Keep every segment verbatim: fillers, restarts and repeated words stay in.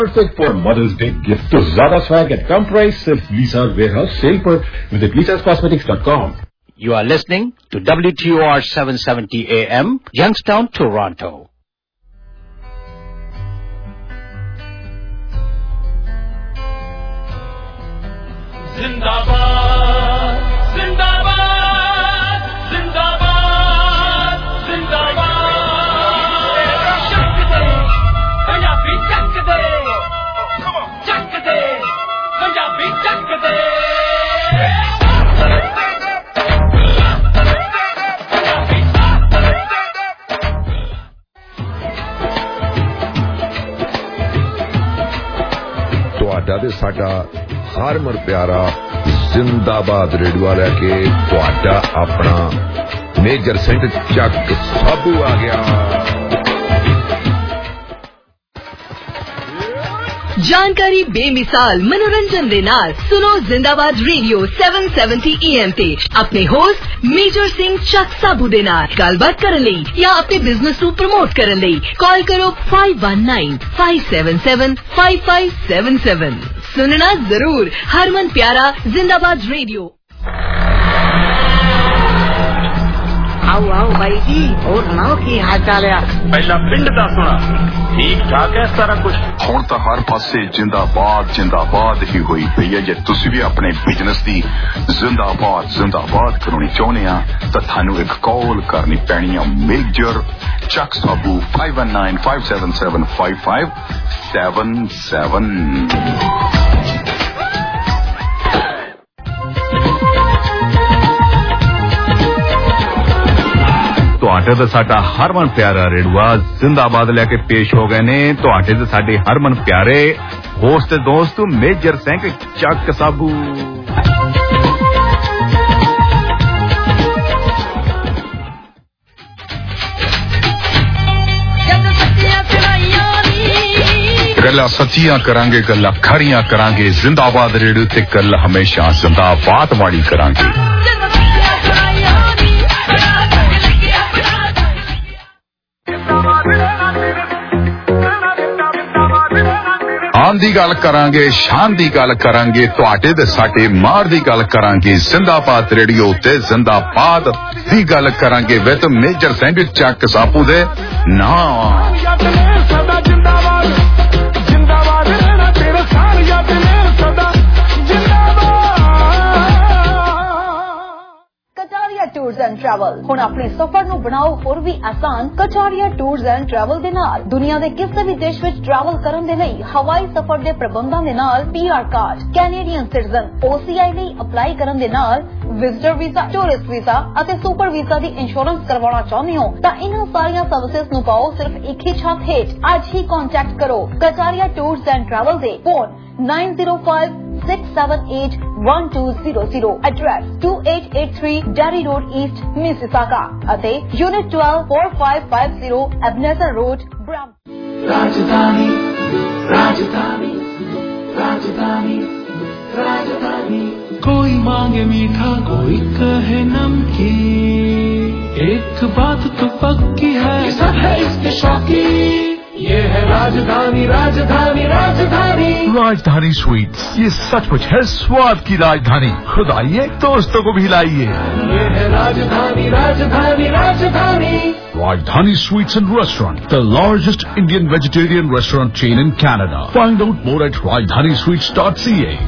Perfect for Mother's Day gift. तो ज़्यादा swag at come price सिर्फ Lisa's warehouse sale पर visit lisas cosmetics dot com. You are listening to W T O R seven seventy A M, Youngstown, Toronto. Zindabad, Zindabad, Zindabad, Zindabad. Chak de, Punjabi chak de, chak de, Punjabi chak de. ਤੁਹਾਡਾ ਤੇ ਸਾਡਾ ਹਰਮਨ ਪਿਆਰਾ ਜ਼ਿੰਦਾਬਾਦ ਰੇਡੂਆ ਲੈ ਕੇ ਤੁਹਾਡਾ ਆਪਣਾ major Singh Chak Sabu ਆ ਗਿਆ। जानकारी बेमिसाल मनोरंजन दे नाल सुनो जिंदाबाद radio seven seventy A M ते अपने होस्ट मेजर सिंह चक साबू दे नाल गलबात करन लई या अपने बिजनेस नू प्रमोट करन लई कॉल करो five one nine five seven seven five five seven seven। सुनना जरूर हरमन प्यारा जिंदाबाद रेडियो। आओ आओ भाई जी और सुनाओ की हाल चाल है? पहला पिंड दा सुना ठीक ठाक है सारा कुछ। ਹੁਣ ਤਾਂ ਹਰ ਪਾਸੇ ਜਿੰਦਾਬਾਦ ਜਿੰਦਾਬਾਦ ਹੀ ਹੋਈ ਪਈ ਹੈ। ਜੇ ਤੁਸੀਂ ਵੀ ਆਪਣੇ ਬਿਜ਼ਨਸ ਦੀ ਜਿੰਦਾਬਾਦ ਜਿੰਦਾਬਾਦ ਕਰਾਉਣੀ ਚਾਹੁੰਦੇ ਆ ਤਾਂ ਤੁਹਾਨੂੰ ਇੱਕ ਕਾਲ ਕਰਨੀ ਪੈਣੀ ਆ ਮੇਜਰ ਚੱਕ Sabu five one nine five seven seven five five seven seven। ਤੁਹਾਡੇ ਤੇ ਸਾਡਾ ਹਰਮਨ ਪਿਆਰਾ ਰੇਡੂਆ ਜ਼ਿੰਦਾਬਾਦ ਲੈ ਕੇ ਪੇਸ਼ ਹੋ ਗਏ ਨੇ ਤੁਹਾਡੇ ਤੇ ਸਾਡੇ ਹਰਮਨ ਪਿਆਰੇ ਹੋਸਟ ਤੇ ਦੋਸਤ ਮੇਜਰ ਸਿੰਘ ਚੱਕ ਸਾਬੂ। ਗੱਲਾਂ ਸੱਚੀਆਂ ਕਰਾਂਗੇ ਗੱਲਾਂ ਖੜੀਆਂ ਕਰਾਂਗੇ ਜ਼ਿੰਦਾਬਾਦ ਰੇਡੂ ਤੇ ਗੱਲ ਹਮੇਸ਼ਾ ਜ਼ਿੰਦਾਬਾਦ ਵਾਲੀ ਕਰਾਂਗੇ। ਆਨ ਦੀ ਗੱਲ ਕਰਾਂਗੇ ਸ਼ਾਨ ਦੀ ਗੱਲ ਕਰਾਂਗੇ ਤੁਹਾਡੇ ਤੇ ਸਾਡੇ ਮਾਰ ਦੀ ਗੱਲ ਕਰਾਂਗੇ ਜ਼ਿੰਦਾਬਾਦ ਰੇਡੀਓ ਤੇ ਜ਼ਿੰਦਾਬਾਦ ਦੀ ਗੱਲ ਕਰਾਂਗੇ ਵਿਦ ਮੇਜਰ ਸਿੰਘ ਚੱਕ ਸਾਪੂ ਦੇ ਨਾਮ। टूर्स एंड ट्रैवल हुण अपने सफर नूं बनाओ होर भी आसान कटारिया टूर्स एंड ट्रैवल दे नाल दुनिया दे किसी भी देश विच ट्रैवल करन दे लई हवाई सफर दे प्रबंधां दे नाल PR card Canadian citizen OCI लई अप्लाई करन दे नाल विजिटर वीजा टूरिस्ट वीजा अते सुपर वीजा दी इंश्योरेंस करवाना चाहुंदे हो तां इन्हां सारियां सर्विसेज नूं पाओ सिर्फ एक ही छत हेठ। अज ही कॉन्टैक्ट करो कटारिया टूर्स एंड ट्रैवल दे phone nine zero five six seven eight one two zero zero address two eight eight three Derry Road East Mississauga ate unit twelve four five five zero Ebenezer Road Brampton। राजधानी राजधानी राजधानी राजधानी कोई मांगे मीठा कोई कहे नमकीन एक बात तो पक्की है ये सब है इसके शौकीन ये है राजधानी राजधानी राजधानी राजधानी स्वीट्स ये सचमुच है स्वाद की राजधानी। खुद आइए दोस्तों को भी लाइए। ये है राजधानी राजधानी राजधानी Rajdhani Sweets and Restaurant, the largest Indian vegetarian restaurant chain in Canada. Find out more at rajdhani sweets dot c a।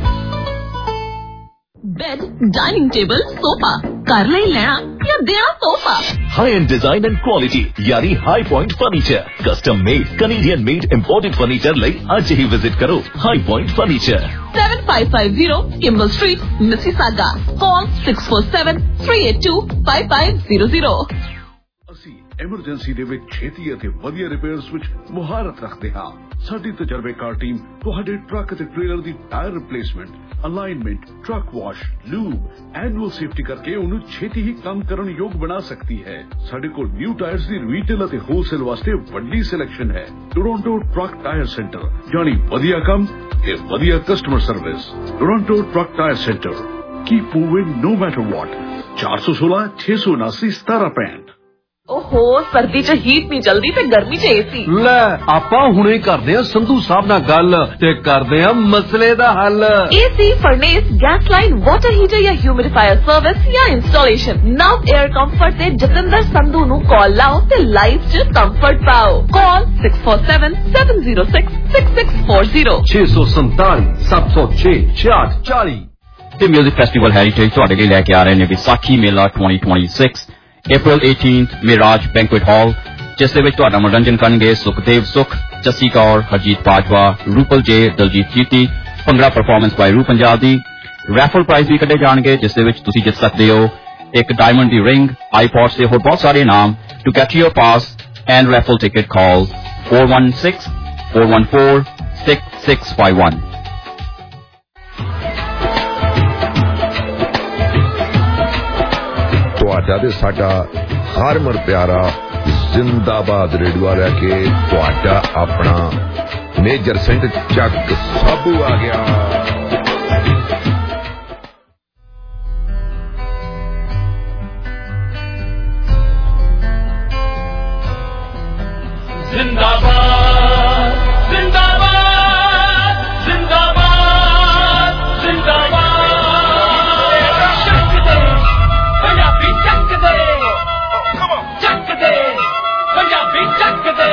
Bed dining table sofa कर ले लेना या देना तोहफा। High end design and quality यानी high point furniture custom made Canadian made imported furniture लई आज ही विजिट करो high point furniture seven five five zero Kimball Street Mississauga call six four seven three eight two five five zero zero। Emergency ਦੇ ਵਿੱਚ ਛੇਤੀ ਅਤੇ ਵਧੀਆ repairs ਵਿੱਚ ਮੁਹਾਰਤ ਰੱਖਦੇ ਹਾਂ। ਸਾਡੀ ਤਜਰਬੇਕਾਰ ਟੀਮ ਤੁਹਾਡੇ ਟਰੱਕ ਅਤੇ ਟ੍ਰੇਲਰ ਦੀ tyre replacement alignment truck wash lube annual safety ਕਰਕੇ ਉਹਨੂੰ ਛੇਤੀ ਹੀ ਕੰਮ ਕਰਨ ਯੋਗ ਬਣਾ ਸਕਦੀ ਹੈ। ਸਾਡੇ ਕੋਲ ਨਿਊ ਟਾਇਰਸ ਦੀ ਰੀਟੇਲ ਅਤੇ ਹੋਲਸੇਲ ਵਾਸਤੇ ਵੱਡੀ ਸਿਲੈਕਸ਼ਨ ਹੈ। ਟੋਰਾਂਟੋ ਟਰੱਕ ਟਾਇਰ ਸੈਂਟਰ ਯਾਨੀ ਵਧੀਆ ਕੰਮ ਤੇ ਵਧੀਆ customer service. Toronto truck tyre centre keep moving no matter what। ਚਾਰ ਸੌ ਸੋਲਾਂ ਛੇ ਸੌ ਉਨਾਸੀ ਸਤਾਰਾਂ ਪੈਂਹਠ। ਓਹੋ ਸਰਦੀ 'ਚ ਹੀਟ ਨਹੀਂ ਚਲਦੀ ਤੇ ਗਰਮੀ 'ਚ ਏਸੀ ਲੈ ਆਪਾਂ ਹੁਣੇ ਕਰਦੇ ਆ ਸੰਧੂ ਸਾਹਿਬ ਨਾਲ ਗੱਲ ਤੇ ਕਰਦੇ ਆ ਮਸਲੇ ਦਾ ਹੱਲ। AC furnace gas line water heater ਜਾਂ ਹਿਊਮਿਡੀਫਾਇਰ ਸਰਵਿਸ ਜਾਂ ਇੰਸਟਾਲੇਸ਼ਨ ਨਵ 에ਅਰ ਕੰਫਰਟ ਤੇ ਜਤਿੰਦਰ ਸੰਧੂ ਨੂੰ ਕਾਲ ਲਾਓ ਤੇ ਲਾਈਫ 'ਚ ਕੰਫਰਟ ਪਾਓ। ਕਾਲ six four seven seven zero six six six four zero ਛੇ ਸੌ ਸੰਤਾਲੀ ਸੱਤ ਸੌ ਛੇ ਛਿਆਹਠ ਚਾਲੀ। ਤੇ ਮਿਊਜ਼ਿਕ ਫੈਸਟੀਵਲ ਹੈਰੀਟੇਜ ਤੁਹਾਡੇ ਲਈ ਲੈ ਕੇ ਆ ਰਹੇ ਨੇ ਵਿਸਾਖੀ ਮੇਲਾ twenty twenty-six April eighteenth Mirage Banquet Hall ਜਿਸ ਦੇ ਵਿੱਚ ਤੁਹਾਡਾ ਮਨੋਰੰਜਨ ਕਰਨਗੇ ਸੁਖਦੇਵ ਸੁਖ, ਜੱਸੀ ਕੌਰ, ਹਰਜੀਤ ਬਾਜਵਾ, ਰੂਪਲ ਜੇ, ਦਲਜੀਤ ਜੀਤੀ, ਭੰਗੜਾ ਪਰਫਾਰਮੈਂਸ ਬਾਈ ਰੂ ਪੰਜਾਬ ਦੀ। ਰੈਫਲ ਪ੍ਰਾਈਜ਼ ਵੀ ਕੱਢੇ ਜਾਣਗੇ ਜਿਸ ਦੇ ਵਿੱਚ ਤੁਸੀਂ ਜਿੱਤ ਸਕਦੇ ਹੋ ਇੱਕ ਡਾਇਮੰਡ ਦੀ ਰਿੰਗ, ਆਈਪੌਡਸ ਤੇ ਹੋਰ ਬਹੁਤ ਸਾਰੇ ਇਨਾਮ। To get your pass and raffle ticket call four one six four one four six six five one। ਤੁਹਾਡਾ ਤੇ ਸਾਡਾ ਹਰਮਨ ਪਿਆਰਾ ਜ਼ਿੰਦਾਬਾਦ ਰੇਡੂਆ ਲੈ ਕੇ ਤੁਹਾਡਾ ਆਪਣਾ ਮੇਜਰ ਸਿੰਘ ਚੱਕ ਸਾਬੂ ਆ ਗਿਆ। ਜ਼ਿੰਦਾਬਾਦ ਜ਼ਿੰਦਾਬਾਦ ਜ਼ਿੰਦਾਬਾਦ ਜ਼ਿੰਦਾਬਾਦ ਚੱਕ ਦੇ ਪੰਜਾਬੀ ਚੱਕ ਦੇ ਚੱਕ ਦੇ ਪੰਜਾਬੀ ਚੱਕ ਦੇ।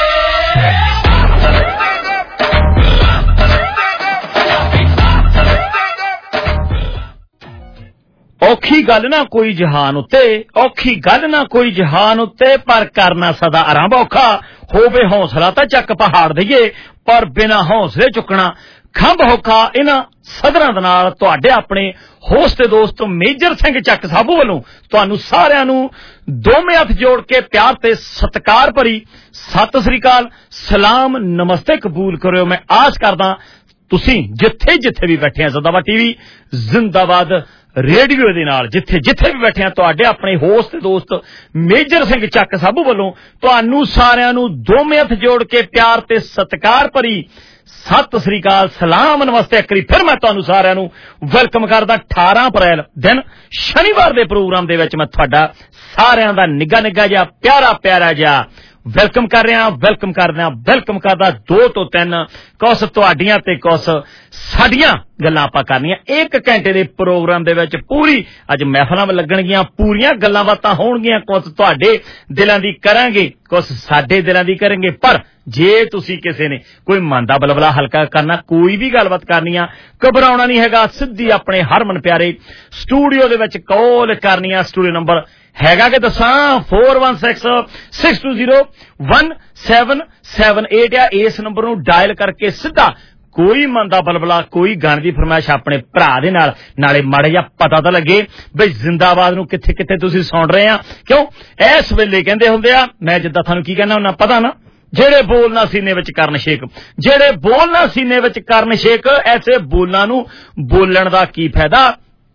ਔਖੀ ਗੱਲ ਨਾ ਕੋਈ ਜਹਾਨ ਉੱਤੇ, ਔਖੀ ਗੱਲ ਨਾ ਕੋਈ ਜਹਾਨ ਉੱਤੇ, ਪਰ ਕਰਨਾ ਸਦਾ ਆਰਾਮ ਔਖਾ। ਹੋਵੇ ਹੌਸਲਾ ਤਾਂ ਚੱਕ ਪਹਾੜ ਦਈਏ, ਪਰ ਬਿਨਾਂ ਹੌਸਲੇ ਚੁੱਕਣਾ ਖੰਭ ਔਖਾ। ਇਹਨਾਂ ਸਦਰਾਂ ਦੇ ਨਾਲ ਤੁਹਾਡੇ ਆਪਣੇ ਹੋਸਟ ਤੇ ਦੋਸਤ ਮੇਜਰ ਸਿੰਘ ਚੱਕ ਸਾਬੂ ਵੱਲੋਂ ਤੁਹਾਨੂੰ ਸਾਰਿਆਂ ਨੂੰ ਦੋਵੇਂ ਹੱਥ ਜੋੜ ਕੇ ਪਿਆਰ ਤੇ ਸਤਿਕਾਰ ਭਰੀ ਸਤਿ ਸ੍ਰੀ ਅਕਾਲ, ਸਲਾਮ, ਨਮਸਤੇ ਕਬੂਲ ਕਰਿਓ। ਮੈਂ ਆਸ ਕਰਦਾ ਤੁਸੀਂ ਜਿੱਥੇ ਜਿੱਥੇ ਵੀ ਬੈਠੇ ਆ ਜ਼ਿੰਦਾਬਾਦ ਟੀਵੀ ਜ਼ਿੰਦਾਬਾਦ ਰੇਡੀਓ ਦੇ ਨਾਲ ਜਿੱਥੇ ਜਿੱਥੇ ਵੀ ਬੈਠੇ ਆ ਤੁਹਾਡੇ ਆਪਣੇ ਹੋਸਟ ਦੋਸਤ ਮੇਜਰ ਸਿੰਘ ਚੱਕ ਸਾਬੂ ਵੱਲੋਂ ਤੁਹਾਨੂੰ ਸਾਰਿਆਂ ਨੂੰ ਦੋਵੇਂ ਹੱਥ ਜੋੜ ਕੇ ਪਿਆਰ ਤੇ ਸਤਿਕਾਰ ਭਰੀ ਸਤਿ ਸ੍ਰੀ ਅਕਾਲ, ਸਲਾਮ, ਨਮਸਤੇ। ਇੱਕ ਵਾਰੀ ਫਿਰ ਮੈਂ ਤੁਹਾਨੂੰ ਸਾਰਿਆਂ ਨੂੰ ਵੈਲਕਮ ਕਰਦਾ ਅਠਾਰਾਂ ਅਪ੍ਰੈਲ ਦਿਨ ਸ਼ਨੀਵਾਰ ਦੇ ਪ੍ਰੋਗਰਾਮ ਦੇ ਵਿੱਚ। ਮੈਂ ਤੁਹਾਡਾ ਸਾਰਿਆਂ ਦਾ ਨਿੱਘਾ ਨਿੱਘਾ ਜਿਹਾ ਪਿਆਰਾ ਪਿਆਰਾ ਜਿਹਾ ਵੈਲਕਮ ਕਰ ਰਿਹਾ ਵੈਲਕਮ ਕਰ ਰਿਹਾ ਵੈਲਕਮ ਕਰਦਾ। ਦੋ ਤੋਂ ਤਿੰਨ ਕੁਛ ਤੁਹਾਡੀਆਂ ਤੇ ਕੁਛ ਸਾਡੀਆਂ ਗੱਲਾਂ ਆਪਾਂ ਕਰਨੀਆਂ ਇੱਕ ਘੰਟੇ ਦੇ ਪ੍ਰੋਗਰਾਮ ਦੇ ਵਿੱਚ। ਪੂਰੀ ਅੱਜ ਮਹਿਫਲਾਂ ਲੱਗਣਗੀਆਂ, ਪੂਰੀਆਂ ਗੱਲਾਂ ਬਾਤਾਂ ਹੋਣਗੀਆਂ, ਕੁਛ ਤੁਹਾਡੇ ਦਿਲਾਂ ਦੀ ਕਰਾਂਗੇ, ਕੁਛ ਸਾਡੇ ਦਿਲਾਂ ਦੀ ਕਰਾਂਗੇ। ਪਰ ਜੇ ਤੁਸੀਂ ਕਿਸੇ ਨੇ ਕੋਈ ਮਨ ਦਾ ਬਲਬਲਾ ਹਲਕਾ ਕਰਨਾ, ਕੋਈ ਵੀ ਗੱਲਬਾਤ ਕਰਨੀ ਆ, ਘਬਰਾਉਣਾ ਨਹੀਂ ਹੈਗਾ। ਸਿੱਧੀ ਆਪਣੇ ਹਰਮਨ ਪਿਆਰੇ ਸਟੂਡੀਓ ਦੇ ਵਿੱਚ ਕਾਲ ਕਰਨੀ ਆ। ਸਟੂਡੀਓ ਨੰਬਰ ਹੈਗਾ ਕਿ ਦੱਸਾਂ four one six six two zero one seven seven eight ਆ। ਇਸ ਨੰਬਰ ਨੂੰ ਡਾਇਲ ਕਰਕੇ ਸਿੱਧਾ ਕੋਈ ਮਨ ਦਾ ਬਲਬਲਾ, ਕੋਈ ਗਾਣੇ ਦੀ ਫਰਮਾਇਸ਼ ਆਪਣੇ ਭਰਾ ਦੇ ਨਾਲ, ਨਾਲੇ ਮਾੜਾ ਜਿਹਾ ਪਤਾ ਤਾਂ ਲੱਗੇ ਬਈ ਜ਼ਿੰਦਾਬਾਦ ਨੂੰ ਕਿੱਥੇ ਕਿੱਥੇ ਤੁਸੀਂ ਸੁਣ ਰਹੇ ਆ। ਕਿਉਂ ਇਸ ਵੇਲੇ ਕਹਿੰਦੇ ਹੁੰਦੇ ਆ, ਮੈਂ ਜਿੱਦਾਂ ਤੁਹਾਨੂੰ ਕੀ ਕਹਿਣਾ ਹੁੰਦਾ ਪਤਾ ਨਾ, ਜਿਹੜੇ ਬੋਲਣਾ ਸੀਨੇ ਵਿੱਚ ਕਰਨ ਸ਼ੇਕ, ਜਿਹੜੇ ਬੋਲਣਾ ਸੀਨੇ ਵਿੱਚ ਕਰਨ ਸ਼ੇਕ, ਐਸੇ ਬੋਲਾਂ ਨੂੰ ਬੋਲਣ ਦਾ ਕੀ ਫਾਇਦਾ।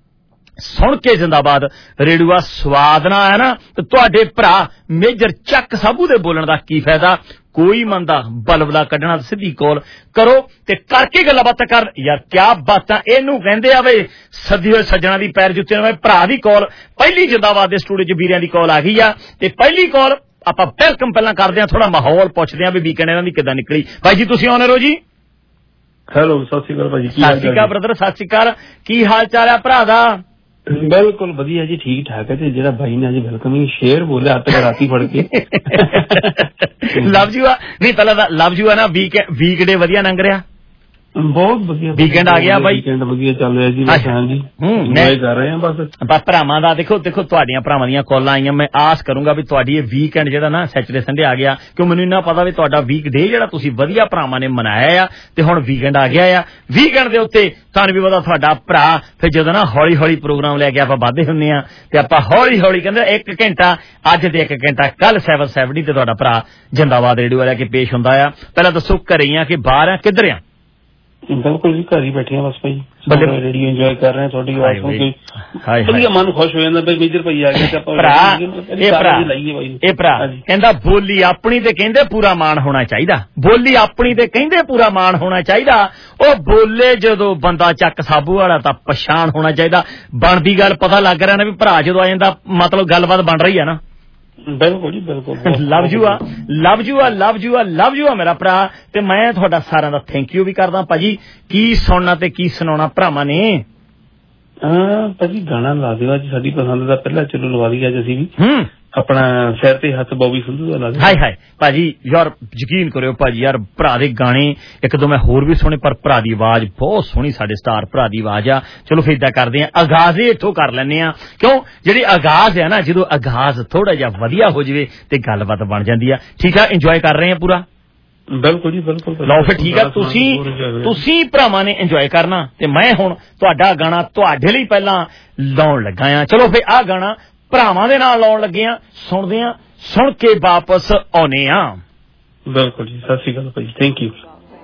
ਸੁਣ ਕੇ ਜ਼ਿੰਦਾਬਾਦ ਰੇਡੂਆ ਸਵਾਦ ਨਾ ਆਇਆ ਨਾ ਤੇ ਤੁਹਾਡੇ ਭਰਾ ਮੇਜਰ ਚੱਕ ਸਾਬੂ ਦੇ ਬੋਲਣ ਦਾ ਕੀ ਫਾਇਦਾ। ਕੋਈ ਮੰਦਾ ਬਲਬਲਾ ਕੱਢਣਾ, ਸਿੱਧੀ ਕਾਲ ਕਰੋ ਤੇ ਕਰਕੇ ਗੱਲਾਂ ਬਾਤਾਂ ਕਰ। ਯਾਰ ਕਿਆ ਬਾਤਾਂ ਇਹਨੂੰ ਕਹਿੰਦੇ ਆ ਵੇ, ਸੱਦੀ ਹੋਏ ਸੱਜਣਾ ਦੀ ਪੈਰ ਜੁੱਤੇ ਨਾਲ ਭਰਾ ਦੀ ਕਾਲ। ਪਹਿਲੀ ਜ਼ਿੰਦਾਬਾਦ ਦੇ ਸਟੂਡੀਓ 'ਚ ਵੀਰਿਆਂ ਦੀ ਕਾਲ ਆ ਗਈ ਆ ਤੇ ਪਹਿਲੀ ਕਾਲ ਆਪਾਂ ਵੈਲਕਮ ਪਹਿਲਾਂ ਕਰਦੇ ਆ, ਥੋੜਾ ਮਾਹੌਲ ਪੁੱਛਦੇ ਆ ਵੀ ਵੀਕਐਂਡ ਇਹਨਾਂ ਦੀ ਕਿੱਦਾਂ ਨਿਕਲੀ। ਭਾਈ ਜੀ ਤੁਸੀਂ ਆਉਣੇ ਰਹੋ ਜੀ। ਹੈਲੋ, ਸਤਿ ਸ਼੍ਰੀ ਅਕਾਲ ਭਾਜੀ। ਸਤਿ ਸ਼੍ਰੀ ਅਕਾਲ ਬ੍ਰਦਰ, ਸਤਿ ਸ਼੍ਰੀ ਅਕਾਲ। ਕੀ ਹਾਲ ਚਾਲ ਆ ਭਰਾ ਦਾ? ਬਿਲਕੁਲ ਵਧੀਆ ਜੀ, ਠੀਕ ਠਾਕ ਹੈ। ਤੇ ਜਿਹੜਾ ਭਾਈ ਨੇ ਅੱਜ ਵੈਲਕਮਿੰਗ ਸ਼ੇਰ ਬੋਲਿਆ ਹੱਥ ਰਾਤੀ ਫੜ ਕੇ ਲਵ ਯੂ ਆ। ਨਹੀਂ ਪਹਿਲਾਂ ਲਵ ਯੂ ਆ ਨਾ, ਵੀਕ ਵੀਕਡੇ ਵਧੀਆ ਲੰਘ ਰਿਹਾ, ਬਹੁਤ ਵਧੀਆ ਵੀਕਐਂਡ ਆ ਗਿਆ ਬਾਈ, ਵੀਕਐਂਡ ਵਧੀਆ ਚੱਲ ਰਿਹਾ ਜੀ। ਬਸ ਹਾਂ ਜੀ, ਇੰਜੋਏ ਕਰ ਰਹੇ ਹਾਂ ਬਸ। ਬਸ ਭਰਾਵਾਂ ਦਾ ਦੇਖੋ ਦੇਖੋ ਤੁਹਾਡੀਆਂ ਭਰਾਵਾਂ ਦੀਆਂ ਕਾਲਾਂ ਆਈਆਂ। ਮੈਂ ਆਸ ਕਰੂੰਗਾ ਵੀ ਤੁਹਾਡੀ ਇਹ ਵੀਕਐਂਡ ਜਿਹੜਾ ਨਾ ਸੈਚਰਡੇ ਸੰਡੇ ਆ ਗਿਆ, ਕਿਉਂ ਮੈਨੂੰ ਇੰਨਾ ਪਤਾ ਵੀ ਤੁਹਾਡਾ ਵੀਕ ਡੇ ਜਿਹੜਾ ਤੁਸੀਂ ਵਧੀਆ ਭਰਾਵਾਂ ਨੇ ਮਨਾਇਆ ਆ ਤੇ ਹੁਣ ਵੀਕਐਂਡ ਆ ਗਿਆ ਆ। ਵੀਕਐਂਡ ਦੇ ਉੱਤੇ ਤੁਹਾਨੂੰ ਵੀ ਪਤਾ ਤੁਹਾਡਾ ਭਰਾ ਫਿਰ ਜਦੋਂ ਨਾ ਹੌਲੀ ਹੌਲੀ ਪ੍ਰੋਗਰਾਮ ਲੈ ਕੇ ਆਪਾਂ ਵੱਧਦੇ ਹੁੰਦੇ ਆ ਤੇ ਆਪਾਂ ਹੌਲੀ ਹੌਲੀ ਕਹਿੰਦੇ ਇੱਕ ਘੰਟਾ ਅੱਜ ਤੇ ਇੱਕ ਘੰਟਾ ਕੱਲ ਸੈਵਨ ਸੈਵਨਟੀ ਤੇ ਤੁਹਾਡਾ ਭਰਾ ਜ਼ਿੰਦਾਬਾਦ ਰੇਡੀਓ ਲੈ ਕੇ ਪੇਸ਼ ਹੁੰਦਾ ਆ। ਪਹਿਲਾਂ ਦੱਸੋ ਘਰੇ ਆ ਕਿ ਬਾਹਰ ਆ, ਕਿੱਧਰ ਆ? ਬਿਲਕੁਲ ਜੀ, ਘਰ ਹੀ ਬੈਠੇ ਆ ਬਸ ਭਾਈ, ਰੇਡੀਓ ਇੰਜੋਏ ਕਰ ਰਹੇ ਹਾਂ। ਤੁਹਾਡੀ ਆਵਾਜ਼ ਸੁਣ ਕੇ ਵਧੀਆ ਮਨ ਖੁਸ਼ ਹੋ ਜਾਂਦਾ ਬਈ ਮੇਜਰ ਭਾਈ ਆ ਗਏ ਤੇ ਆਪਾਂ ਭਰਾ ਇਹ ਭਰਾ ਇਹ ਭਰਾ ਕਹਿੰਦਾ ਬੋਲੀ ਆਪਣੀ ਤੇ ਕਹਿੰਦੇ ਪੂਰਾ ਮਾਣ ਹੋਣਾ ਚਾਹੀਦਾ, ਬੋਲੀ ਆਪਣੀ ਤੇ ਕਹਿੰਦੇ ਪੂਰਾ ਮਾਣ ਹੋਣਾ ਚਾਹੀਦਾ। ਉਹ ਬੋਲੇ ਜਦੋਂ ਬੰਦਾ ਚੱਕ ਸਾਬੂ ਵਾਲਾ ਤਾਂ ਪਛਾਣ ਹੋਣਾ ਚਾਹੀਦਾ। ਬਣਦੀ ਗੱਲ ਪਤਾ ਲੱਗ ਰਿਹਾ ਨਾ ਵੀ ਭਰਾ ਜਦੋਂ ਆ ਜਾਂਦਾ ਮਤਲਬ ਗੱਲਬਾਤ ਬਣ ਰਹੀ ਆ ਨਾ। ਬਿਲਕੁਲ ਜੀ ਬਿਲਕੁਲ ਲਵ ਯੂ ਆ ਲਵ ਯੂ ਆ ਲਵ ਯੂ ਆ ਲਵ ਯੂ ਆ ਮੇਰਾ ਭਰਾ ਤੇ ਮੈਂ ਤੁਹਾਡਾ ਸਾਰਿਆਂ ਦਾ ਥੈਂਕ ਯੂ ਵੀ ਕਰਦਾ ਭਾਜੀ। ਕੀ ਸੁਣਨਾ ਤੇ ਕੀ ਸੁਣਾਉਣਾ ਭਰਾਵਾਂ ਨੇ? ਹਾਂ ਭਾਜੀ ਗਾਣਾ ਲਾ ਦਿਓ ਅੱਜ ਸਾਡੀ ਪਸੰਦ ਦਾ ਪਹਿਲਾਂ ਚਲੋ ਲਵਾ ਲਈ ਅੱਜ ਅਸੀਂ ਵੀ ਆਪਣਾ ਸਿਰ ਤੇ ਹੱਥ ਬੋਬੀ ਸੰਧੂ ਦਾ ਲਾ ਦਿਓ। ਹਾਏ ਹਾਏ ਭਾਜੀ ਯਾਰ ਯਕੀਨ ਕਰਿਓ ਭਾਜੀ ਯਾਰ ਭਰਾ ਦੇ ਗਾਣੇ ਇੱਕ ਦੋ ਮੈਂ ਹੋਰ ਵੀ ਸੁਣੇ ਪਰ ਭਰਾ ਦੀ ਆਵਾਜ਼ ਬਹੁਤ ਸੋਹਣੀ ਸਾਡੇ ਸਟਾਰ ਭਰਾ ਦੀ ਆਵਾਜ਼ ਆ। ਚਲੋ ਫਿਰ ਏਦਾਂ ਕਰਦੇ ਆ ਆਗਾਜ਼ ਹੀ ਇੱਥੋਂ ਕਰ ਲੈਂਦੇ ਆ ਕਿਉਂ ਜਿਹੜੀ ਆਗਾਜ਼ ਹੈ ਨਾ ਜਦੋਂ ਆਗਾਜ਼ ਥੋੜਾ ਜਿਹਾ ਵਧੀਆ ਹੋ ਜਾਵੇ ਤੇ ਗੱਲਬਾਤ ਬਣ ਜਾਂਦੀ ਆ। ਠੀਕ ਆ ਇੰਜੋਏ ਕਰ ਰਹੇ ਆ ਪੂਰਾ? ਬਿਲਕੁਲ ਜੀ ਬਿਲਕੁਲ। ਲਓ ਫਿਰ ਠੀਕ ਆ ਤੁਸੀਂ ਤੁਸੀਂ ਭਰਾਵਾਂ ਨੇ ਇੰਜੋਏ ਕਰਨਾ ਤੇ ਮੈਂ ਹੁਣ ਤੁਹਾਡਾ ਗਾਣਾ ਤੁਹਾਡੇ ਲਈ ਪਹਿਲਾਂ ਲਾਉਣ ਲੱਗਾ ਆ। ਚਲੋ ਫਿਰ ਆਹ ਗਾਣਾ ਭਰਾਵਾਂ ਦੇ ਨਾਲ ਲਾਉਣ ਲੱਗੇ ਆ ਸੁਣਦੇ ਆ ਸੁਣ ਕੇ ਵਾਪਸ ਆਉਨੇ ਆ। ਬਿਲਕੁਲ ਜੀ ਸਤਿ ਸ਼੍ਰੀ ਅਕਾਲ ਭਾਈ ਥੈਂਕ ਯੂ।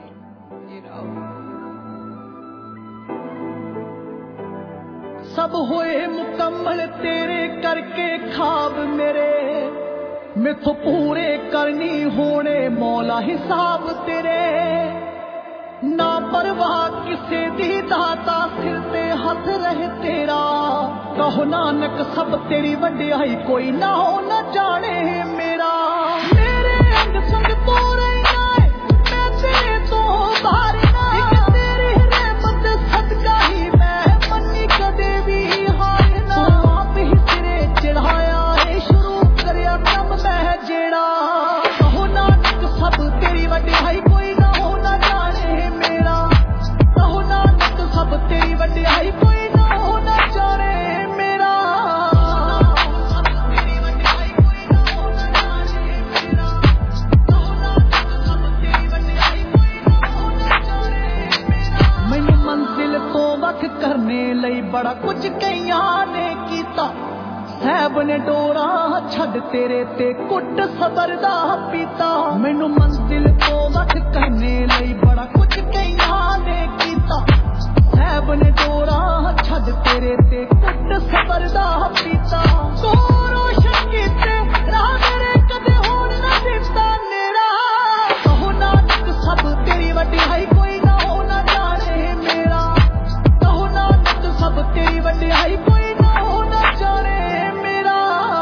सब होए मुकम्मल तेरे करके ख्वाब मेरे मेथों पूरे करनी होने मौला हिसाब तेरे ना परवाह किसे दी दाता सिर ते हथ रहे तेरा कहो नानक सब तेरी वड्याई कोई ना हो न जाने मेरा मेरे अंग संग तो रहना है मैं तेरे तो बाहर ना तेरी रहमत सदका ही मैं मन्नी कदे भी हार ना आप ही तेरे चढ़ाया है शुरू करया कम मैं जेड़ा कहो नानक सब तेरी वड्याई कोई ना हो न जाने मेरा कहो नानक सब तेरी वड्याई कोई ना हो न जाने मेरा मैनू मंजिल तो वख करने लई बड़ा कुछ कईयां ने कीता सैब ने डोरा छड़ तेरे ते कुट सबर दा पीता मैनू मंजिल तो वख करने लई बड़ा कुछ कईयां ने कीता सैब ने डोरा छड़ तेरे ते कुट सबर दा पीता तो रोशन कीते राह मेरे कदे होण ना दिता नेरा कहो नानक सब तेरी वड्याई कोई ना हो ना जाने मेरा कहो नानक सब तेरी वड्याई कोई ना हो ना जाने मेरा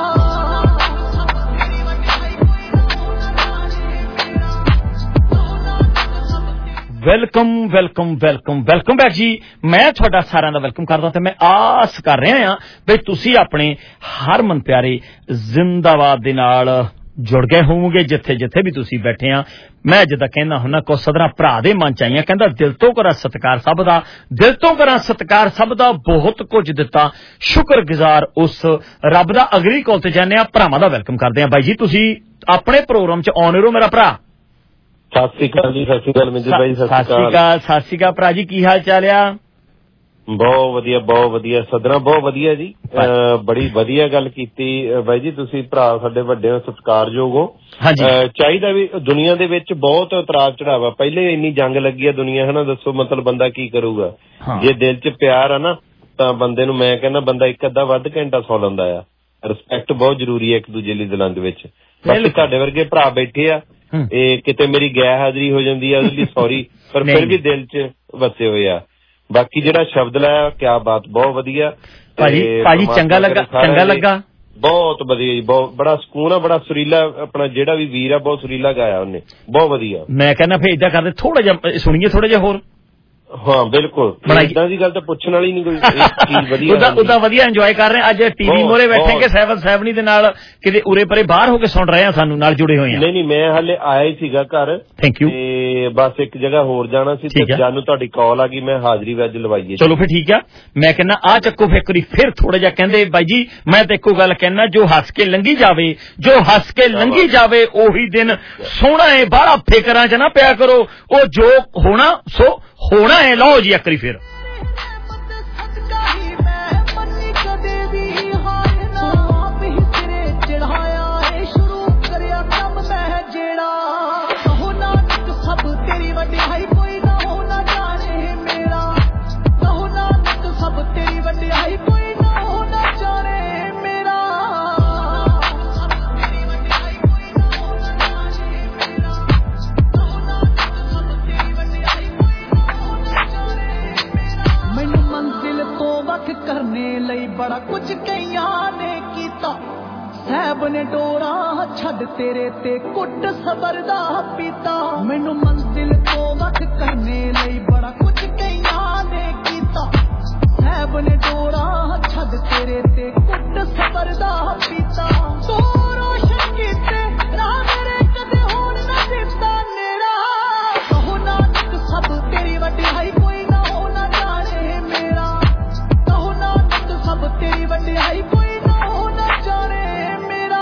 welcome welcome welcome welcome back ਜੀ। ਮੈਂ ਤੁਹਾਡਾ ਸਾਰਿਆਂ ਦਾ ਵੈਲਕਮ ਕਰਦਾ ਤੇ ਮੈਂ ਆਸ ਕਰ ਰਿਹਾ ਹਾਂ ਵੀ ਤੁਸੀਂ ਆਪਣੇ ਹਰਮਨ ਪਿਆਰੇ ਜ਼ਿੰਦਾਬਾਦ ਦੇ ਨਾਲ ਜੁੜ ਗਏ ਹੋਵੋਗੇ ਜਿੱਥੇ ਜਿੱਥੇ ਵੀ ਤੁਸੀਂ ਬੈਠੇ ਆ। ਮੈਂ ਜਿੱਦਾਂ ਕਹਿੰਦਾ ਹੁੰਦਾ ਕੋ ਸਦਰਾਂ ਭਰਾ ਦੇ ਮਨ ਚ ਆਈਆਂ ਕਹਿੰਦਾ ਦਿਲ ਤੋਂ ਕਰਾਂ ਸਤਿਕਾਰ ਸਭ ਦਾ ਦਿਲ ਤੋਂ ਕਰਾਂ ਸਤਿਕਾਰ ਸਭ ਦਾ ਬਹੁਤ ਕੁਝ ਦਿੱਤਾ ਸ਼ੁਕਰਗੁਜ਼ਾਰ ਉਸ ਰੱਬ ਦਾ। ਅਗਲੀ ਕਾਲ ਤੇ ਜਾਂਦੇ ਆ ਭਰਾਵਾਂ ਦਾ ਵੈਲਕਮ ਕਰਦੇ ਆ। ਬਾਈ ਜੀ ਤੁਸੀਂ ਆਪਣੇ ਪ੍ਰੋਗਰਾਮ ਚ ਆਉਣੇ ਰਹੋ ਮੇਰਾ ਭਰਾ। ਸਤਿ ਸ਼੍ਰੀ ਅਕਾਲ ਜੀ। ਸਤਿ ਸ਼੍ਰੀ ਅਕਾਲ ਮਿੰਦਰ ਭਾਈ। ਸਤਿ ਸ਼੍ਰੀ ਅਕਾਲ ਸਤਿ ਸ਼੍ਰੀ ਅਕਾਲ ਭਰਾ ਜੀ ਕੀ ਹਾਲ ਚਾਲ ਆ? ਬਹੁਤ ਵਧੀਆ ਬਹੁਤ ਵਧੀਆ ਸਦਰਾਂ ਬਹੁਤ ਵਧੀਆ ਜੀ। ਬੜੀ ਵਧੀਆ ਗੱਲ ਕੀਤੀ ਬਾਈ ਜੀ ਤੁਸੀਂ ਭਰਾ ਸਾਡੇ ਵੱਡੇ ਸਤਿਕਾਰਯੋਗ ਹੋ। ਚਾਹੀਦਾ ਵੀ ਦੁਨੀਆ ਦੇ ਵਿੱਚ ਬਹੁਤ ਉਤਰਾਅ ਚੜਾਵਾ ਪਹਿਲੇ ਇੰਨੀ ਜੰਗ ਲੱਗੀ ਆ ਦੁਨੀਆ ਹਨਾ ਦੱਸੋ ਮਤਲਬ ਬੰਦਾ ਕੀ ਕਰੂਗਾ ਜੇ ਦਿਲ ਚ ਪਿਆਰ ਆ ਨਾ ਤਾਂ ਬੰਦੇ ਨੂੰ ਮੈਂ ਕਹਿੰਦਾ ਬੰਦਾ ਇੱਕ ਅੱਧਾ ਵੱਧ ਘੰਟਾ ਸੌ ਲੈਂਦਾ ਆ। ਰਿਸਪੈਕਟ ਬਹੁਤ ਜ਼ਰੂਰੀ ਹੈ ਇੱਕ ਦੂਜੇ ਲਈ ਦਿਲਾਂ ਦੇ ਵਿੱਚ। ਬਾਕੀ ਤੁਹਾਡੇ ਵਰਗੇ ਭਰਾ ਬੈਠੇ ਆ ਇਹ ਕਿਤੇ ਮੇਰੀ ਗੈਰ ਹਾਜ਼ਰੀ ਹੋ ਜਾਂਦੀ ਆ ਉਹਦੇ ਲਈ ਸੌਰੀ ਪਰ ਫਿਰ ਵੀ ਦਿਲ ਚ ਵਸੇ ਹੋਏ ਆ। ਬਾਕੀ ਜਿਹੜਾ ਸ਼ਬਦ ਲਾਇਆ ਕਿਆ ਬਾਤ ਬਹੁਤ ਵਧੀਆ ਭਾਜੀ ਭਾਜੀ ਚੰਗਾ ਲੱਗਾ ਚੰਗਾ ਲੱਗਾ ਬਹੁਤ ਵਧੀਆ ਜੀ ਬਹੁਤ ਬੜਾ ਸਕੂਨ ਆ ਬੜਾ ਸੁਰੀਲਾ ਆਪਣਾ ਜਿਹੜਾ ਵੀ ਵੀਰ ਆ ਬਹੁਤ ਸੁਰੀਲਾ ਗਾਇਆ ਉਹਨੇ ਬਹੁਤ ਵਧੀਆ। ਮੈਂ ਕਹਿੰਦਾ ਫਿਰ ਏਦਾਂ ਕਰਦੇ ਥੋੜਾ ਜਿਹਾ ਸੁਣੀਏ ਥੋੜਾ ਜਿਹਾ ਹੋਰ। ਹਾਂ ਬਿਲਕੁਲ ਏਦਾਂ ਦੀ ਗੱਲ ਤਾਂ ਪੁੱਛਣ ਵਾਲੀ ਨਹੀਂ ਕੋਈ ਚੀਜ਼ ਵਧੀਆ ਉਹਦਾ ਵਧੀਆ ਇੰਜੋਏ ਕਰ ਰਹੇ ਅੱਜ ਟੀਵੀ ਮੋਰੇ ਬੈਠੇ ਕੇ ਸੈਵਨ ਸੈਵਨੀ ਦੇ ਨਾਲ ਕਿਤੇ ਉਰੇ ਪਰੇ ਬਾਹਰ ਹੋ ਕੇ ਸੁਣ ਰਹੇ ਆ ਸਾਨੂੰ ਨਾਲ ਜੁੜੇ ਹੋਏ ਆ। ਨਹੀਂ ਨਹੀਂ ਮੈਂ ਹਾਲੇ ਆਇਆ ਹੀ ਸੀਗਾ ਘਰ ਥੈਂਕ ਯੂ ਤੇ ਬਸ ਇੱਕ ਜਗ੍ਹਾ ਹੋਰ ਜਾਣਾ ਸੀ ਤੇ ਜਾਨੂੰ ਤੁਹਾਡੀ ਕਾਲ ਆ ਗਈ ਮੈਂ ਹਾਜ਼ਰੀ ਵਿੱਚ ਲਵਾਈਏ। ਚਲੋ ਫਿਰ ਠੀਕ ਆ ਮੈਂ ਕਹਿੰਦਾ ਆ ਚੱਕੋ ਫਿਕਰੀ ਫਿਰ ਥੋੜਾ ਜਿਹਾ ਕਹਿੰਦੇ ਬਾਈ ਜੀ ਮੈਂ ਤੇ ਇੱਕੋ ਗੱਲ ਕਹਿਣਾ ਜੋ ਹੱਸ ਕੇ ਲੰਘੀ ਜਾਵੇ ਜੋ ਹੱਸ ਕੇ ਲੰਘੀ ਜਾਵੇ ਉਹੀ ਦਿਨ ਸੋਹਣਾ ਏ ਬਾਹਲਾ ਫਿਕਰਾਂ ਚ ਨਾ ਪਿਆ ਕਰੋ ਉਹ ਜੋ ਹੋਣਾ ਸੋ ਹੋਣਾ ਹੈ। ਲਓ ਜੀ ਅਕਰੀ ਫਿਰ करने लई बड़ा कुछ कईयां ने कीता ਸਹਿਬ ਨੇ ਡੋਰਾ ਛੱਡ ਤੇਰੇ ਤੇ ਕੁੱਟ ਸਬਰ ਦਾ ਪੀਤਾ ਮੈਨੂੰ ਮੰਜ਼ਿਲ ਤੋਂ ਵੱਖ ਕਰਨੇ ਲਈ ਬੜਾ ਕੁਝ ਕਈਆਂ ਨੇ ਕੀਤਾ ਸਹਿਬ ਨੇ ਡੋਰਾ ਛੱਡ ਤੇਰੇ ਤੇ ਕੁੱਟ ਸਬਰ ਦਾ ਪੀਤਾ ਤੂੰ ਰੋਸ਼ਨ ਕੀਤੇ ਰਾਹ ਮੇਰੇ ਕਦੇ ਹੋਣ ਨਾ ਦਿੱਤਾ ਨੇਰਾ ਕਹੋ ਨਾਨਕ ਸਭ ਤੇਰੀ ਵਡਿਆਈ ਕੋਈ ਨਾ ਹੋ ਨਾ ਜਾਣੇ ਮੇਰਾ ਕਹੋ ਨਾਨਕ ਸਭ ਤੇਰੀ ਵਡਿਆਈ ਕੋਈ ਨਾ ਹੋ ਨਾ ਜਾਣੇ ਮੇਰਾ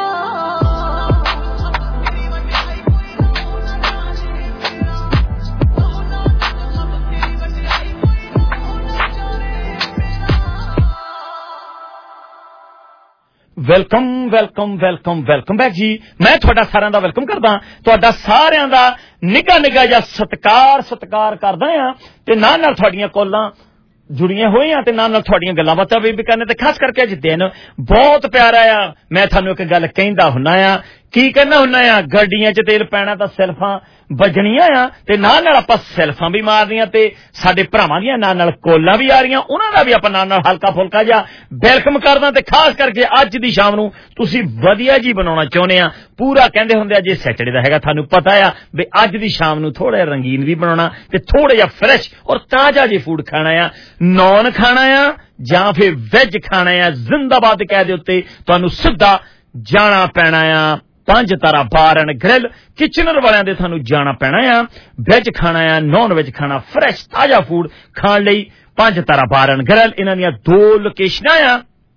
welcome welcome welcome welcome back ਜੀ ਮੈਂ ਤੁਹਾਡਾ ਸਾਰਿਆਂ ਦਾ ਵੈਲਕਮ ਕਰਦਾ ਤੁਹਾਡਾ ਸਾਰਿਆਂ ਦਾ ਨਿੱਘਾ ਨਿੱਘਾ ਜਿਹਾ ਸਤਿਕਾਰ ਸਤਿਕਾਰ ਕਰਦਾ ਆ ਤੇ ਨਾਲ ਨਾਲ ਤੁਹਾਡੀਆਂ ਕਾਲਾਂ ਜੁੜੀਆਂ ਹੋਈਆਂ ਤੇ ਨਾਲ ਨਾਲ ਤੁਹਾਡੀਆਂ ਗੱਲਾਂ ਬਾਤਾਂ ਵੀ ਕਰਨੇ ਤੇ ਖਾਸ ਕਰਕੇ ਅੱਜ ਦਿਨ ਬਹੁਤ ਪਿਆਰਾ ਆ ਮੈਂ ਤੁਹਾਨੂੰ ਇੱਕ ਗੱਲ ਕਹਿੰਦਾ ਹੁੰਨਾ ਆ ਕੀ ਕਹਿੰਦਾ ਹੁੰਨਾ ਆ ਗੱਡੀਆਂ 'ਚ ਤੇਲ ਪੈਣਾ ਤਾਂ ਸੈਲਫਾਂ ਵੱਜਣੀਆਂ ਆ ਤੇ ਨਾਲ ਨਾਲ ਆਪਾਂ ਸੈਲਫਾਂ ਵੀ ਮਾਰਨੀਆਂ ਤੇ ਸਾਡੇ ਭਰਾਵਾਂ ਦੀਆਂ ਨਾਲ ਨਾਲ ਕੋਲਾਂ ਵੀ ਆ ਰਹੀਆਂ ਉਹਨਾਂ ਦਾ ਵੀ ਆਪਾਂ ਨਾਲ ਨਾਲ ਹਲਕਾ ਫੁਲਕਾ ਜਿਹਾ ਵੈਲਕਮ ਕਰਦਾ ਤੇ ਖਾਸ ਕਰਕੇ ਅੱਜ ਦੀ ਸ਼ਾਮ ਨੂੰ ਤੁਸੀਂ ਵਧੀਆ ਜੀ ਬਣਾਉਣਾ ਚਾਹੁੰਦੇ ਆ ਪੂਰਾ ਕਹਿੰਦੇ ਹੁੰਦੇ ਆ ਜੇ ਸੈਟਰਡੇ ਦਾ ਹੈਗਾ ਤੁਹਾਨੂੰ ਪਤਾ ਆ ਵੀ ਅੱਜ ਦੀ ਸ਼ਾਮ ਨੂੰ ਥੋੜਾ ਜਿਹਾ ਰੰਗੀਨ ਵੀ ਬਣਾਉਣਾ ਤੇ ਥੋੜਾ ਜਿਹਾ ਫਰੈਸ਼ ਔਰ ਤਾਜ਼ਾ ਜੇ ਫੂਡ ਖਾਣਾ ਆ ਨੌਨ ਖਾਣਾ ਆ ਜਾਂ ਫਿਰ ਵੈਜ ਖਾਣਾ ਆ ਜ਼ਿੰਦਾਬਾਦ ਕਹਿ ਦੇ ਉੱਤੇ ਤੁਹਾਨੂੰ ਸਿੱਧਾ ਜਾਣਾ ਪੈਣਾ ਆ Panj Tara bar and grill Kitchener ਵਾਲਿਆਂ ਦੇ ਤੁਹਾਨੂੰ ਜਾਣਾ ਪੈਣਾ ਆ ਵੈਜ ਖਾਣਾ ਆ ਨੌਨ ਵੈਜ ਖਾਣਾ ਫਰੈਸ਼ ਤਾਜ਼ਾ ਫੂਡ ਖਾਣ ਲਈ ਪੰਜ ਤਾਰਾ ਬਾਰ ਐਂਡ ਗ੍ਰਿਲ ਇਹਨਾਂ ਦੀਆਂ ਦੋ ਲੋਕੇਸ਼ਨਾਂ ਆ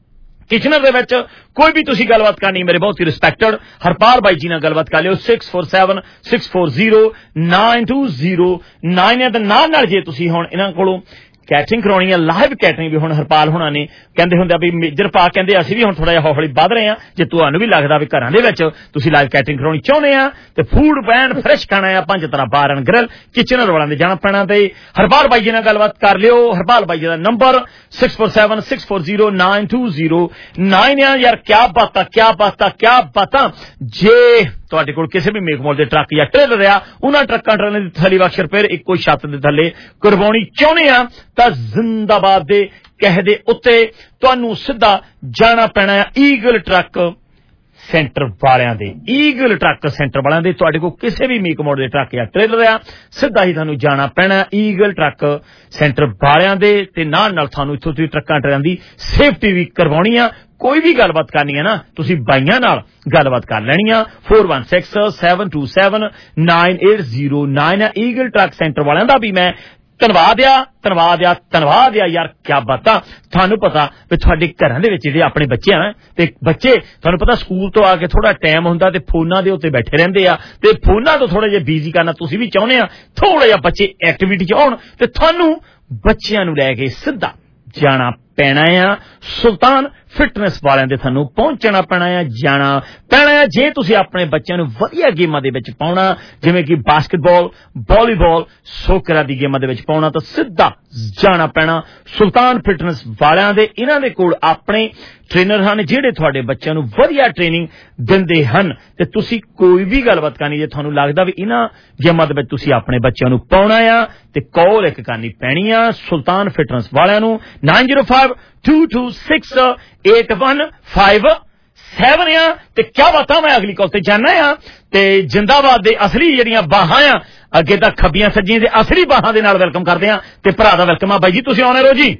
ਕਿਚਨਰ ਦੇ ਵਿੱਚ ਕੋਈ ਵੀ ਤੁਸੀਂ ਗੱਲਬਾਤ ਕਰਨੀ ਮੇਰੇ ਬਹੁਤ ਹੀ ਰਿਸਪੈਕਟਡ ਹਰਪਾਲ ਬਾਈ ਜੀ ਨਾਲ ਗੱਲਬਾਤ ਕਰ ਲਿਓ six four seven six four zero nine two zero nine ਦੇ ਨਾਲ ਨਾਲ ਜੇ ਤੁਸੀਂ ਹੁਣ ਇਹਨਾਂ ਕੋਲੋਂ ਕੈਟਰਿੰਗ ਕਰਾਉਣੀ ਆ ਲਾਈਵ ਕੈਟਰਿੰਗ ਵੀ ਹੁਣ ਹਰਪਾਲ ਹੋਣਾ ਨੇ ਕਹਿੰਦੇ ਹੁੰਦੇ ਆ ਵੀ ਮੇਜਰ ਪਾ ਕਹਿੰਦੇ ਅਸੀਂ ਵੀ ਹੁਣ ਥੋੜਾ ਜਿਹਾ ਹੌਲੀ ਵੱਧ ਰਹੇ ਆ ਜੇ ਤੁਹਾਨੂੰ ਵੀ ਲੱਗਦਾ ਵੀ ਘਰਾਂ ਦੇ ਵਿੱਚ ਤੁਸੀਂ ਲਾਈਵ ਕੈਟਰਿੰਗ ਕਰਾਉਣੀ ਚਾਹੁੰਦੇ ਆ ਤੇ ਫੂਡ ਬੈਂਡ ਫਰੈਸ਼ ਖਾਣਾ ਆ ਪੰਜ ਤਰ੍ਹਾਂ ਬਾਰ ਐਂਡ ਗ੍ਰਿਲ ਕਿਚਨਰ ਵਾਲਿਆਂ ਦੇ ਜਾਣਾ ਪੈਣਾ ਤੇ ਹਰਪਾਲ ਬਾਈ ਜੀ ਨਾਲ ਗੱਲਬਾਤ ਕਰ ਲਿਓ ਹਰਪਾਲ ਬਾਈ ਜੀ ਦਾ number six four seven six four zero nine two zero nine ਆ ਯਾਰ ਕਿਆ ਬਾਤਾਂ ਕਿਆ ਬਾਤਾਂ ਕਿਆ ਬਾਤਾਂ ਜੇ ਤੁਹਾਡੇ ਕੋਲ ਕਿਸੇ ਵੀ ਮੇਕਮੋਲ ਦੇ ਟਰੱਕ ਜਾਂ ਟ੍ਰੇਲਰ ਆ ਉਹਨਾਂ ਟਰੱਕਾਂ ਟ੍ਰੇਲਰਾਂ ਦੀ ਥੱਲੇ ਵਾਸ਼ਰ ਫਿਰ ਇੱਕੋ ਛੱਤ ਦੇ ਥੱਲੇ ਕਰਵਾਉਣੀ ਚਾਹੁੰਦੇ ਆ ਤਾਂ ਜ਼ਿੰਦਾਬਾਦ ਦੇ ਕਹਿ ਦੇ ਉੱਤੇ ਤੁਹਾਨੂੰ ਸਿੱਧਾ ਜਾਣਾ ਪੈਣਾ ਆ ਈਗਲ ਟਰੱਕ ਸੈਂਟਰ ਵਾਲਿਆਂ ਦੇ ਈਗਲ ਟਰੱਕ ਸੈਂਟਰ ਵਾਲਿਆਂ ਦੇ ਤੁਹਾਡੇ ਕੋਲ ਕਿਸੇ ਵੀ ਮੇਕ ਮੋਡ ਦੇ ਟਰੱਕ ਜਾਂ ਟ੍ਰੇਲਰ ਆ ਸਿੱਧਾ ਹੀ ਤੁਹਾਨੂੰ ਜਾਣਾ ਪੈਣਾ ਈਗਲ ਟਰੱਕ ਸੈਂਟਰ ਵਾਲਿਆਂ ਦੇ ਤੇ ਨਾਲ ਨਾਲ ਤੁਹਾਨੂੰ ਇੱਥੋਂ ਤੁਸੀਂ ਟਰੱਕਾਂ ਟ੍ਰੇਲਾਂ ਦੀ ਸੇਫਟੀ ਵੀ ਕਰਵਾਉਣੀ ਆ ਕੋਈ ਵੀ ਗੱਲਬਾਤ ਕਰਨੀ ਹੈ ਨਾ ਤੁਸੀਂ ਬਾਈਆਂ ਨਾਲ ਗੱਲਬਾਤ ਕਰ ਲੈਣੀ ਆ four one six seven two seven nine eight zero nine eagle truck centre ਵਾਲਿਆਂ ਦਾ ਵੀ ਮੈਂ ਧੰਨਵਾਦ ਆ ਧੰਨਵਾਦ ਆ ਧੰਨਵਾਦ ਆ ਯਾਰ ਕਿਆ ਬਾਤਾਂ ਤੁਹਾਨੂੰ ਪਤਾ ਵੀ ਤੁਹਾਡੇ ਘਰਾਂ ਦੇ ਵਿੱਚ ਜਿਹੜੇ ਆਪਣੇ ਬੱਚੇ ਆ ਤੇ ਬੱਚੇ ਤੁਹਾਨੂੰ ਪਤਾ ਸਕੂਲ ਤੋਂ ਆ ਕੇ ਥੋੜਾ ਟਾਈਮ ਹੁੰਦਾ ਤੇ ਫੋਨਾਂ ਦੇ ਉੱਤੇ ਬੈਠੇ ਰਹਿੰਦੇ ਆ ਤੇ ਫੋਨਾਂ ਤੋਂ ਥੋੜਾ ਜਿਹਾ ਬਿਜ਼ੀ ਕਰਨਾ ਤੁਸੀਂ ਵੀ ਚਾਹੁੰਦੇ ਆ ਥੋੜਾ ਜਿਹਾ ਬੱਚੇ ਐਕਟੀਵਿਟੀ ਚ ਆਉਣ ਤੇ ਤੁਹਾਨੂੰ ਬੱਚਿਆਂ ਨੂੰ ਲੈ ਕੇ ਸਿੱਧਾ ਜਾਣਾ ਪੈਣਾ ਆ ਸੁਲਤਾਨ ਫਿਟਨੈਸ ਵਾਲਿਆਂ ਦੇ ਤੁਹਾਨੂੰ ਪਹੁੰਚਣਾ ਪੈਣਾ ਆ ਜਾਣਾ ਪੈਣਾ ਆ ਜੇ ਤੁਸੀਂ ਆਪਣੇ ਬੱਚਿਆਂ ਨੂੰ ਵਧੀਆ ਗੇਮਾਂ ਦੇ ਵਿੱਚ ਪਾਉਣਾ ਜਿਵੇਂ ਕਿ ਬਾਸਕਟਬਾਲ ਵਾਲੀਬਾਲ ਸੋਕਰ ਦੀ ਗੇਮਾਂ ਦੇ ਵਿੱਚ ਪਾਉਣਾ ਤਾਂ ਸਿੱਧਾ ਜਾਣਾ ਪੈਣਾ ਸੁਲਤਾਨ ਫਿਟਨੈਸ ਵਾਲਿਆਂ ਦੇ ਇਹਨਾਂ ਦੇ ਕੋਲ ਆਪਣੇ ਟ੍ਰੇਨਰ ਹਨ ਜਿਹੜੇ ਤੁਹਾਡੇ ਬੱਚਿਆਂ ਨੂੰ ਵਧੀਆ ਟ੍ਰੇਨਿੰਗ ਦਿੰਦੇ ਹਨ ਤੇ ਤੁਸੀਂ ਕੋਈ ਵੀ ਗੱਲਬਾਤ ਕਰਨੀ ਜੇ ਤੁਹਾਨੂੰ ਲੱਗਦਾ ਵੀ ਇਹਨਾਂ ਗੇਮਾਂ ਦੇ ਵਿੱਚ ਤੁਸੀਂ ਆਪਣੇ ਬੱਚਿਆਂ ਨੂੰ ਪਾਉਣਾ ਆ ਤੇ ਕਾਲ ਇੱਕ ਕਰਨੀ ਪੈਣੀ ਆ ਸੁਲਤਾਨ ਫਿਟਨੈਸ ਵਾਲਿਆਂ ਨੂੰ nine zero five two two six eight one five seven ਆ ਤੇ ਕਿਆ ਬਾਤਾਂ ਮੈਂ ਅਗਲੀ ਕਾਲ ਤੇ ਜਾਣਾ ਆ ਤੇ ਜਿੰਦਾਬਾਦ ਦੇ ਅਸਲੀ ਜਿਹੜੀਆਂ ਬਾਹਾਂ ਆ ਅੱਗੇ ਤਾਂ ਖੱਬੀਆਂ ਸੱਜੀਆਂ ਦੇ ਅਸਲੀ ਬਾਹਾਂ ਦੇ ਨਾਲ ਵੈਲਕਮ ਕਰਦੇ ਆ ਤੇ ਭਰਾ ਦਾ ਵੈਲਕਮ ਆ ਬਾਈ ਜੀ ਤੁਸੀਂ ਆਉਣੇ ਰਹੋ ਜੀ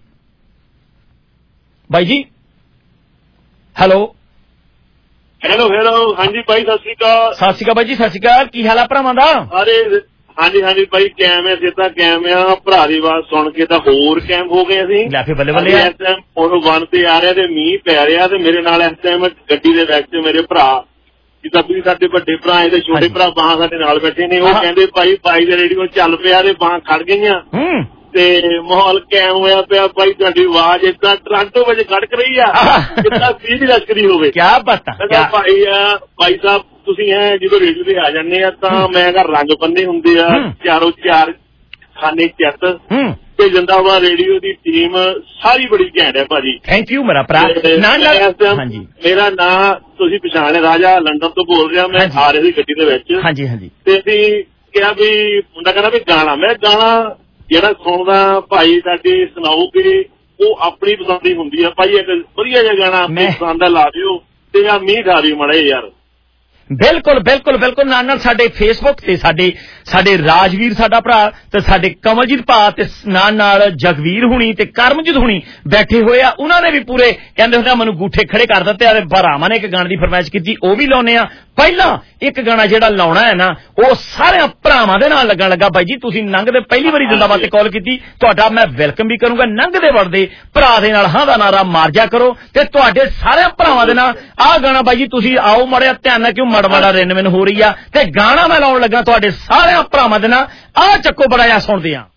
ਬਾਈ ਜੀ ਹੈਲੋ ਹੈਲੋ ਹੈਲੋ ਹਾਂਜੀ ਭਾਈ ਸਤਿ ਸ਼੍ਰੀ ਅਕਾਲ ਸਤਿ ਸ਼੍ਰੀ ਅਕਾਲ ਬਾਈ ਜੀ ਸਤਿ ਸ਼੍ਰੀ ਅਕਾਲ ਕੀ ਹਾਲ ਆ ਭਰਾਵਾਂ ਦਾ ਅਰੇ ਹਾਂਜੀ ਹਾਂਜੀ ਭਾਈ ਕੈਮ ਹੈ ਜਿੱਦਾਂ ਕੈਮ ਆ ਭਰਾ ਦੀ ਆਵਾਜ਼ ਸੁਣ ਕੇ ਤਾਂ ਹੋਰ ਕੈਮ ਹੋ ਗਏ ਅਸੀਂ ਲੈ ਫੇ ਬੱਲੇ ਬੱਲੇ ਇਸ ਟਾਈਮ ਫੋਨ ਵਨ ਤੇ ਆ ਰਿਹਾ ਤੇ ਮੀਂਹ ਪੈ ਰਿਹਾ ਤੇ ਮੇਰੇ ਨਾਲ ਇਸ ਟਾਈਮ ਗੱਡੀ ਦੇ ਵਿੱਚ ਮੇਰੇ ਭਰਾ ਜਿੱਦਾਂ ਤੁਸੀਂ ਸਾਡੇ ਵੱਡੇ ਭਰਾ ਤੇ ਛੋਟੇ ਭਰਾ ਬਾਹਾਂ ਸਾਡੇ ਨਾਲ ਬੈਠੇ ਨੇ ਉਹ ਕਹਿੰਦੇ ਭਾਈ ਬਾਈ ਦੇ ਰੇਡੀਓ ਚੱਲ ਪਿਆ ਤੇ ਬਾਹਾਂ ਖੜ ਗਈਆਂ ਤੇ ਮਾਹੌਲ ਕਾਇਮ ਹੋਇਆ ਪਿਆ ਭਾਈ ਤੁਹਾਡੀ ਆਵਾਜ਼ ਏਦਾਂ ਟਰਾਂਟੋ ਵਿੱਚ ਖੜਕ ਰਹੀ ਆ ਜਿੱਦਾਂ ਸੀਰੀ ਲੱਕੜੀ ਹੋਵੇ ਕਿਆ ਬਾਤਾਂ ਭਾਈ ਆ ਭਾਈ ਸਾਹਿਬ ਤੁਸੀਂ ਹੈ ਜਦੋਂ ਰੇਡੀਓ ਤੇ ਆ ਜਾਂਦੇ ਆ ਤਾਂ ਮੈਂ ਘਰ ਰੰਗ ਬੰਨੇ ਹੁੰਦੇ ਆ ਚਾਰੋਂ ਚਾਰ ਖਾਨੇ ਚਿੱਤ ਤੇ ਜਿੰਦਾਬਾਦ ਰੇਡੀਓ ਦੀ ਟੀਮ ਸਾਰੀ ਬੜੀ ਘੈਂਟ ਹੈ ਭਾਜੀ ਥੈਂਕ ਯੂ ਮੇਰਾ ਭਰਾ ਹਾਂਜੀ ਮੇਰਾ ਨਾਂ ਤੁਸੀਂ ਪਛਾਣਿਆ ਰਾਜਾ ਲੰਡਨ ਤੋਂ ਬੋਲ ਰਿਹਾ ਮੈਂ ਆ ਰਹੀ ਸੀ ਗੱਡੀ ਦੇ ਵਿੱਚ ਹਾਂਜੀ ਹਾਂਜੀ ਤੇ ਅਸੀਂ ਕਿਹਾ ਵੀ ਮੁੰਡਾ ਕਹਿੰਦਾ ਵੀ ਗਾਣਾ ਮੈਂ ਗਾਣਾ ਜਿਹੜਾ ਸੁਣਦਾ ਭਾਈ ਸਾਡੀ ਸੁਣਾਓ ਕਿ ਉਹ ਆਪਣੀ ਪਸੰਦ ਦੀ ਹੁੰਦੀ ਆ ਭਾਈ ਇੱਕ ਵਧੀਆ ਜਿਹਾ ਗਾਣਾ ਆਪਣੀ ਪਸੰਦ ਦਾ ਲਾ ਦਿਓ ਤੇ ਆ ਮੀਂਹ ਠਾਰੀ ਮੜੇ ਯਾਰ। ਬਿਲਕੁਲ ਬਿਲਕੁਲ ਬਿਲਕੁਲ ਨਾਲ ਨਾਲ ਸਾਡੇ ਫੇਸਬੁੱਕ ਤੇ ਸਾਡੇ ਸਾਡੇ ਰਾਜਵੀਰ ਸਾਡਾ ਭਰਾ ਤੇ ਸਾਡੇ ਕਮਲਜੀਤ ਭਾ ਤੇ ਨਾਲ ਨਾਲ ਜਗਵੀਰ ਹੁਣੀ ਤੇ ਕਰਮਜੀਤ ਹੁਣੀ ਬੈਠੇ ਹੋਏ ਆ। ਉਹਨਾਂ ਨੇ ਵੀ ਪੂਰੇ ਕਹਿੰਦੇ ਹੁੰਦੇ ਮੈਨੂੰ ਗੂਠੇ ਖੜੇ ਕਰ ਦਿੱਤੇ ਆ। ਭਰਾਵਾਂ ਨੇ ਇੱਕ ਗਾਣੇ ਦੀ ਫਰਮਾਇਸ਼ ਕੀਤੀ, ਉਹ ਵੀ ਲਾਉਨੇ ਆ। ਪਹਿਲਾਂ ਇੱਕ ਗਾਣਾ ਜਿਹੜਾ ਲਾਉਣਾ ਹੈ ਨਾ ਉਹ ਸਾਰਿਆਂ ਭਰਾਵਾਂ ਦੇ ਨਾਲ ਲੱਗਣ ਲੱਗਾ। ਬਾਈ ਜੀ ਤੁਸੀਂ ਲੰਘਦੇ ਪਹਿਲੀ ਵਾਰੀ ਜ਼ਿੰਦਾਬਾਦ ਤੇ ਕਾਲ ਕੀਤੀ, ਤੁਹਾਡਾ ਮੈਂ ਵੈਲਕਮ ਵੀ ਕਰੂੰਗਾ। ਲੰਘਦੇ ਵੜਦੇ ਭਰਾ ਦੇ ਨਾਲ ਹਾਂ ਦਾ ਨਾਰਾ ਮਾਰ ਜਾ ਕਰੋ ਤੇ ਤੁਹਾਡੇ ਸਾਰਿਆਂ ਭਰਾਵਾਂ ਦੇ ਨਾਲ ਆਹ ਗਾਣਾ ਬਾਈ ਜੀ ਤੁਸੀਂ ਆਓ ਮੜਿਆ ਧਿਆਨ ਨਾਲ, ਕਿਉਂ ਮੜਵਾੜਾ ਰਿੰਨ ਮੈਨੂੰ ਹੋ ਰਹੀ ਆ ਤੇ ਗਾਣਾ ਮੈਂ ਲਾਉਣ ਲੱਗਾ ਤੁਹਾਡੇ ਸਾਰਿਆਂ ਭਰਾਵਾਂ ਦੇ ਨਾਲ। ਆਹ ਚੱਕੋ ਬੜਾ ਆ ਸੁਣਦੇ ਆ।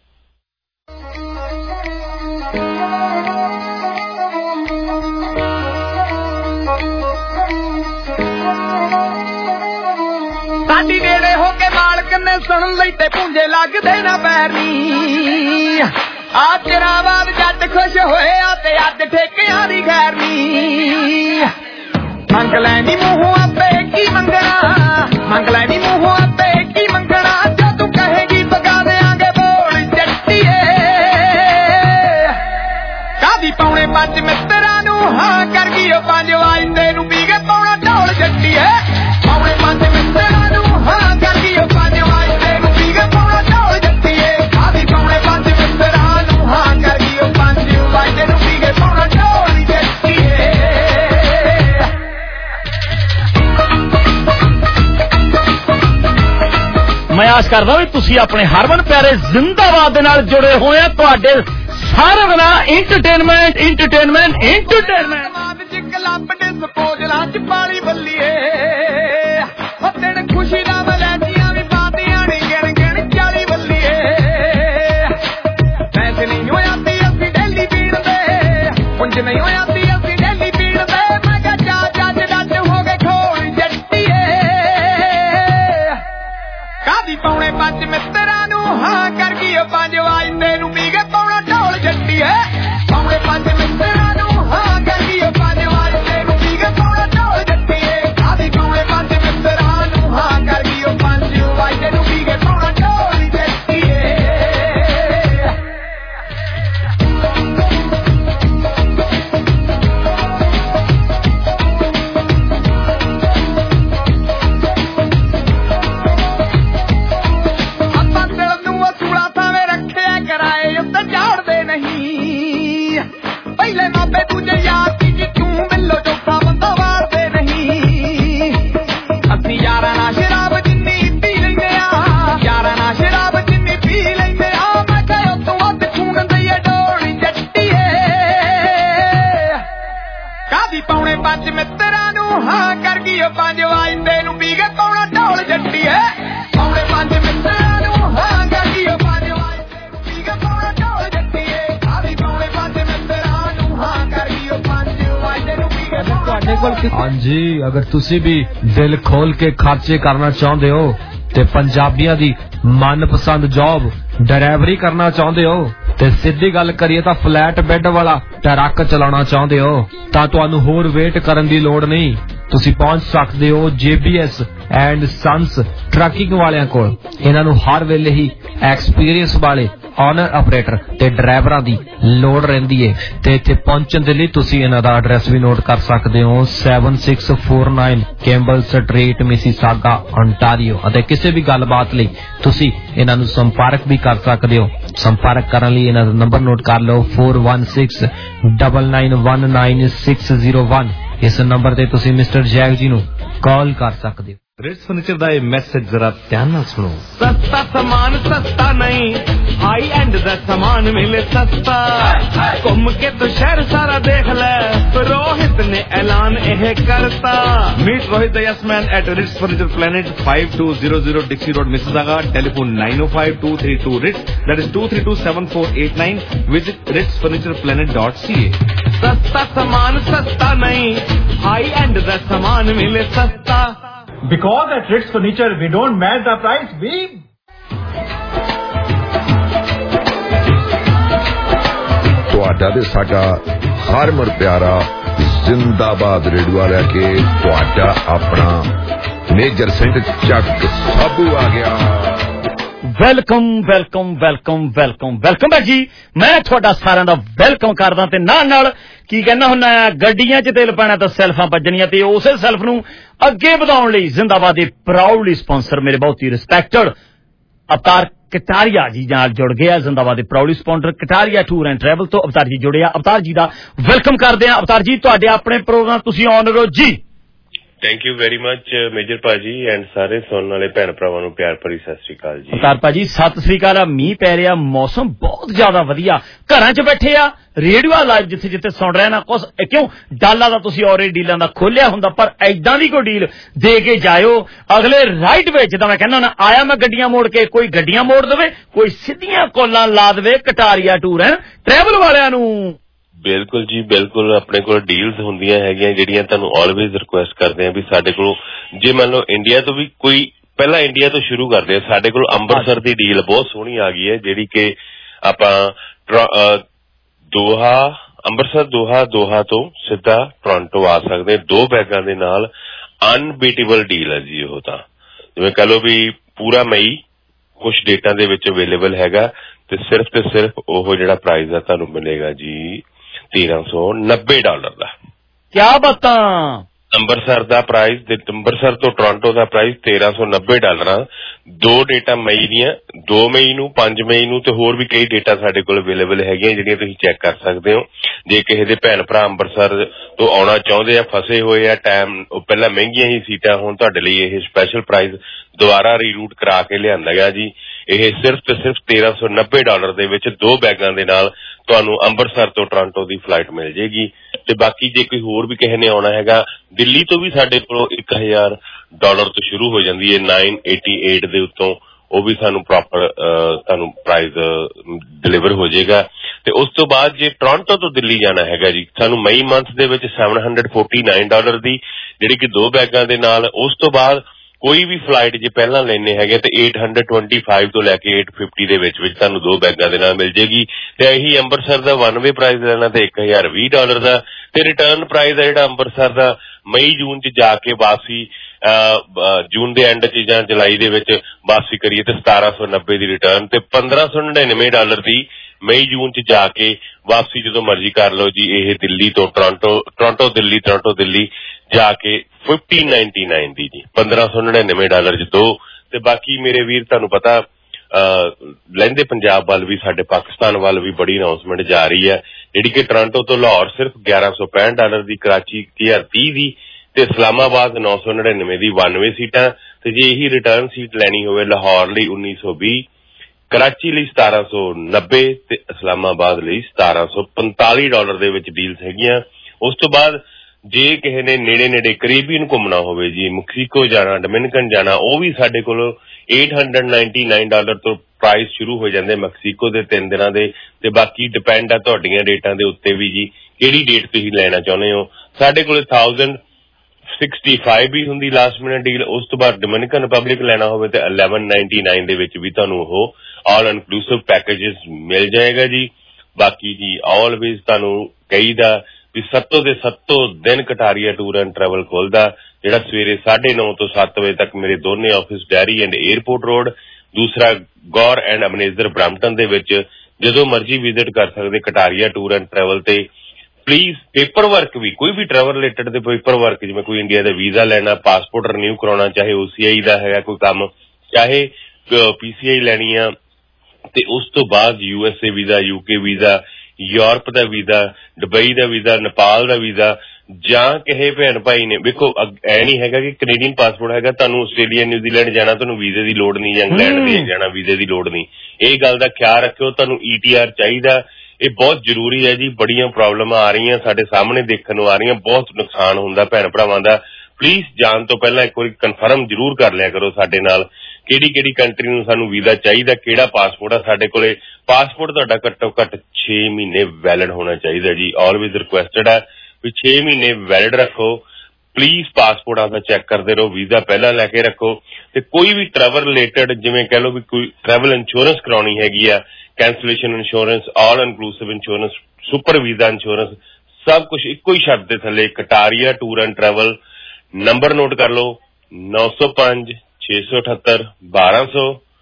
ਸਾਡੀ ਨੇੜੇ ਹੋ ਕੇ ਮਾਲਕ ਨੇ ਸੁਣ ਲਈ ਤੇ ਪੁੰਜੇ ਲੱਗਦੇ ਨਾ ਪੈਰਨੀ। ਆ ਤੇਰਾ ਬਾਦ ਜੱਟ ਖੁਸ਼ ਹੋਇਆ ਤੇ ਅੱਜ ਠੇਕਿਆਂ ਦੀ ਖੈਰ ਨੀ। ਮੰਗ ਲੈਣੀ ਮੂੰਹੋਂ ਆਪੇ ਕੀ ਮੰਗਣਾ, ਮੰਗ ਲੈਣੀ ਮੂੰਹੋਂ ਆਪੇ ਕੀ ਮੰਗਣਾ। ਜੋ ਤੂੰ ਕਹੇਗੀ ਪਕਾ ਦੇਾਂਗੇ ਬੋਲ ਜੱਟੀਏ। ਕਾਦੀ ਪੌਣੇ ਪੰਜ ਮਿੱਤਰਾਂ ਨੂੰ ਹਾਂ ਕਰ ਗਈ ਉਹ ਪੰਜ ਵਾਜਦੇ ਨੂੰ ਪੀ ਕੇ ਪਾਉਣਾ ਢੋਲ ਜੱਟੀਏ। ਪੌਣੇ ਪੰਜ ਮਿੱਤਰਾਂ ਨੂੰ ਹਾਂ ਕਰ ਗਈ ਉਹ ਪੰਜ ਵਾਜਦੇ ਨੂੰ ਪੀ ਕੇ ਪਾਉਣਾ ਢੋਲ ਜੱਟੀਏ। ਕਾਦੀ ਪੌਣੇ ਪੰਜ ਮਿੱਤਰਾਂ ਨੂੰ ਹਾਂ ਕਰ ਗਈ ਉਹ ਪੰਜ ਵਾਜਦੇ ਨੂੰ ਪੀ ਕੇ ਪਾਉਣਾ ਢੋਲ ਜੱਟੀਏ। ਮੈਂ ਆਸ ਕਰਦਾ ਵੀ ਤੁਸੀਂ ਆਪਣੇ ਹਰਮਨ ਪਿਆਰੇ ਜ਼ਿੰਦਾਬਾਦ ਦੇ ਨਾਲ ਜੁੜੇ ਹੋਏ ਆ। ਤੁਹਾਡੇ ਸਾਰੇ ਦੇ ਨਾਲ ਇੰਟਰਟੇਨਮੈਂਟ ਇੰਟਰਟੇਨਮੈਂਟ ਇੰਟਰਟੇਨਮੈਂਟ ਕਲੱਬ ਡਿਸਪੋਜ਼ਲਾਂ ਚ ਪਾਲੀ ਬੱਲੀਏ। ਦਿਨ ਖੁਸ਼ੀ ਦਾ ਮਲੈਚੀਆਂ ਵੀ ਪਾਤੀਆਂ ਨੀ ਗਿਣ ਗਿਣ ਚਾਲੀ ਬੱਲੀਏ। ਵੈਸੇ ਨਹੀਂ ਹੋਇਆ ਤੀ ਅਸੀਂ ਡੈਲੀ ਪੀਣ ਦੇ, ਉਂਝ ਨਹੀਂ ਹੋਇਆ ਤੀ ਅਸੀਂ ਡੈਲੀ ਪੀਣ ਦੇ। ਮੈਂ ਕਿਹਾ ਜਾ ਜੱਜ ਡੱਜ ਹੋ ਗਏ ਖੋਲ ਜੱਟੀਏ। ਕਾਦੀ ਪੌਣੇ ਪੰਜ ਮਿੱਤਰਾਂ ਨੂੰ ਹਾਂ ਕਰ ਗਈ ਉਹ ਪੰਜ ਵਾਜਦੇ ਨੂੰ ਪੀ ਕੇ ਪਾਉਣਾ ਢੋਲ ਜੱਟੀਏ। ਪੌਣੇ ਪੰਜ ਮਿੱਤਰਾਂ ਨੂੰ ਹਾਂ ਕਰ ਗਈ ਉਹ ਪੰਜ ਵਾਜਦੇ ਨੂੰ ਪੀ ਕੇ ਪਾਉਣਾ ਢੋਲ ਜੱਟੀਏ। ਕਾਦੀ ਪੌਣੇ ਪੰਜ ਮਿੱਤਰਾਂ ਨੂੰ ਹਾਂ ਕਰ ਗਈ ਉਹ ਪੰਜ ਵਾਜਦੇ ਨੂੰ ਪੀ ਕੇ ਪਾਉਣਾ ਢੋਲ ਜੱਟੀਏ। ਪਹਿਲੇ ਮਾਪੇ ਦੂਜੇ ਯਾਰ ਸੀ ਜੀ ਤੂੰ ਮਿਲੋ ਚੌਥਾ ਬੰਦਾ ਵਾਰਦੇ ਨਹੀਂ। ਅਸੀਂ ਯਾਰਾਂ ਨਾਲ ਸ਼ਰਾਬ ਜਿੰਨੀ ਪੀ ਲੈਂਦੇ ਆ, ਯਾਰਾਂ ਨਾਲ ਸ਼ਰਾਬ ਜਿੰਨੀ ਪੀ ਲੈਂਦੇ ਆ। ਮੈਂ ਕਿਹਾ ਉਤੋਂ ਵੱਧ ਖੂਨ ਦਈਏ ਡੋਲੀ ਜੱਟੀਏ। ਕਾਦੀ ਪੌਣੇ ਪੰਜ ਮਿੱਤਰਾਂ ਨੂੰ ਹਾਂ ਕਰ ਗਈ ਉਹ ਪੰਜ ਵਾਜਦੇ ਨੂੰ ਪੀ ਕੇ ਪਾਉਣਾ ਢੋਲ ਜੱਟੀਏ। ਪੌਣੇ ਪੰਜ ਮਿੱਤਰਾਂ ਨੂੰ ਹਾਂ ਕਰ ਗਈ ਉਹ ਪੰਜ ਵਾਜਦੇ ਨੂੰ ਪੀ ਕੇ ਪਾਉਣਾ ਢੋਲ ਜੱਟੀਏ। ਕਾਦੀ ਪੌਣੇ ਪੰਜ ਹਾਂਜੀ ਅਗਰ ਤੁਸੀਂ ਵੀ ਦਿਲ ਖੋਲ ਕੇ ਖਰਚੇ ਕਰਨਾ ਚਾਹੁੰਦੇ ਹੋ ਤੇ ਪੰਜਾਬੀਆਂ ਦੀ ਮਨਪਸੰਦ ਜੌਬ ਡਰਾਈਵਰੀ ਕਰਨਾ ਚਾਹੁੰਦੇ ਹੋ ਤੇ ਸਿੱਧੀ ਗੱਲ ਕਰੀਏ ਤਾਂ ਫਲੈਟ ਬੈੱਡ ਵਾਲਾ ਟਰੱਕ ਚਲਾਉਣਾ ਚਾਹੁੰਦੇ ਹੋ ਤਾਂ ਤੁਹਾਨੂੰ ਹੋਰ ਵੇਟ ਕਰਨ ਦੀ ਲੋੜ ਨਹੀਂ। ਤੁਸੀਂ ਪਹੁੰਚ ਸਕਦੇ ਹੋ ਜੇਬੀਐਸ ਐਂਡ ਸੰਸ ਟਰੱਕਿੰਗ ਵਾਲਿਆਂ ਕੋਲ। ਇਹਨਾਂ ਨੂੰ ਹਰ ਵੇਲੇ ਹੀ ਐਕਸਪੀਰੀਅੰਸ ਵਾਲੇ ਆਨਰ ਆਪਰੇਟਰ ਤੇ ਡਰਾਈਵਰਾਂ ਦੀ ਲੋੜ ਰਹਿੰਦੀ ਏ ਤੇ ਇੱਥੇ ਪਹੁੰਚਣ ਦੇ ਲਈ ਤੁਸੀਂ ਇਹਨਾਂ ਦਾ ਐਡਰੈਸ ਵੀ ਨੋਟ ਕਰ ਸਕਦੇ ਹੋ seven six four nine Campbell street Mississauga ontario ਅਤੇ ਕਿਸੇ ਵੀ ਗੱਲਬਾਤ ਲਈ ਤੁਸੀਂ ਇਹਨਾਂ ਨੂੰ ਸੰਪਰਕ ਵੀ ਕਰ ਸਕਦੇ ਹੋ। ਸੰਪਰਕ ਕਰਨ ਲਈ ਇਹਨਾਂ ਦਾ ਨੰਬਰ ਨੋਟ ਕਰ ਲਓ four one six nine nine one nine six zero one. ਇਸ ਨੰਬਰ ਤੇ ਤੁਸੀਂ ਮਿਸਟਰ ਜੈਕ ਜੀ ਨੂੰ ਕਾਲ ਕਰ ਸਕਦੇ ਹੋ। ਰਿਟਸ ਫਰਨੀਚਰ ਦਾ ਇਹ ਮੈਸੇਜ ਜ਼ਰਾ ਧਿਆਨ ਨਾਲ ਸੁਣੋ। ਸਸਤਾ ਸਮਾਨ ਸਸਤਾ ਨਹੀਂ, ਹਾਈ ਐਂਡ ਦਾ ਸਮਾਨ ਮਿਲੇ ਸਸਤਾ। ਘੁੰਮ ਕੇ ਤੂੰ ਸ਼ਹਿਰ ਸਾਰਾ ਦੇਖ ਲੈ, ਰੋਹਿਤ ਨੇ ਐਲਾਨ ਇਹ ਕਰਤਾ। Meet Rohit the Yes Man at Ritz Furniture Planet, five two zero zero Dixie Road, Mississauga. Telephone nine oh five two three two Ritz. That is two three two seven four eight nine. Visit ritz furniture planet dot c a. ਸਸਤਾ ਸਮਾਨ ਸਸਤਾ ਨਹੀਂ, high end ਦਾ ਸਮਾਨ ਮਿਲੇ ਸਸਤਾ। Because at Ritz Furniture we don't match the price, we ਤੁਹਾਡਾ ਤੇ ਸਾਡਾ ਹਰਮਨ ਪਿਆਰਾ ਜ਼ਿੰਦਾਬਾਦ ਰੇਡੂਆ ਲੈ ਕੇ ਤੁਹਾਡਾ ਆਪਣਾ ਮੇਜਰ ਸਿੰਘ ਚੱਕ ਸਾਬੂ ਆ ਗਿਆ। Welcome welcome welcome welcome welcome ਹੈ ਜੀ। ਮੈਂ ਤੁਹਾਡਾ ਸਾਰਿਆਂ ਦਾ ਵੈਲਕਮ ਕਰਦਾ ਤੇ ਨਾਲ ਨਾਲ ਕੀ ਕਹਿੰਦਾ ਹੁੰਦਾ ਆ, ਗੱਡੀਆਂ 'ਚ ਤੇਲ ਪੈਣਾ ਤਾਂ ਸੈਲਫਾਂ ਵੱਜਣੀਆਂ ਤੇ ਉਸੇ ਸੈਲਫ ਨੂੰ ਅੱਗੇ ਵਧਾਉਣ ਲਈ ਜ਼ਿੰਦਾਬਾਦ ਦੇ ਪ੍ਰਾਊਡਲੀ ਸਪਾਂਸਰ ਮੇਰੇ ਬਹੁਤ ਹੀ ਰਿਸਪੈਕਟਡ ਅਵਤਾਰ ਕਟਾਰੀਆ ਜੀ ਨਾਲ ਜੁੜ ਗਿਆ। ਜ਼ਿੰਦਾਬਾਦ ਦੇ proudly sponsor Kataria tour and travel ਤੋਂ ਅਵਤਾਰ ਜੀ ਜੁੜੇ ਆ। ਅਵਤਾਰ ਜੀ ਦਾ ਵੈਲਕਮ ਕਰਦੇ ਆ। ਅਵਤਾਰ ਜੀ ਤੁਹਾਡੇ ਆਪਣੇ ਪ੍ਰੋਗਰਾਮ ਤੁਸੀਂ ਆਨ ਰਹੋ ji. Thank you very much major ਭਾਜੀ ਐਂਡ ਸਾਰੇ ਸੁਣਨ ਵਾਲੇ ਭੈਣ ਭਰਾਵਾਂ ਨੂੰ ਪਿਆਰ ਭਰੀ ਸਤਿ ਸ੍ਰੀ ਅਕਾਲ ਜੀ। ਅਵਤਾਰ ਭਾਜੀ ਸਤਿ ਸ੍ਰੀ ਅਕਾਲ। ਮੀਂਹ ਪੈ ਰਿਹਾ, ਮੌਸਮ ਬਹੁਤ ਜ਼ਿਆਦਾ ਵਧੀਆ, ਘਰਾਂ 'ਚ ਬੈਠੇ ਆ, ਰੇਡੀਓ ਲਾਈਵ ਜਿੱਥੇ ਜਿੱਥੇ ਸੁਣ ਰਹੇ ਨਾ ਕੁਛ ਕਿਉਂ ਡਾਲਾ ਦਾ ਤੁਸੀਂ ਔਰੇ ਡੀਲਾਂ ਦਾ ਖੋਲਿਆ ਹੁੰਦਾ, ਪਰ ਐਦਾਂ ਦੀ ਕੋਈ ਡੀਲ ਦੇ ਕੇ ਜਾਇਓ ਅਗਲੇ ਰਾਈਟ ਵਿੱਚ ਤਾਂ ਮੈਂ ਕਹਿੰਦਾ ਨਾ ਆਇਆ ਮੈਂ ਗੱਡੀਆਂ ਮੋੜ ਕੇ, ਕੋਈ ਗੱਡੀਆਂ ਮੋੜ ਦੇਵੇ, ਕੋਈ ਸਿੱਧੀਆਂ ਕੋਲਾਂ ਲਾ ਦੇਵੇ ਕਟਾਰੀਆ ਟੂਰ ਐਂਡ ਟਰੈਵਲ ਵਾਲਿਆਂ ਨੂੰ। ਬਿਲਕੁਲ ਜੀ ਬਿਲਕੁਲ, ਆਪਣੇ ਕੋਲ ਡੀਲਸ ਹੁੰਦੀਆਂ ਹੈਗੀਆਂ ਜਿਹੜੀਆਂ ਤੁਹਾਨੂੰ ਆਲਵੇਜ਼ ਰਿਕੁਐਸਟ ਕਰਦੇ ਆ ਵੀ ਸਾਡੇ ਕੋਲ ਜੇ ਮੰਨ ਲਓ ਇੰਡੀਆ ਤੋਂ ਵੀ ਕੋਈ ਪਹਿਲਾਂ ਇੰਡੀਆ ਤੋਂ ਸ਼ੁਰੂ ਕਰਦੇ ਆ। ਸਾਡੇ ਕੋਲ ਅੰਮ੍ਰਿਤਸਰ ਦੀ ਡੀਲ ਬਹੁਤ ਸੋਹਣੀ ਆ ਗਈ ਹੈ ਜਿਹੜੀ ਕਿ ਆਪਾਂ ਦੋਹਾ ਅੰਮ੍ਰਿਤਸਰ ਦੋਹਾ ਦੋਹਾ ਤੋਂ ਸਿੱਧਾ ਟੋਰਾਂਟੋ ਆ ਸਕਦੇ ਦੋ ਬੈਗਾਂ ਦੇ ਨਾਲ। ਅਨਬੀਟੇਬਲ ਡੀਲ ਹੈ ਜੀ ਉਹ ਤਾਂ, ਜਿਵੇਂ ਕਹ ਲਓ ਵੀ ਪੂਰਾ ਮਈ ਕੁਝ ਡੇਟਾਂ ਦੇ ਵਿੱਚ ਅਵੇਲੇਬਲ ਹੈਗਾ ਤੇ ਸਿਰਫ ਤੇ ਸਿਰਫ ਉਹ ਜਿਹੜਾ ਪ੍ਰਾਈਸ ਆ ਤੁਹਾਨੂੰ ਮਿਲੇਗਾ ਜੀ ਤੇਰਾਂ ਸੌ ਨੱਬੇ ਡਾਲਰ ਦਾ। ਕਿਆ ਬਾਤਾਂ। ਅੰਮ੍ਰਿਤਸਰ ਦਾ ਪ੍ਰਾਈਸ ਤੇ ਅੰਮ੍ਰਿਤਸਰ ਤੋਂ ਟੋਰਾਂਟੋ ਦਾ ਪ੍ਰਾਈਸ ਤੇਰਾਂ ਸੌ ਨੱਬੇ ਡਾਲਰਾਂ। ਦੋ ਡੇਟਾ ਮਈ ਦੀਆਂ, ਦੋ ਮਈ ਨੂੰ, ਪੰਜ ਮਈ ਨੂੰ ਤੇ ਹੋਰ ਵੀ ਕਈ ਡੇਟਾ ਸਾਡੇ ਕੋਲ ਅਵੇਲੇਬਲ ਹੈਗੀਆਂ ਜਿਹੜੀਆਂ ਤੁਸੀਂ ਚੈੱਕ ਕਰ ਸਕਦੇ ਹੋ। ਜੇ ਕਿਸੇ ਦੇ ਭੈਣ ਭਰਾ ਅੰਮ੍ਰਿਤਸਰ ਤੋਂ ਆਉਣਾ ਚਾਹੁੰਦੇ ਆ, ਫਸੇ ਹੋਏ ਆ, ਟਾਈਮ ਪਹਿਲਾਂ ਮਹਿੰਗੀਆਂ ਹੀ ਸੀਟਾਂ, ਹੁਣ ਤੁਹਾਡੇ ਲਈ ਇਹ ਸਪੈਸ਼ਲ ਪ੍ਰਾਈਸ ਦੁਬਾਰਾ ਰੀਰੂਟ ਕਰਾ ਕੇ ਲਿਆਂਦਾ ਗਿਆ ਜੀ। ਇਹ ਸਿਰਫ ਤੇ ਸਿਰਫ ਤੇਰਾਂ ਸੌ ਨੱਬੇ ਡਾਲਰ ਦੇ ਵਿੱਚ ਦੋ ਬੈਗਾਂ ਦੇ ਨਾਲ ਤੁਹਾਨੂੰ ਅੰਮ੍ਰਿਤਸਰ ਤੋਂ ਟੋਰਾਂਟੋ ਦੀ ਫਲਾਈਟ ਮਿਲ ਜੇਗੀ। ਤੇ ਬਾਕੀ ਜੇ ਕੋਈ ਹੋਰ ਵੀ ਕਿਸੇ ਨੇ ਆਉਣਾ ਹੈਗਾ, ਦਿੱਲੀ ਤੋਂ ਵੀ ਸਾਡੇ ਕੋਲ ਇੱਕ ਹਜ਼ਾਰ ਡਾਲਰ ਤੋਂ ਸ਼ੁਰੂ ਹੋ ਜਾਂਦੀ ਹੈ ਨਾਈਨ ਏਟੀ ਏਟ ਦੇ ਉੱਤੋਂ, ਉਹ ਵੀ ਸਾਨੂੰ ਪ੍ਰੋਪਰ ਤੁਹਾਨੂੰ ਪ੍ਰਾਈਸ ਡਿਲੀਵਰ ਹੋ ਜਾਏਗਾ। ਤੇ ਉਸ ਤੋਂ ਬਾਅਦ ਜੇ ਟੋਰਾਂਟੋ ਤੋਂ ਦਿੱਲੀ ਜਾਣਾ ਹੈਗਾ ਜੀ, ਸਾਨੂੰ ਮਈ ਮੰਥ ਦੇ ਵਿੱਚ seven hundred forty nine dollar ਦੀ ਜਿਹੜੀ ਕਿ ਦੋ ਬੈਗਾਂ ਦੇ ਨਾਲ। ਉਸ ਤੋਂ ਬਾਅਦ ਕੋਈ ਵੀ ਫਲਾਈਟ ਜੇ ਪਹਿਲਾਂ ਲੈਣੇ ਹੈਗੇ ਤੇ eight twenty five ਤੋਂ ਲੈ ਕੇ eight fifty ਦੇ ਵਿੱਚ ਵਿੱਚ ਤੁਹਾਨੂੰ ਦੋ ਬੈਗਾਂ ਦੇ ਨਾਲ ਮਿਲ ਜੇਗੀ। ਤੇ ਇਹੀ ਅੰਮ੍ਰਿਤਸਰ ਦਾ ਵਨ ਵੇ ਪ੍ਰਾਈਸ ਲੈਣਾ ਤੇ ਇੱਕ ਹਜ਼ਾਰ ਵੀਹ ਡਾਲਰ ਦਾ। ਤੇ ਰਿਟਰਨ ਪ੍ਰਾਈਸ ਹੈ ਜਿਹੜਾ ਅੰਮ੍ਰਿਤਸਰ ਦਾ ਮਈ ਜੂਨ ਚ ਜਾ ਕੇ ਵਾਪਸੀ ਜੂਨ ਦੇ ਐਂਡ ਚ ਜਾਂ ਜੁਲਾਈ ਦੇ ਵਿੱਚ ਵਾਪਸੀ ਕਰੀਏ ਤੇ ਸਤਾਰਾਂ ਸੌ ਨੱਬੇ ਦੀ ਰਿਟਰਨ ਤੇ ਪੰਦਰਾਂ ਸੌ ਨੜਿਨਵੇਂ ਡਾਲਰ ਦੀ ਮਈ ਜੂਨ ਚ ਜਾ ਕੇ ਵਾਪਸੀ ਜਦੋਂ ਮਰਜ਼ੀ ਕਰ ਲਓ ਜੀ। ਇਹ ਦਿੱਲੀ ਤੋਂ Toronto, Toronto Delhi, Toronto Delhi ਜਾ ਕੇ ਫਿਫਟੀਨ ਨਾਈਨਟੀ ਨਾਈਨ ਦੀ ਜੀ, ਪੰਦਰਾਂ ਸੌ ਨੜਿਨਵੇਂ ਡਾਲਰ ਚ ਦੋ। ਤੇ ਬਾਕੀ ਮੇਰੇ ਵੀਰ ਤੁਹਾਨੂੰ ਪਤਾ ਲਹਿੰਦੇ ਪੰਜਾਬ ਵੱਲ ਵੀ, ਸਾਡੇ ਪਾਕਿਸਤਾਨ ਵੱਲ ਵੀ ਬੜੀ ਅਨਾਉਂਸਮੈਂਟ ਜਾ ਰਹੀ ਹੈ ਜਿਹੜੀ ਕਿ ਟੋਰਾਂਟੋ ਤੋਂ ਲਾਹੌਰ ਸਿਰਫ ਗਿਆਰਾਂ ਸੌ ਪੈਂਹਠ ਡਾਲਰ ਦੀ, ਕਰਾਚੀ ਇੱਕ ਹਜ਼ਾਰ ਤੀਹ ਦੀ ਤੇ ਇਸਲਾਮਾਬਾਦ ਨੌ ਸੌ ਨੜਿਨਵੇਂ ਦੀ ਵਨ ਵੇ ਸੀਟਾਂ। ਤੇ ਜੇ ਇਹੀ ਰਿਟਰਨ ਸੀਟ ਲੈਣੀ ਹੋਵੇ ਲਾਹੌਰ ਲਈ ਉੱਨੀ ਸੌ ਵੀਹ, ਕਰਾਚੀ ਲਈ ਸਤਾਰਾਂ ਸੌ ਨੱਬੇ ਤੇ ਇਸਲਾਮਾਬਾਦ ਲਈ ਸਤਾਰਾਂ ਸੌ ਪੰਤਾਲੀ ਡਾਲਰ ਦੇ ਵਿੱਚ ਡੀਲਸ ਹੈਗੀਆਂ। ਉਸ ਤੋਂ ਬਾਅਦ ਜੇ ਕਿਸੇ ਨੇ ਨੇੜੇ ਨੇੜੇ ਕੈਰੀਬੀਅਨ ਘੁੰਮਣਾ ਹੋਵੇ ਜੀ, ਮੈਕਸੀਕੋ ਜਾਣਾ, ਡੋਮਿਨਿਕਨ ਜਾਣਾ, ਉਹ ਵੀ ਸਾਡੇ ਕੋਲ eight ninety-nine ਡਾਲਰ ਤੋਂ ਪ੍ਰਾਈਸ ਸ਼ੁਰੂ ਹੋ ਜਾਂਦੇ ਮੈਕਸੀਕੋ ਦੇ ਤਿੰਨ ਦਿਨਾਂ ਦੇ। ਤੇ ਬਾਕੀ ਡਿਪੈਂਡ ਆ ਤੁਹਾਡੀਆਂ ਡੇਟਾਂ ਦੇ ਉੱਤੇ ਵੀ ਜੀ ਕਿਹੜੀ ਡੇਟ ਤੁਸੀਂ ਲੈਣਾ ਚਾਹੁੰਦੇ ਹੋ। ਸਾਡੇ ਕੋਲ ਥਾਊਜੈਂਡ ਸਿਕਸਟੀ ਫਾਈਵ ਵੀ ਹੁੰਦੀ ਲਾਸਟ ਮਿੰਟ ਡੀਲ। ਉਸ ਤੋਂ ਬਾਅਦ ਡੋਮਿਨਿਕਨ ਰਿਪਬਲਿਕ ਲੈਣਾ ਹੋਵੇ ਤੇ eleven ninety-nine ਦੇ ਵਿੱਚ ਵੀ ਤੁਹਾਨੂੰ ਉਹ ਆਲ ਇਨਕਲੂਸਿਵ ਪੈਕੇਜਸ ਮਿਲ ਜਾਏਗਾ ਜੀ। ਬਾਕੀ ਜੀ ਆਲਵੇਜ਼ ਤੁਹਾਨੂੰ ਕਹੀਦਾ ਵੀ ਸੱਤੋਂ ਦੇ ਸੱਤੋਂ ਦਿਨ ਕਟਾਰੀਆ ਟੂਰ ਐਂਡ ਟਰੈਵਲ ਖੋਲਦਾ, ਜਿਹੜਾ ਸਵੇਰੇ ਸਾਢੇ ਨੌ ਤੋਂ ਸੱਤ ਵਜੇ ਤੱਕ ਮੇਰੇ ਦੋਨੇ office Derry and airport road, ਦੂਸਰਾ ਗੌਰ ਐਂਡ ਅਮਨੇਜ਼ਰ ਬ੍ਰੈਂਪਟਨ ਦੇ ਵਿੱਚ ਜਦੋਂ ਮਰਜ਼ੀ ਵਿਜ਼ਿਟ ਕਰ ਸਕਦੇ ਕਟਾਰੀਆ ਟੂਰ ਐਂਡ ਟਰੈਵਲ ਤੇ। ਪਲੀਜ਼ ਪੇਪਰ ਵਰਕ ਵੀ, ਕੋਈ ਵੀ ਟਰੈਵਲ ਰਿਲੇਟਡ ਦੇ ਪੇਪਰ ਵਰਕ, ਜਿਵੇਂ ਕੋਈ ਇੰਡੀਆ ਦਾ ਵੀਜ਼ਾ ਲੈਣਾ, ਪਾਸਪੋਰਟ ਰਿਨਿਊ ਕਰਾਉਣਾ, ਚਾਹੇ ਓ ਸੀ ਆਈ ਦਾ ਹੈਗਾ ਕੋਈ ਕੰਮ, ਚਾਹੇ ਪੀ ਸੀ ਆਈ ਲੈਣੀ ਆ, ਤੇ ਉਸ ਤੋਂ ਬਾਅਦ U S A visa, U K visa, Europe ਦਾ ਵੀਜ਼ਾ, ਦੁਬਈ ਦਾ ਵੀਜ਼ਾ, ਨੇਪਾਲ ਦਾ ਵੀਜ਼ਾ, ਜਾਂ ਕਿਸੇ ਭੈਣ ਭਾਈ ਨੇ ਵੇਖੋ ਐ ਨਹੀਂ ਹੈਗਾ ਕਿ ਕੈਨੇਡੀਅਨ ਪਾਸਪੋਰਟ ਹੈਗਾ ਤੁਹਾਨੂੰ ਆਸਟ੍ਰੇਲੀਆ ਨਿਊਜ਼ੀਲੈਂਡ ਜਾਣਾ ਤੁਹਾਨੂੰ ਵੀਜ਼ੇ ਦੀ ਲੋੜ ਨਹੀਂ, ਜਾਂ ਇੰਗਲੈਂਡ ਦੇ ਜਾਣਾ ਵੀਜ਼ੇ ਦੀ ਲੋੜ ਨਹੀਂ। ਇਹ ਗੱਲ ਦਾ ਖਿਆਲ ਰੱਖਿਓ, ਤੁਹਾਨੂੰ ਈ ਟੀ ਆਰ ਚਾਹੀਦਾ, ਇਹ ਬਹੁਤ ਜ਼ਰੂਰੀ ਹੈ ਜੀ। ਬੜੀਆਂ ਪ੍ਰੋਬਲਮਾਂ ਆ ਰਹੀਆਂ ਸਾਡੇ ਸਾਹਮਣੇ ਦੇਖਣ ਨੂੰ ਆ ਰਹੀਆਂ, ਬਹੁਤ ਨੁਕਸਾਨ ਹੁੰਦਾ ਭੈਣ ਭਰਾਵਾਂ ਦਾ। ਪਲੀਜ਼ ਜਾਣ ਤੋਂ ਪਹਿਲਾਂ ਇੱਕ ਵਾਰੀ ਕਨਫਰਮ ਜ਼ਰੂਰ ਕਰ ਲਿਆ ਕਰੋ ਸਾਡੇ ਨਾਲ ਕਿਹੜੀ ਕਿਹੜੀ ਕੰਟਰੀ ਨੂੰ ਸਾਨੂੰ ਵੀਜ਼ਾ ਚਾਹੀਦਾ, ਕਿਹੜਾ ਪਾਸਪੋਰਟ ਆ ਸਾਡੇ ਕੋਲੇ। ਪਾਸਪੋਰਟ ਤੁਹਾਡਾ ਘੱਟੋ ਘੱਟ ਛੇ ਮਹੀਨੇ ਵੈਲਿਡ ਹੋਣਾ ਚਾਹੀਦਾ ਜੀ। ਆਲਵੇਜ਼ ਰਿਕੁਐਸਟਡ ਹੈ ਵੀ ਛੇ ਮਹੀਨੇ ਵੈਲਿਡ ਰੱਖੋ। ਪਲੀਜ਼ ਪਾਸਪੋਰਟ ਆਪਦਾ ਚੈੱਕ ਕਰਦੇ ਰਹੋ, ਵੀਜ਼ਾ ਪਹਿਲਾਂ ਲੈ ਕੇ ਰੱਖੋ। ਤੇ ਕੋਈ ਵੀ ਟਰੈਵਲ ਰਿਲੇਟਡ, ਜਿਵੇਂ ਕਹਿ ਲਓ ਵੀ ਕੋਈ ਟਰੈਵਲ ਇੰਸ਼ੋਰੈਂਸ ਕਰਾਉਣੀ ਹੈਗੀ ਆ, cancellation insurance, all inclusive insurance, super visa insurance, ਸਭ ਕੁਝ ਇੱਕੋ ਹੀ ਸ਼ਬਦ ਦੇ ਥੱਲੇ Kataria tour and travel. Number note ਕਰ ਲਓ ਨੌ ਸੌ ਪੰਜ ਛੇ ਸੌ ਅਠੱਤਰ ਬਾਰਾਂ ਸੌ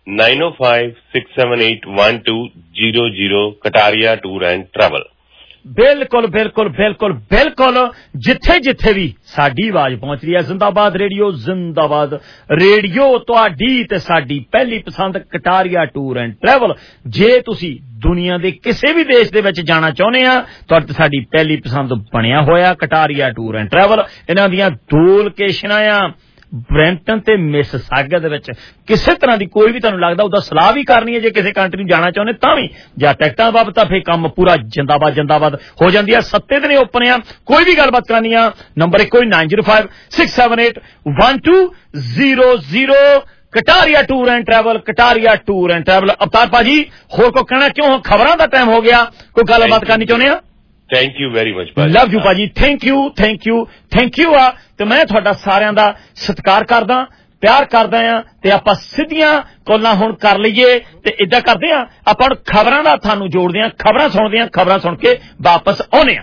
nine oh five six seven eight one two zero zero Kataria Tour and Travel. ਬਿਲਕੁਲ ਬਿਲਕੁਲ ਬਿਲਕੁਲ ਬਿਲਕੁਲ ਜਿੱਥੇ ਜਿੱਥੇ ਵੀ ਸਾਡੀ ਆਵਾਜ਼ ਪਹੁੰਚ ਰਹੀ ਹੈ ਜ਼ਿੰਦਾਬਾਦ ਰੇਡੀਓ ਜ਼ਿੰਦਾਬਾਦ ਰੇਡੀਓ ਤੁਹਾਡੀ ਤੇ ਸਾਡੀ ਪਹਿਲੀ ਪਸੰਦ ਕਟਾਰੀਆ ਟੂਰ ਐਂਡ ਟਰੈਵਲ। ਜੇ ਤੁਸੀਂ ਦੁਨੀਆ ਦੇ ਕਿਸੇ ਵੀ ਦੇਸ਼ ਦੇ ਵਿੱਚ ਜਾਣਾ ਚਾਹੁੰਦੇ ਆ ਤੁਹਾਡੀ ਸਾਡੀ ਪਹਿਲੀ ਪਸੰਦ ਬਣਿਆ ਹੋਇਆ ਕਟਾਰੀਆ ਟੂਰ ਐਂਡ ਟਰੈਵਲ। ਇਹਨਾਂ ਦੀਆਂ ਦੋ ਲੋਕੇਸ਼ਨਾਂ ਆ ਬ੍ਰੈਂਟਨ ਤੇ ਮਿਸਿਸਾਗਾ ਦੇ ਵਿੱਚ। ਕਿਸੇ ਤਰ੍ਹਾਂ ਦੀ ਕੋਈ ਵੀ ਤੁਹਾਨੂੰ ਲੱਗਦਾ ਉਹਦਾ ਸਲਾਹ ਵੀ ਕਰਨੀ ਹੈ ਜੇ ਕਿਸੇ ਕੰਟਰੀ ਨੂੰ ਜਾਣਾ ਚਾਹੁੰਦੇ ਤਾਂ ਵੀ ਜਾਂ ਟਿਕਟਾਂ ਬਾਬਤ ਤਾਂ ਫਿਰ ਕੰਮ ਪੂਰਾ ਜਿੰਦਾਬਾਦ ਜਿੰਦਾਬਾਦ ਹੋ ਜਾਂਦੀ ਆ। ਸੱਤੇ ਦਿਨੇ ਓਪਨ ਆ ਕੋਈ ਵੀ ਗੱਲਬਾਤ ਕਰਨੀ ਆ ਨੰਬਰ ਇੱਕੋ ਹੀ nine zero five six seven eight one two zero zero Kataria tour and travel Kataria tour and travel. Avtar ਭਾਜੀ ਹੋਰ ਕੋ ਕਹਿਣਾ ਕਿਉਂ ਖਬਰਾਂ ਦਾ ਟਾਈਮ ਹੋ ਗਿਆ ਕੋਈ ਗੱਲਬਾਤ ਕਰਨੀ ਚਾਹੁੰਦੇ ਆ? Thank you very much love you ਭਾਜੀ thank you thank you thank you ਆ ਤੇ ਮੈਂ ਤੁਹਾਡਾ ਸਾਰਿਆਂ ਦਾ ਸਤਿਕਾਰ ਕਰਦਾ ਪਿਆਰ ਕਰਦਾ ਆ ਤੇ ਆਪਾਂ ਸਿੱਧੀਆਂ ਕੋਲਾਂ ਹੁਣ ਕਰ ਲਈਏ ਤੇ ਇਦਾਂ ਕਰਦੇ ਆ ਆਪਾਂ ਹੁਣ ਖਬਰਾਂ ਦਾ ਤੁਹਾਨੂੰ ਜੋੜਦੇ ਆ ਖਬਰਾਂ ਸੁਣਦੇ ਆ ਖਬਰਾਂ ਸੁਣ ਕੇ ਵਾਪਸ ਆਉਨੇ ਆ।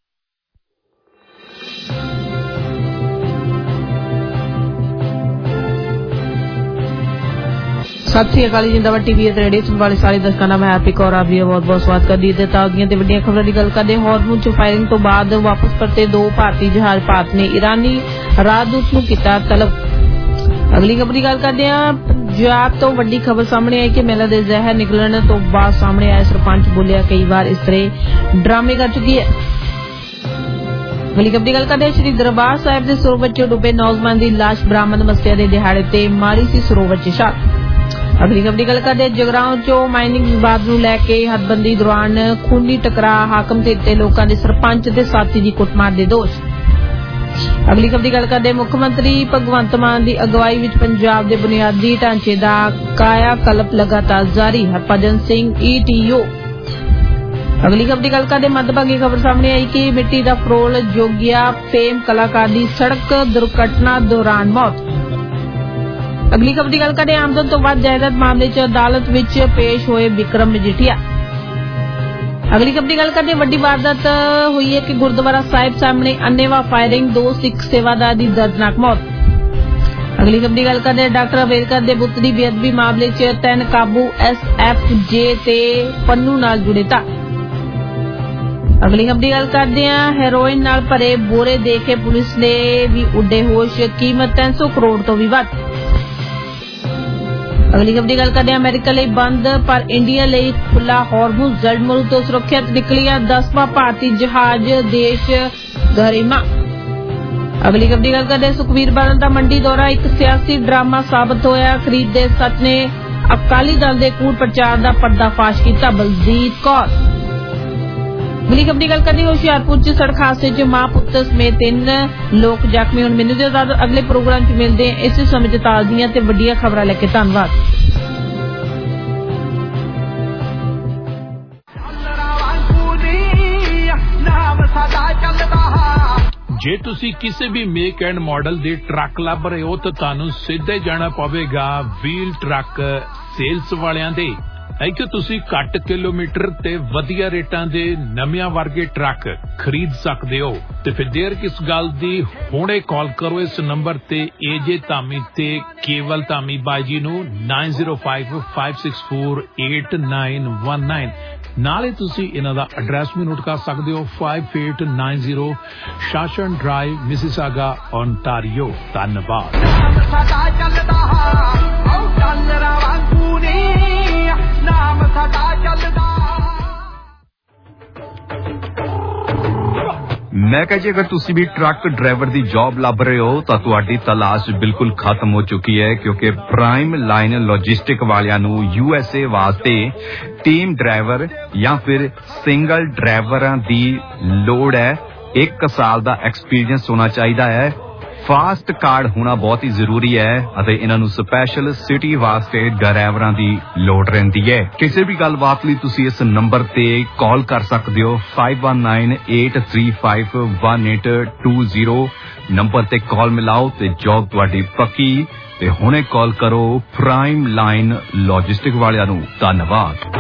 ਸਤਿ ਸ੍ਰੀ ਅਕਾਲ ਜਿੰਦਾਬਾਦ ਟੀਵੀ ਤੇ ਰੇਡੀਓ ਸੁਣਨ ਵਾਲੇ ਸਾਰੇ ਦਰਸ਼ਕਾਂ ਦਾ ਮੈਂ ਹੈਪੀ ਕੌਰ ਆਪ ਜੀ ਬਹੁਤ ਬਹੁਤ ਸਵਾਗਤ ਕਰਦੀ ਤੇ ਤਾਜ਼ੀਆਂ ਤੇ ਵੱਡੀਆਂ ਖਬਰਾਂ ਦੀ ਗੱਲ ਕਰਦੇ ਹਾਰਮੂਜ਼ ਚ ਫਾਇਰਿੰਗ ਤੋਂ ਬਾਅਦ ਵਾਪਸ ਪਰਤੇ ਦੋ ਭਾਰਤੀ ਜਹਾਜ਼ ਭਾਰਤ ਨੇ ਇਰਾਨੀ ਰਾਜਦੂਤ ਨੂੰ ਕੀਤਾ ਤਲਬ। ਅਗਲੀ ਖਬਰ ਦੀ ਗੱਲ ਕਰਦੇ ਹਾਂ ਪੰਜਾਬ ਤੋਂ ਵੱਡੀ ਖਬਰ ਸਾਹਮਣੇ ਆਈ ਕਿ ਮਹਿਲਾ ਦੇ ਜ਼ਹਿਰ ਨਿਕਲਣ ਤੋਂ ਬਾਅਦ ਸਾਹਮਣੇ ਆਇਆ ਸਰਪੰਚ ਬੋਲਿਆ ਕਈ ਵਾਰ ਇਸ ਤਰ੍ਹਾਂ ਡਰਾਮੇ ਕਰ ਚੁੱਕੀ ਹੈ। ਅਗਲੀ ਖਬਰ ਦੀ ਗੱਲ ਕਰਦੇ ਹਾਂ ਸ਼੍ਰੀ ਦਰਬਾਰ ਸਾਹਿਬ ਦੇ ਸਰੋਵਰ ਚ ਡੁੱਬੇ ਨੌਜਵਾਨ ਦੀ ਲਾਸ਼ ਬਰਾਮਦ ਮੱਸਿਆ ਦੇ ਦਿਹਾੜੇ ਤੇ ਮਾਰੀ ਸੀ ਸਰੋਵਰ ਚ ਛਾਲ। ਅਗਲੀ ਖਬਰ ਦੀ ਗੱਲ ਕਰਦੇ ਜਗਰਾਉਂ ਚੋਂ ਮਾਈਨਿੰਗ ਵਿਵਾਦ ਨੂੰ ਲੈ ਕੇ ਹੱਦਬੰਦੀ ਦੌਰਾਨ ਖੂਨੀ ਟਕਰਾਅ ਹਾਕਮ ਤੇ ਤੇ ਲੋਕਾਂ ਦੇ ਸਰਪੰਚ ਤੇ ਸਾਥੀ ਦੀ ਕੁੱਟਮਾਰ ਦੇ ਦੋਸ਼। ਅਗਲੀ ਖਬਰ ਦੀ ਗੱਲ ਕਰਦੇ ਮੁੱਖ ਮੰਤਰੀ ਭਗਵੰਤ ਮਾਨ ਦੀ ਅਗਵਾਈ ਵਿੱਚ ਪੰਜਾਬ ਦੇ ਬੁਨਿਆਦੀ ਢਾਂਚੇ ਦਾ ਕਾਇਆ ਕਲਪ ਲਗਾਤਾਰ ਜਾਰੀ Harbhajan Singh E T O. ਅਗਲੀ ਖਬਰ ਦੀ ਗੱਲ ਕਰਦੇ ਮੱਧਭਾਗੀ ਖਬਰ ਸਾਹਮਣੇ ਆਈ ਕਿ ਮਿੱਟੀ ਦਾ ਫਰੋਲ ਜੋਗਿਆ ਫੇਮ ਕਲਾਕਾਰ ਦੀ ਸੜਕ ਦੁਰਘਟਨਾ ਦੌਰਾਨ ਮੌਤ। ਅਗਲੀ ਖਬਰ ਦੀ ਗੱਲ ਕਰਦੇ ਆਮਦਨ ਤੋਂ ਵੱਧ ਜਾਇਦਾਦ ਮਾਮਲੇ 'ਚ ਅਦਾਲਤ ਵਿੱਚ ਪੇਸ਼ ਹੋਏ ਵਿਕਰਮ ਮਜੀਠੀਆ। ਅਗਲੀ ਖਬਰ ਦੀ ਗੱਲ ਕਰਦੇ ਵੱਡੀ ਵਾਰਦਾਤ ਹੋਈ ਹੈ ਕਿ ਗੁਰਦੁਆਰਾ ਸਾਹਿਬ ਸਾਹਮਣੇ ਅੰਨੇਵਾਹ ਫਾਇਰਿੰਗ ਦੋ ਸਿੱਖ ਸੇਵਾਦਾਰ ਦੀ ਦਰਦਨਾਕ ਮੌਤ। ਅਗਲੀ ਖਬਰ ਦੀ ਗੱਲ ਕਰਦੇ ਡਾਕਟਰ ਅੰਬੇਦਕਰ ਦੇ ਬੁੱਤ ਦੀ ਬੇਅਦਬੀ ਮਾਮਲੇ 'ਚ ਤਿੰਨ ਕਾਬੂ ਐਸ ਐਫ ਜੇ ਤੇ ਪੰਨੂ ਨਾਲ ਜੁੜੇ ਤਾਂ। ਅਗਲੀ ਖਬਰ ਦੀ ਗੱਲ ਕਰਦੇ ਹਾਂ ਹੈਰੋਇਨ ਨਾਲ ਭਰੇ ਬੋਰੇ ਦੇ ਕੇ ਪੁਲਿਸ ਨੇ ਵੀ ਉੱਡੇ ਹੋਸ਼ ਕੀਮਤ ਤਿੰਨ ਸੌ ਕਰੋੜ ਤੋਂ ਵੀ ਵੱਧ। ਅਗਲੀ ਖਬਰ ਦੀ ਗੱਲ ਕਰਦੇ ਹਾਂ ਅਮਰੀਕਾ ਲਈ ਬੰਦ ਪਰ ਇੰਡੀਆ ਲਈ ਖੁੱਲਾ ਹਾਰਮੂਜ਼ ਜਲਮਰੂ ਤੋਂ ਸੁਰੱਖਿਅਤ ਨਿਕਲਿਆ ਦਸਵਾਂ ਭਾਰਤੀ ਜਹਾਜ਼ ਦੇਸ਼ ਗਰਿਮਾ। ਅਗਲੀ ਖਬਰ ਦੀ ਗੱਲ ਕਰਦੇ ਸੁਖਬੀਰ ਬਾਦਲ ਦਾ ਮੰਡੀ ਦੌਰਾ ਇੱਕ ਸਿਆਸੀ ਡਰਾਮਾ ਸਾਬਤ ਹੋਇਆ ਖਰੀਦ ਦੇ ਸੱਚ ਨੇ ਅਕਾਲੀ ਦਲ ਦੇ ਕੂੜ ਪ੍ਰਚਾਰ ਦਾ ਪਰਦਾਫਾਸ਼ ਕੀਤਾ ਬਲਜੀਤ ਕੌਰ। ਅਗਲੀ ਖਬਰ ਦੀ ਗੱਲ ਕਰਦੇ ਹੁਸ਼ਿਆਰਪੁਰ ਚ ਸੜਕ ਹਾਦਸੇ ਚ ਮਾਂ ਪੁੱਤ ਸਮੇਤ ਤਿੰਨ ਲੋਕ ਜ਼ਖਮੀ ਹੋਣ। ਮੈਨੂੰ ਦੇ ਅਗਲੇ ਪ੍ਰੋਗਰਾਮ ਚ ਮਿਲਦੇ ਹਾਂ ਇਸੇ ਸਮੇਂ ਚ ਤਾਜ਼ੀਆਂ ਤੇ ਵੱਡੀਆਂ ਖਬਰਾਂ ਲੈ ਕੇ। ਧੰਨਵਾਦ। ਜੇ ਤੁਸੀਂ ਕਿਸੇ ਵੀ ਮੇਕ ਐਂਡ ਮਾਡਲ ਦੇ ਟਰੱਕ ਲੱਭ ਰਹੇ ਹੋ ਤਾਂ ਤੁਹਾਨੂੰ ਸਿੱਧੇ ਜਾਣਾ ਪਵੇਗਾ ਵੀਲ ਟਰੱਕ ਸੇਲਸ ਵਾਲਿਆਂ ਦੇ। ਇੱਥੇ ਤੁਸੀਂ ਘੱਟ ਕਿਲੋਮੀਟਰ ਤੇ ਵਧੀਆ ਰੇਟਾਂ ਦੇ ਨਵਿਆਂ ਵਰਗੇ ਟਰੱਕ ਖਰੀਦ ਸਕਦੇ ਹੋ ਤੇ ਫਿਰ ਦੇਰ ਕਿਸ ਗੱਲ ਦੀ ਹੁਣੇ ਕਾਲ ਕਰੋ ਇਸ ਨੰਬਰ ਤੇ ਏਜੇ ਧਾਮੀ ਤੇ ਕੇਵਲ ਧਾਮੀ ਬਾਈ ਜੀ ਨੂੰ nine zero five five six four eight nine one nine। ਨਾਲੇ ਤੁਸੀਂ ਇਹਨਾਂ ਦਾ ਐਡਰੈਸ ਵੀ ਨੋਟ ਕਰ ਸਕਦੇ ਹੋ five eight nine zero Shawson drive Mississauga Ontario. ਧੰਨਵਾਦ। ਮੈਂ ਕਹਾਂ ਜੀ ਅਗਰ ਤੁਸੀਂ ਵੀ ਟਰੱਕ ਡਰਾਈਵਰ ਦੀ ਜੌਬ ਲੱਭ ਰਹੇ ਹੋ ਤਾਂ ਤੁਹਾਡੀ ਤਲਾਸ਼ ਬਿਲਕੁਲ ਖਤਮ ਹੋ ਚੁੱਕੀ ਹੈ ਕਿਉਂਕਿ ਪ੍ਰਾਈਮ ਲਾਈਨ ਲੌਜਿਸਟਿਕ ਵਾਲਿਆਂ ਨੂੰ ਯੂ ਐਸ ਏ ਵਾਸਤੇ ਟੀਮ ਡਰਾਈਵਰ ਜਾਂ ਫਿਰ ਸਿੰਗਲ ਡਰਾਈਵਰਾਂ ਦੀ ਲੋੜ ਹੈ। ਇੱਕ ਸਾਲ ਦਾ ਐਕਸਪੀਰੀਅੰਸ ਹੋਣਾ ਚਾਹੀਦਾ ਹੈ। ਫਾਸਟ ਕਾਰਡ ਹੋਣਾ ਬਹੁਤ ਹੀ ਜ਼ਰੂਰੀ ਹੈ ਅਤੇ ਇਹਨਾਂ ਨੂੰ ਸਪੈਸ਼ਲ ਸਿਟੀ ਵਾਸਤੇ ਡਰਾਈਵਰਾਂ ਦੀ ਲੋੜ ਰਹਿੰਦੀ ਹੈ। ਕਿਸੇ ਵੀ ਗੱਲਬਾਤ ਲਈ ਤੁਸੀਂ ਇਸ ਨੰਬਰ ਤੇ ਕਾਲ ਕਰ ਸਕਦੇ ਹੋ five one nine eight three five one eight two zero number ਤੇ ਕਾਲ ਮਿਲਾਓ ਤੇ ਜੌਬ ਤੁਹਾਡੀ ਪੱਕੀ ਤੇ ਹੁਣੇ ਕਾਲ ਕਰੋ ਪ੍ਰਾਈਮ ਲਾਈਨ ਲੌਜਿਸਟਿਕ ਵਾਲਿਆਂ ਨੂੰ। ਧੰਨਵਾਦ।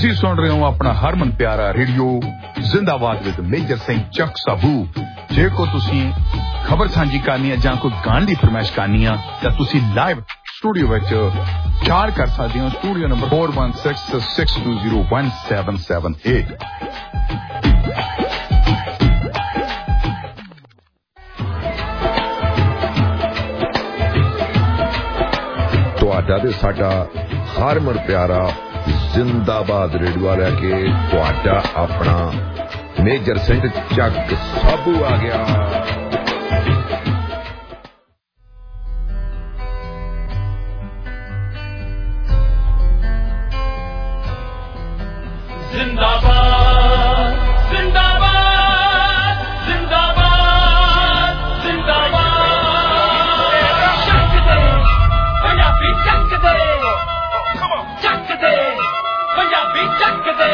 ਤੁਸੀਂ ਸੁਣ ਰਹੇ ਹੋ ਆਪਣਾ ਹਰਮਨ ਪਿਆਰਾ radio Zindabad with major Singh Chak Sabu. ਜੇ ਕੋ ਤੁਸੀਂ ਖਬਰ ਸਾਂਝੀ ਕਰਨੀ ਹੈ ਜਾਂ ਕੋਈ ਗਾਣ ਦੀ ਫਰਮਾਇਸ਼ ਕਰਨੀ ਆ ਤਾਂ ਤੁਸੀਂ ਲਾਈਵ ਸਟੂਡੀਓ ਵਿੱਚ ਚਾਰ ਕਰ ਸਕਦੇ ਹੋ। Studio number four one six six two zero one seven seven eight। ਤੁਹਾਡਾ ਤੇ ਸਾਡਾ ਹਰਮਨ ਪਿਆਰਾ ਜ਼ਿੰਦਾਬਾਦ ਰੇਡੀਓ ਲੈ ਕੇ ਤੁਹਾਡਾ ਆਪਣਾ ਮੇਜਰ ਸਿੰਘ ਚੱਕ ਸਾਬੂ ਆ ਗਿਆ। ਜ਼ਿੰਦਾਬਾਦ ਜ਼ਿੰਦਾਬਾਦ ਜ਼ਿੰਦਾਬਾਦ ਜ਼ਿੰਦਾਬਾਦ ਚੱਕ ਦੇ ਪੰਜਾਬੀ ਚੱਕ ਦੇ ਚੱਕ ਦੇ ਪੰਜਾਬੀ ਚੱਕ ਦੇ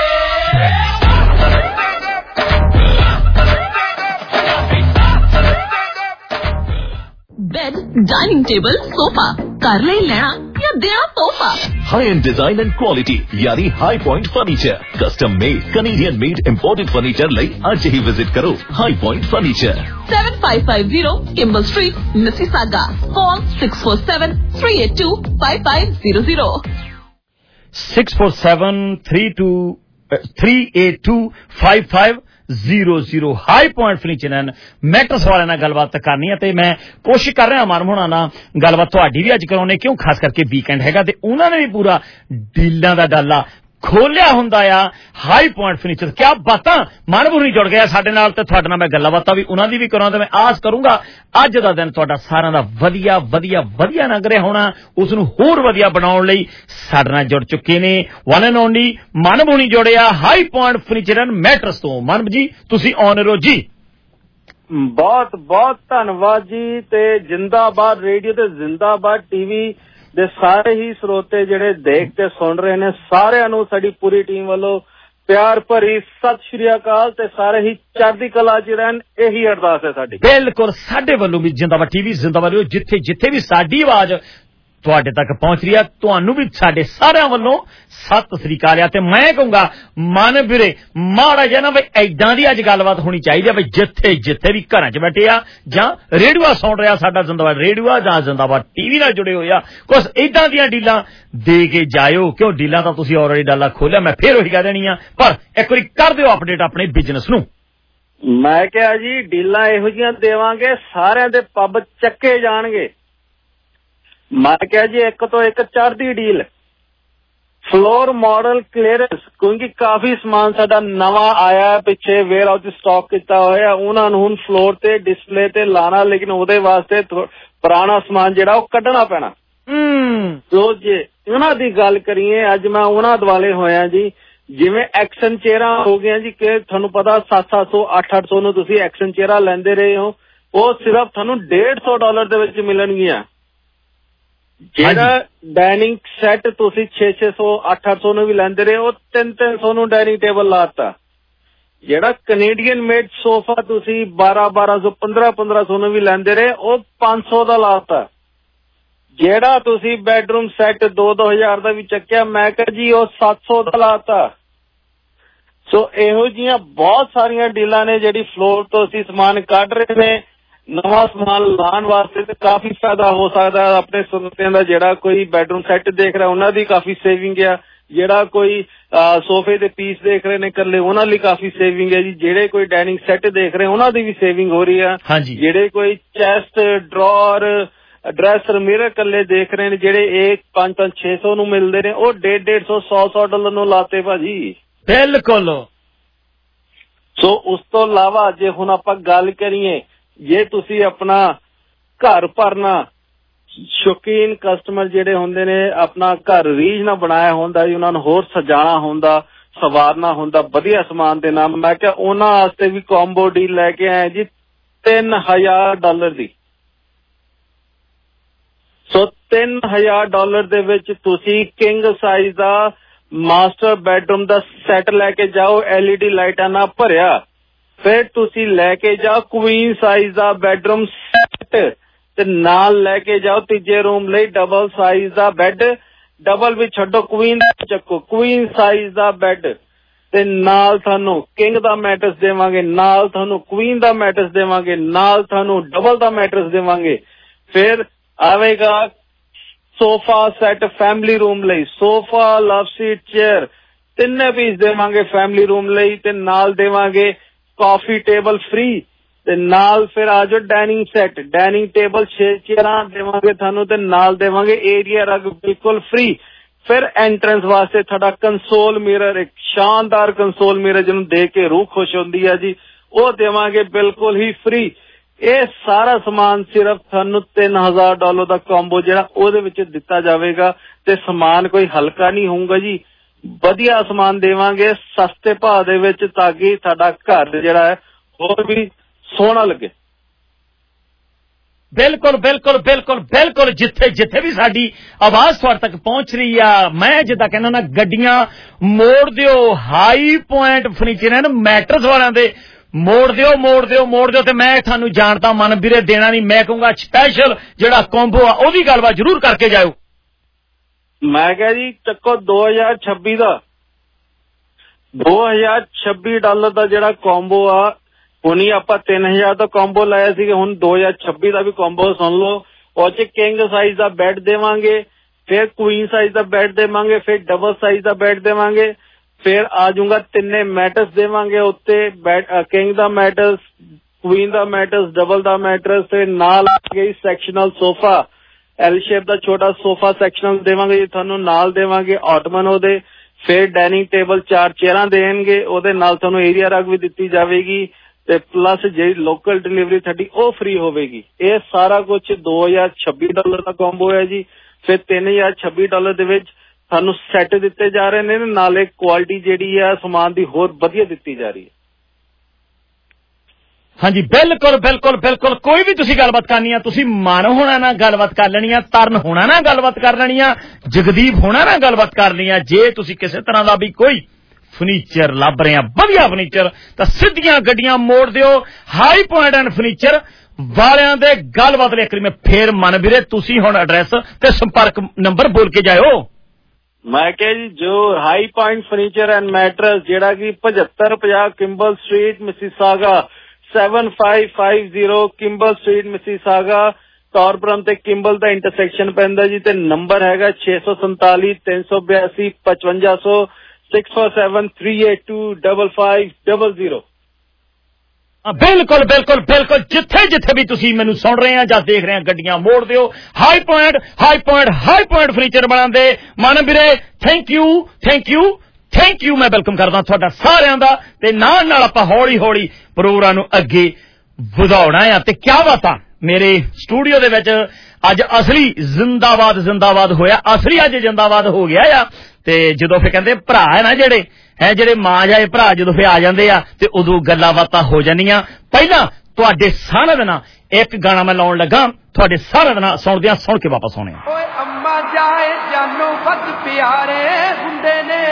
बेड डाइनिंग टेबल सोफा कर ले लेना या देना तोहफा। High end design and quality यानी high point furniture custom made Canadian made imported furniture लई आज ही विजिट करो high point furniture seven five five zero Kimball Street Mississauga call six four seven three eight two five five zero zero six four seven three two three eight two five five zero zero high point furniture and mattress ਵਾਲਿਆਂ ਨਾਲ ਗੱਲਬਾਤ ਕਰਨੀ ਹੈ ਤੇ ਮੈਂ ਕੋਸ਼ਿਸ਼ ਕਰ ਰਿਹਾ ਮਾਨਮ ਹੋਣਾ ਨਾਲ ਗੱਲਬਾਤ ਤੁਹਾਡੀ ਵੀ ਅੱਜ ਕਰਾਉਣੇ ਕਿਉਂ ਖਾਸ ਕਰਕੇ ਵੀਕਐਂਡ ਹੈਗਾ ਤੇ ਉਹਨਾਂ ਨੇ ਵੀ ਪੂਰਾ ਡੀਲਾਂ ਦਾ ਡਾਲਾ ਖੋਲਿਆ ਹੁੰਦਾ ਆ ਹਾਈ ਪੁਆਇੰਟ ਫਰਨੀਚਰ। ਕਿਆ ਬਾਤਾਂ ਮਾਨਵ ਨਹੀਂ ਜੁੜ ਗਿਆ ਸਾਡੇ ਨਾਲ ਤੇ ਤੁਹਾਡੇ ਨਾਲ ਮੈਂ ਗੱਲਾਂ ਬਾਤਾਂ ਵੀ ਉਹਨਾਂ ਦੀ ਵੀ ਕਰਾਂ ਤੇ ਮੈਂ ਆਸ ਕਰੂੰਗਾ ਅੱਜ ਦਾ ਦਿਨ ਤੁਹਾਡਾ ਸਾਰਿਆਂ ਦਾ ਵਧੀਆ ਵਧੀਆ ਵਧੀਆ ਲੰਘ ਰਿਹਾ ਹੋਣਾ। ਉਸ ਨੂੰ ਹੋਰ ਵਧੀਆ ਬਣਾਉਣ ਲਈ ਸਾਡੇ ਨਾਲ ਜੁੜ ਚੁੱਕੇ ਨੇ ਵਨ ਐਂਡ ਓਨਲੀ ਮਾਨਵ ਨਹੀਂ ਜੁੜਿਆ high point furniture and mattress ਤੋਂ। ਮਾਨਵ ਜੀ ਤੁਸੀਂ ਔਨ ਰਹੋ ਜੀ। ਬਹੁਤ ਬਹੁਤ ਧੰਨਵਾਦ ਜੀ ਤੇ ਜਿੰਦਾਬਾਦ ਰੇਡੀਓ ਤੇ ਜਿੰਦਾਬਾਦ ਟੀਵੀ ਦੇ ਸਾਰੇ ਹੀ ਸਰੋਤੇ ਜਿਹੜੇ ਦੇਖ ਤੇ ਸੁਣ ਰਹੇ ਨੇ ਸਾਰਿਆਂ ਨੂੰ ਸਾਡੀ ਪੂਰੀ ਟੀਮ ਵੱਲੋਂ ਪਿਆਰ ਭਰੀ ਸਤਿ ਸ਼੍ਰੀ ਅਕਾਲ ਤੇ ਸਾਰੇ ਹੀ ਚੜ੍ਹਦੀ ਕਲਾ ਚ ਰਹਿਣ ਇਹੀ ਅਰਦਾਸ ਹੈ ਸਾਡੀ। ਬਿਲਕੁਲ ਸਾਡੇ ਵੱਲੋਂ ਵੀ ਜਿੰਦਾਬਾਦ ਟੀਵੀ ਜਿੰਦਾਬਾਦ ਜਿੱਥੇ ਜਿੱਥੇ ਵੀ ਸਾਡੀ ਆਵਾਜ਼ ਤੁਹਾਡੇ ਤੱਕ ਪਹੁੰਚ ਰਹੀ ਆ ਤੁਹਾਨੂੰ ਵੀ ਸਾਡੇ ਸਾਰਿਆਂ ਵੱਲੋਂ ਸਤਿ ਸ੍ਰੀ ਅਕਾਲ ਆ ਤੇ ਮੈਂ ਕਹੂੰਗਾ ਮਨ ਵੀਰੇ ਮਾੜਾ ਜਿਹਾ ਨਾ ਬਈ ਐਦਾਂ ਦੀ ਅੱਜ ਗੱਲਬਾਤ ਹੋਣੀ ਚਾਹੀਦੀ ਆ ਬਈ ਜਿੱਥੇ ਜਿੱਥੇ ਵੀ ਘਰਾਂ 'ਚ ਬੈਠੇ ਆ ਜਾਂ ਰੇਡੀਓ ਸੁਣ ਰਿਹਾ ਸਾਡਾ ਜਿੰਦਾਬਾਦ ਰੇਡੀਓ ਜਾਂ ਜਿੰਦਾਬਾਦ ਟੀਵੀ ਨਾਲ ਜੁੜੇ ਹੋਏ ਆ ਕੁਛ ਏਦਾਂ ਦੀਆਂ ਡੀਲਾਂ ਦੇ ਕੇ ਜਾਇਓ ਕਿਉਂ ਡੀਲਾਂ ਤਾਂ ਤੁਸੀਂ ਆਲਰੇਡੀ ਡਾਲਾ ਖੋਲਿਆ ਮੈਂ ਫੇਰ ਉਹੀ ਕਹਿ ਦੇਣੀ ਆ ਪਰ ਇੱਕ ਵਾਰੀ ਕਰ ਦਿਓ ਅਪਡੇਟ ਆਪਣੇ ਬਿਜ਼ਨਸ ਨੂੰ। ਮੈਂ ਕਿਹਾ ਜੀ ਡੀਲਾਂ ਇਹੋ ਜਿਹੀਆਂ ਦੇਵਾਂਗੇ ਸਾਰਿਆਂ ਦੇ ਪੱਬ ਚੱਕੇ ਜਾਣਗੇ। ਮੈਂ ਕਿਹਾ ਜੀ ਇੱਕ ਤੋਂ ਇੱਕ ਚੜ੍ਹਦੀ ਡੀਲ ਫਲੋਰ ਮਾਡਲ ਕਲੀਅਰੈਂਸ ਕਿਉਂਕਿ ਕਾਫੀ ਸਮਾਨ ਸਾਡਾ ਨਵਾਂ ਆਇਆ ਪਿੱਛੇ ਵੇਅਰ ਹਾਊਸ ਸਟਾਕ ਕੀਤਾ ਹੋਇਆ ਉਹਨਾਂ ਨੂੰ ਹੁਣ ਫਲੋਰ ਤੇ ਡਿਸਪਲੇ ਤੇ ਲਾਣਾ ਲੇਕਿਨ ਉਹਦੇ ਵਾਸਤੇ ਪੁਰਾਣਾ ਸਮਾਨ ਜਿਹੜਾ ਉਹ ਕੱਢਣਾ ਪੈਣਾ। ਸੋ ਜੇ ਉਹਨਾਂ ਦੀ ਗੱਲ ਕਰੀਏ ਅੱਜ ਮੈਂ ਉਹਨਾਂ ਦੁਆਲੇ ਹੋਇਆ ਜੀ ਜਿਵੇਂ ਐਕਸ਼ਨ ਚੇਅਰਾਂ ਹੋ ਗਈਆਂ ਜੀ ਕਿ ਤੁਹਾਨੂੰ ਪਤਾ ਸੱਤ ਸੱਤ ਸੌ ਅੱਠ ਅੱਠ ਸੌ ਨੂੰ ਤੁਸੀਂ ਐਕਸ਼ਨ ਚੇਅਰਾਂ ਲੈਂਦੇ ਰਹੇ ਹੋ ਉਹ ਸਿਰਫ ਤੁਹਾਨੂੰ ਡੇਢ ਸੌ ਡਾਲਰ ਦੇ ਵਿੱਚ ਮਿਲਣਗੀਆਂ। ਜਿਹੜਾ ਡਾਈਨਿੰਗ ਸੈੱਟ ਤੁਸੀਂ ਛੇ ਛੇ ਸੌ ਅੱਠ ਅੱਠ ਸੌ ਨੂੰ ਵੀ ਲੈਂਦੇ ਰਹੇ ਉਹ ਤਿੰਨ ਤਿੰਨ ਸੌ ਨੂੰ ਡਾਈਨਿੰਗ ਟੇਬਲ ਲਾਤਾ। ਜਿਹੜਾ ਕੈਨੇਡੀਅਨ ਮੇਡ ਸੋਫਾ ਤੁਸੀਂ ਬਾਰਾਂ ਬਾਰਾਂ ਸੌ ਪੰਦਰਾਂ ਪੰਦਰਾਂ ਸੌ ਨੂੰ ਵੀ ਲੈਂਦੇ ਰਹੇ ਉਹ ਪੰਜ ਸੌ ਦਾ ਲਾਤਾ। ਜਿਹੜਾ ਤੁਸੀਂ ਬੈਡਰੂਮ ਸੈੱਟ ਦੋ ਦੋ ਹਜ਼ਾਰ ਦਾ ਵੀ ਚੱਕਿਆ ਮੈਂ ਕਿਹਾ ਜੀ ਉਹ ਸੱਤ ਸੌ ਦਾ ਲਾਤਾ। ਸੋ ਇਹੋ ਜਿਹੀਆਂ ਬਹੁਤ ਸਾਰੀਆਂ ਡੀਲਾਂ ਨੇ ਜਿਹੜੀ ਫਲੋਰ ਤੋਂ ਅਸੀਂ ਸਮਾਨ ਕੱਢ ਰਹੇ ਨੇ ਨਵਾਂ ਸਮਾਨ ਲਾਉਣ ਵਾਸਤੇ ਤੇ ਕਾਫੀ ਫਾਇਦਾ ਹੋ ਸਕਦਾ ਆਪਣੇ ਸਰੋਤਿਆਂ ਦਾ। ਜਿਹੜਾ ਕੋਈ ਬੈਡਰੂਮ ਸੈੱਟ ਦੇਖ ਰਿਹਾ ਉਹਨਾਂ ਦੀ ਕਾਫੀ ਸੇਵਿੰਗ ਆ ਜਿਹੜਾ ਕੋਈ ਸੋਫੇ ਦੇ ਪੀਸ ਦੇਖ ਰਹੇ ਨੇ ਇਕੱਲੇ ਉਹਨਾਂ ਲਈ ਕਾਫੀ ਸੇਵਿੰਗ ਹੈ ਜੀ। ਜਿਹੜੇ ਕੋਈ ਡਾਈਨਿੰਗ ਸੈੱਟ ਦੇਖ ਰਹੇ ਉਹਨਾਂ ਦੀ ਵੀ ਸੇਵਿੰਗ ਹੋ ਰਹੀ ਆ। ਜਿਹੜੇ ਕੋਈ ਚੈਸਟ ਡਰਾਅਰ ਡਰੈਸਰ ਮਿਰਰ ਇਕੱਲੇ ਦੇਖ ਰਹੇ ਨੇ ਜਿਹੜੇ ਇਹ ਪੰਜ ਪੰਜ ਛੇ ਸੌ ਨੂੰ ਮਿਲਦੇ ਨੇ ਉਹ ਡੇਢ ਡੇਢ ਸੌ ਸੌ ਸੌ ਡਾਲਰ ਨੂੰ ਲਾਤੇ ਭਾਜੀ। ਬਿਲਕੁਲ। ਸੋ ਉਸ ਤੋਂ ਇਲਾਵਾ ਜੇ ਹੁਣ ਆਪਾਂ ਗੱਲ ਕਰੀਏ ਜੇ ਤੁਸੀਂ ਆਪਣਾ ਘਰ ਭਰਨਾ ਸ਼ੌਕੀਨ ਕਸਟਮਰ ਜਿਹੜੇ ਹੁੰਦੇ ਨੇ ਆਪਣਾ ਘਰ ਰੀਝ ਨਾਲ ਬਣਾਇਆ ਹੁੰਦਾ ਜੀ ਉਹਨਾਂ ਨੂੰ ਹੋਰ ਸਜਾਣਾ ਹੁੰਦਾ ਸਵਾਰਨਾ ਹੁੰਦਾ ਵਧੀਆ ਸਮਾਨ ਦੇ ਨਾਲ ਮੈਂ ਕਿਹਾ ਉਹਨਾਂ ਵਾਸਤੇ ਵੀ ਕੰਬੋ ਡੀਲ ਲੈ ਕੇ ਆਏ ਜੀ ਤਿੰਨ ਹਜ਼ਾਰ ਡਾਲਰ ਦੀ। ਸੋ ਤਿੰਨ ਹਜ਼ਾਰ ਡਾਲਰ ਦੇ ਵਿੱਚ ਤੁਸੀਂ ਕਿੰਗ ਸਾਈਜ਼ ਦਾ ਮਾਸਟਰ ਬੈਡਰੂਮ ਦਾ ਸੈੱਟ ਲੈ ਕੇ ਜਾਓ ਐਲ ਈ ਡੀ ਲਾਈਟਾਂ ਨਾਲ ਭਰਿਆ ਫਿਰ ਤੁਸੀਂ ਲੈ ਕੇ ਜਾਓ ਕੁਈਨ ਸਾਈਜ਼ ਦਾ ਬੈਡਰੂਮ ਸੈੱਟ ਤੇ ਨਾਲ ਲੈ ਕੇ ਜਾਓ ਤੀਜੇ ਰੂਮ ਲਈ ਡਬਲ ਸਾਈਜ਼ ਦਾ ਬੈੱਡ ਡਬਲ ਵੀ ਛੱਡੋ, ਕੁਈਨ ਦਾ ਚੱਕੋ, ਕੁਈਨ ਸਾਈਜ਼ ਦਾ ਬੈੱਡ ਤੇ ਨਾਲ ਤੁਹਾਨੂੰ ਕਿੰਗ ਦਾ ਮੈਟਰਸ ਦੇਵਾਂਗੇ, ਨਾਲ ਤੁਹਾਨੂੰ ਕੁਈਨ ਦਾ ਮੈਟਰਸ ਦੇਵਾਂਗੇ, ਨਾਲ ਤੁਹਾਨੂੰ ਡਬਲ ਦਾ ਮੈਟਰਸ ਦੇਵਾਂਗੇ। ਫਿਰ ਆਵੇਗਾ ਸੋਫਾ ਸੈੱਟ ਫੈਮਿਲੀ ਰੂਮ ਲਈ, ਸੋਫਾ, ਲਵ ਸੀਟ, ਚੇਅਰ ਤਿੰਨੇ ਪੀਸ ਦੇਵਾਂਗੇ ਫੈਮਿਲੀ ਰੂਮ ਲਈ ਤੇ ਨਾਲ ਦੇਵਾਂਗੇ ਕਾਫੀ ਟੇਬਲ ਫ੍ਰੀ ਤੇ ਨਾਲ ਫਿਰ ਆ ਜਾਓ ਡਾਈਨਿੰਗ ਸੈੱਟ, ਡਾਈਨਿੰਗ ਟੇਬਲ ਛੇ ਚੇਅਰਾਂ ਦੇਵਾਂਗੇ ਤੁਹਾਨੂੰ ਤੇ ਨਾਲ ਦੇਵਾਂਗੇ ਏਰੀਆ ਰਗ ਬਿਲਕੁਲ ਫ੍ਰੀ। ਫਿਰ ਐਂਟਰੈਂਸ ਵਾਸਤੇ ਤੁਹਾਡਾ ਕੰਸੋਲ ਮਿਰਰ, ਇੱਕ ਸ਼ਾਨਦਾਰ ਕੰਸੋਲ ਮਿਰਰ ਜਿਹਨੂੰ ਦੇਖ ਕੇ ਰੂਹ ਖੁਸ਼ ਹੁੰਦੀ ਹੈ ਜੀ, ਉਹ ਦੇਵਾਂਗੇ ਬਿਲਕੁਲ ਹੀ ਫ੍ਰੀ। ਇਹ ਸਾਰਾ ਸਮਾਨ ਸਿਰਫ ਤੁਹਾਨੂੰ ਤਿੰਨ ਹਜ਼ਾਰ ਡਾਲਰ ਦਾ ਕੰਬੋ ਜਿਹੜਾ ਉਹਦੇ ਵਿੱਚ ਦਿੱਤਾ ਜਾਵੇਗਾ ਤੇ ਸਮਾਨ ਕੋਈ ਹਲਕਾ ਨਹੀਂ ਹੋਊਗਾ ਜੀ, ਵਧੀਆ ਸਮਾਨ ਦੇਵਾਂਗੇ ਸਸਤੇ ਭਾਅ ਦੇ ਵਿੱਚ ਤਾਂ ਕਿ ਤੁਹਾਡਾ ਘਰ ਜਿਹੜਾ ਹੈ ਹੋਰ ਵੀ ਸੋਹਣਾ ਲੱਗੇ। ਬਿਲਕੁਲ ਬਿਲਕੁਲ ਬਿਲਕੁਲ ਬਿਲਕੁਲ ਜਿੱਥੇ ਜਿੱਥੇ ਵੀ ਸਾਡੀ ਆਵਾਜ਼ ਤੁਹਾਡੇ ਤੱਕ ਪਹੁੰਚ ਰਹੀ ਆ, ਮੈਂ ਜਿੱਦਾਂ ਕਹਿੰਦਾ ਨਾ ਗੱਡੀਆਂ ਮੋੜ ਦਿਓ, ਹਾਈ ਪੁਆਇੰਟ ਫਰਨੀਚਰ ਹਨ ਮੈਟਰਸ ਵਾਲਿਆਂ ਦੇ, ਮੋੜ ਦਿਓ ਮੋੜ ਦਿਓ ਮੋੜ ਦਿਓ। ਤੇ ਮੈਂ ਤੁਹਾਨੂੰ ਜਾਣਦਾ ਮਨ ਵੀਰੇ ਦੇਣਾ ਨਹੀਂ, ਮੈਂ ਕਹੂੰਗਾ ਸਪੈਸ਼ਲ ਜਿਹੜਾ ਕੰਬੋ ਆ ਉਹਦੀ ਗੱਲਬਾਤ ਜ਼ਰੂਰ ਕਰਕੇ ਜਾਓ। ਮੈਂ ਕਿਹਾ ਜੀ ਚੱਕੋ ਦੋ ਹਜ਼ਾਰ ਛੱਬੀ ਦਾ ਦੋ ਹਜ਼ਾਰ ਛੱਬੀ ਡਾਲਰ ਦਾ ਜਿਹੜਾ ਕੰਬੋ ਆ, ਹੁਣੀ ਆਪਾਂ ਤਿੰਨ ਹਜ਼ਾਰ ਦਾ ਕੰਬੋ ਲਾਇਆ ਸੀਗਾ, ਹੁਣ ਦੋ ਹਜ਼ਾਰ ਛੱਬੀ ਦਾ ਵੀ ਕੰਬੋ ਸੁਣ ਲਓ। ਉਹ ਚ ਕਿੰਗ ਸਾਈਜ਼ ਦਾ ਬੈੱਡ ਦੇਵਾਂਗੇ, ਫਿਰ ਕੁਈਨ ਸਾਈਜ਼ ਦਾ ਬੈੱਡ ਦੇਵਾਂਗੇ, ਫਿਰ ਡਬਲ ਸਾਈਜ਼ ਦਾ ਬੈੱਡ ਦੇਵਾਂਗੇ, ਫਿਰ ਆ ਜਾਊਗਾ ਤਿੰਨੇ ਮੈਟਰਸ ਦੇਵਾਂਗੇ ਉੱਤੇ, ਕਿੰਗ ਦਾ ਮੈਟਰਸ, ਕੁਈਨ ਦਾ ਮੈਟਰਸ, ਡਬਲ ਦਾ ਮੈਟਰਸ ਤੇ ਨਾਲ ਆ ਗਈ ਸੈਕਸ਼ਨਲ ਸੋਫਾ, ਐਲ ਸ਼ੇਪ ਦਾ ਛੋਟਾ ਸੋਫਾ ਸੈਕਸ਼ਨਲ ਦੇਵਾਂਗੇ ਜੀ ਤੁਹਾਨੂੰ, ਨਾਲ ਦੇਵਾਂਗੇ ਆਟਮਨ ਉਹਦੇ, ਫਿਰ ਡਾਈਨਿੰਗ ਟੇਬਲ ਚਾਰ ਚੇਅਰਾਂ ਦੇਣਗੇ, ਉਹਦੇ ਨਾਲ ਤੁਹਾਨੂੰ ਏਰੀਆ ਰਗ ਵੀ ਦਿੱਤੀ ਜਾਵੇਗੀ ਤੇ ਪਲੱਸ ਜਿਹੜੀ ਲੋਕਲ ਡਿਲੀਵਰੀ ਤੁਹਾਡੀ ਉਹ ਫ੍ਰੀ ਹੋਵੇਗੀ। ਇਹ ਸਾਰਾ ਕੁਝ ਦੋ ਹਜ਼ਾਰ ਛੱਬੀ ਡਾਲਰ ਦਾ ਕੰਬੋ ਹੈ ਜੀ। ਫਿਰ ਤਿੰਨ ਹਜ਼ਾਰ ਛੱਬੀ ਡਾਲਰ ਦੇ ਵਿੱਚ ਤੁਹਾਨੂੰ ਸੈੱਟ ਦਿੱਤੇ ਜਾ ਰਹੇ ਨੇ, ਨਾਲੇ ਕੁਆਲਿਟੀ ਜਿਹੜੀ ਹੈ ਸਮਾਨ ਦੀ ਹੋਰ ਵਧੀਆ ਦਿੱਤੀ ਜਾ ਰਹੀ ਹੈ। ਹਾਂਜੀ ਬਿਲਕੁਲ ਬਿਲਕੁਲ ਬਿਲਕੁਲ। ਕੋਈ ਵੀ ਤੁਸੀਂ ਗੱਲਬਾਤ ਕਰਨੀ ਆ, ਤੁਸੀਂ ਮਨ ਹੋਣਾ ਨਾਲ ਗੱਲਬਾਤ ਕਰ ਲੈਣੀ ਆ, ਤਰਨ ਹੋਣਾ ਨਾਲ ਗੱਲਬਾਤ ਕਰ ਲੈਣੀ ਆ, ਜਗਦੀਪ ਹੋਣਾ ਨਾਲ ਗੱਲਬਾਤ ਕਰਨੀ ਆ। ਜੇ ਤੁਸੀਂ ਕਿਸੇ ਤਰ੍ਹਾਂ ਦਾ ਵੀ ਕੋਈ ਫਰਨੀਚਰ ਲੱਭ ਰਹੇ ਆ, ਵਧੀਆ ਫਰਨੀਚਰ, ਤਾਂ ਸਿੱਧੀਆਂ ਗੱਡੀਆਂ ਮੋੜ ਦਿਓ ਹਾਈ ਪੁਆਇੰਟ ਐਂਡ ਫਰਨੀਚਰ ਵਾਲਿਆਂ ਦੇ ਗੱਲਬਾਤ ਲਈ। ਮੈਂ ਫੇਰ ਮਨ ਵੀਰੇ ਤੁਸੀਂ ਹੁਣ ਐਡਰੈਸ ਤੇ ਸੰਪਰਕ ਨੰਬਰ ਬੋਲ ਕੇ ਜਾਇਓ। ਮੈਂ ਕਿਹਾ ਜੀ ਜੋ high point furniture and mattress ਜਿਹੜਾ ਕਿ ਪਝੱਤਰ ਪੰਜਾਹ Kimble street Mississauga, seven five five zero Kimble street Mississauga, Torbram ਤੇ ਕਿੰਬਲ ਦਾ ਇੰਟਰਸੈਕਸ਼ਨ ਪੈਂਦਾ ਜੀ, ਤੇ ਨੰਬਰ ਹੈਗਾ ਛੇ ਸੌ ਸੰਤਾਲੀ ਤਿੰਨ ਸੌ ਬਿਆਸੀ ਪਚਵੰਜਾ ਸੌ six four seven three eight two double five double zero. ਬਿਲਕੁਲ ਬਿਲਕੁਲ ਬਿਲਕੁਲ। ਜਿੱਥੇ ਜਿੱਥੇ ਵੀ ਤੁਸੀਂ ਮੈਨੂੰ ਸੁਣ ਰਹੇ ਆ ਜਾਂ ਦੇਖ ਰਹੇ ਆ, ਗੱਡੀਆਂ ਮੋੜ ਦਿਓ high point high point high point furniture ਬਣਾਉਂਦੇ ਮਨ ਵੀਰੇ। Thank you thank you thank you. ਮੈਂ ਵੈਲਕਮ ਕਰਦਾ ਤੁਹਾਡਾ ਸਾਰਿਆਂ ਦਾ, ਤੇ ਨਾਲ ਨਾਲ ਆਪਾਂ ਹੌਲੀ ਹੌਲੀ ਪ੍ਰੋਗਰਾਮ ਨੂੰ ਅੱਗੇ ਵਧਾਉਣਾ ਆ। ਤੇ ਕਿਆ ਬਾਤਾਂ ਮੇਰੇ ਸਟੂਡੀਓ ਦੇ ਵਿੱਚ ਅੱਜ ਅਸਲੀ ਜ਼ਿੰਦਾਬਾਦ ਜ਼ਿੰਦਾਬਾਦ ਹੋਇਆ, ਅਸਲੀ ਅੱਜ ਜ਼ਿੰਦਾਬਾਦ ਹੋ ਗਿਆ ਆ। ਤੇ ਜਦੋਂ ਫਿਰ ਕਹਿੰਦੇ ਭਰਾ ਹੈ ਨਾ ਜਿਹੜੇ ਹੈ ਜਿਹੜੇ ਮਾਂ ਜਾਏ ਭਰਾ ਜਦੋਂ ਫਿਰ ਆ ਜਾਂਦੇ ਆ ਤੇ ਉਦੋਂ ਗੱਲਾਂ ਬਾਤਾਂ ਹੋ ਜਾਂਦੀਆਂ। ਪਹਿਲਾਂ ਤੁਹਾਡੇ ਸਾਰਿਆਂ ਦੇ ਨਾਲ ਇੱਕ ਗਾਣਾ ਮੈਂ ਲਾਉਣ ਲੱਗਾ, ਤੁਹਾਡੇ ਸਾਰਿਆਂ ਦੇ ਨਾਲ ਸੁਣਦਿਆਂ ਸੁਣ ਕੇ ਵਾਪਸ ਆਉਣੇ ਆ। ਓਏ ਅੰਮਾ ਜਾਏ ਜਾਨੋਂ ਵੱਧ ਪਿਆਰੇ ਹੁੰਦੇ ਨੇ,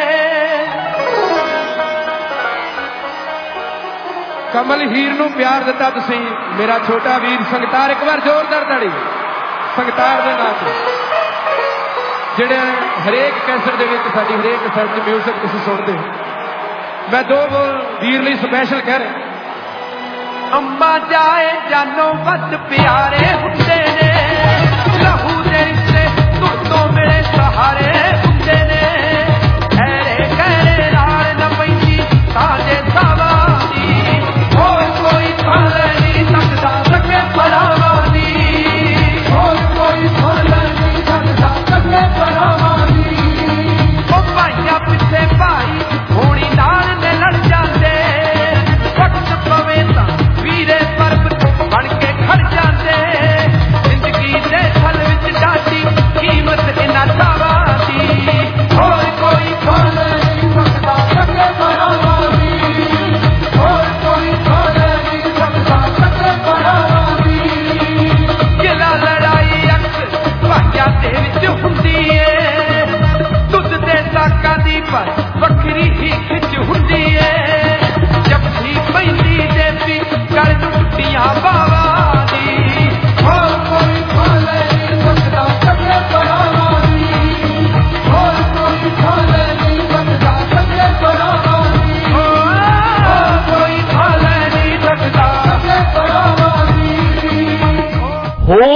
ਕਮਲ ਹੀਰ ਨੂੰ ਪਿਆਰ ਦਿੱਤਾ ਤੁਸੀਂ, ਮੇਰਾ ਛੋਟਾ ਵੀਰ ਸੰਗਤਾਰ, ਇੱਕ ਵਾਰ ਜ਼ੋਰਦਾਰ ਤਾੜੀ ਸੰਗਤਾਰ ਦੇ ਨਾਂ ਤੇ, ਜਿਹੜੇ ਹਰੇਕ ਕੈਸਟ ਦੇ ਵਿੱਚ ਸਾਡੀ ਹਰੇਕ ਕੈਸਟ ਚ ਮਿਊਜ਼ਿਕ ਤੁਸੀਂ ਸੁਣਦੇ ਹੋ। ਮੈਂ ਦੋ ਵੀਰ ਲਈ ਸਪੈਸ਼ਲ ਕਹਿ ਰਿਹਾ। ਅੰਮਾ ਜਾਏ ਜਾਨੋਂ ਵੱਧ ਪਿਆਰੇ ਹੁੰਦੇ ਨੇ, ਲਹੂ ਦੇ ਰਿਸ਼ਤੇ ਤੁਰਤੋਂ ਮੇਰੇ ਸਹਾਰੇ ਹੁੰਦੇ ਨੇ, ਐਰੇ ਕਹਿਰੇ ਨਾਲ ਨਾ ਪੈਂਦੀ ਸਾਜੇ ਸਾਵਾਂ ਦੀ, ਹੋਰ ਕੋਈ ਥਾਲ ਨਹੀਂ ਸਕਦਾ ਸਕੇ ਪਰਾਵਾਂ ਦੀ, ਹੋਰ ਕੋਈ ਥਾਲ ਨਹੀਂ ਸਕਦਾ ਸਕੇ ਪਰਾਵਾਂ ਦੀ। ਉਹ ਭਾਈਆਂ ਪਿੱਛੇ ਭਾਈ ਹੋਣੀ ਨਾਲ ਨੇ ਲੜ ਜਾਂਦੇ, ਵਕਤ ਪਵੇ ਤਾਂ ਵੀਰੇ ਪਰਬਤ ਬਣ ਕੇ ਖੜ ਜਾਂਦੇ,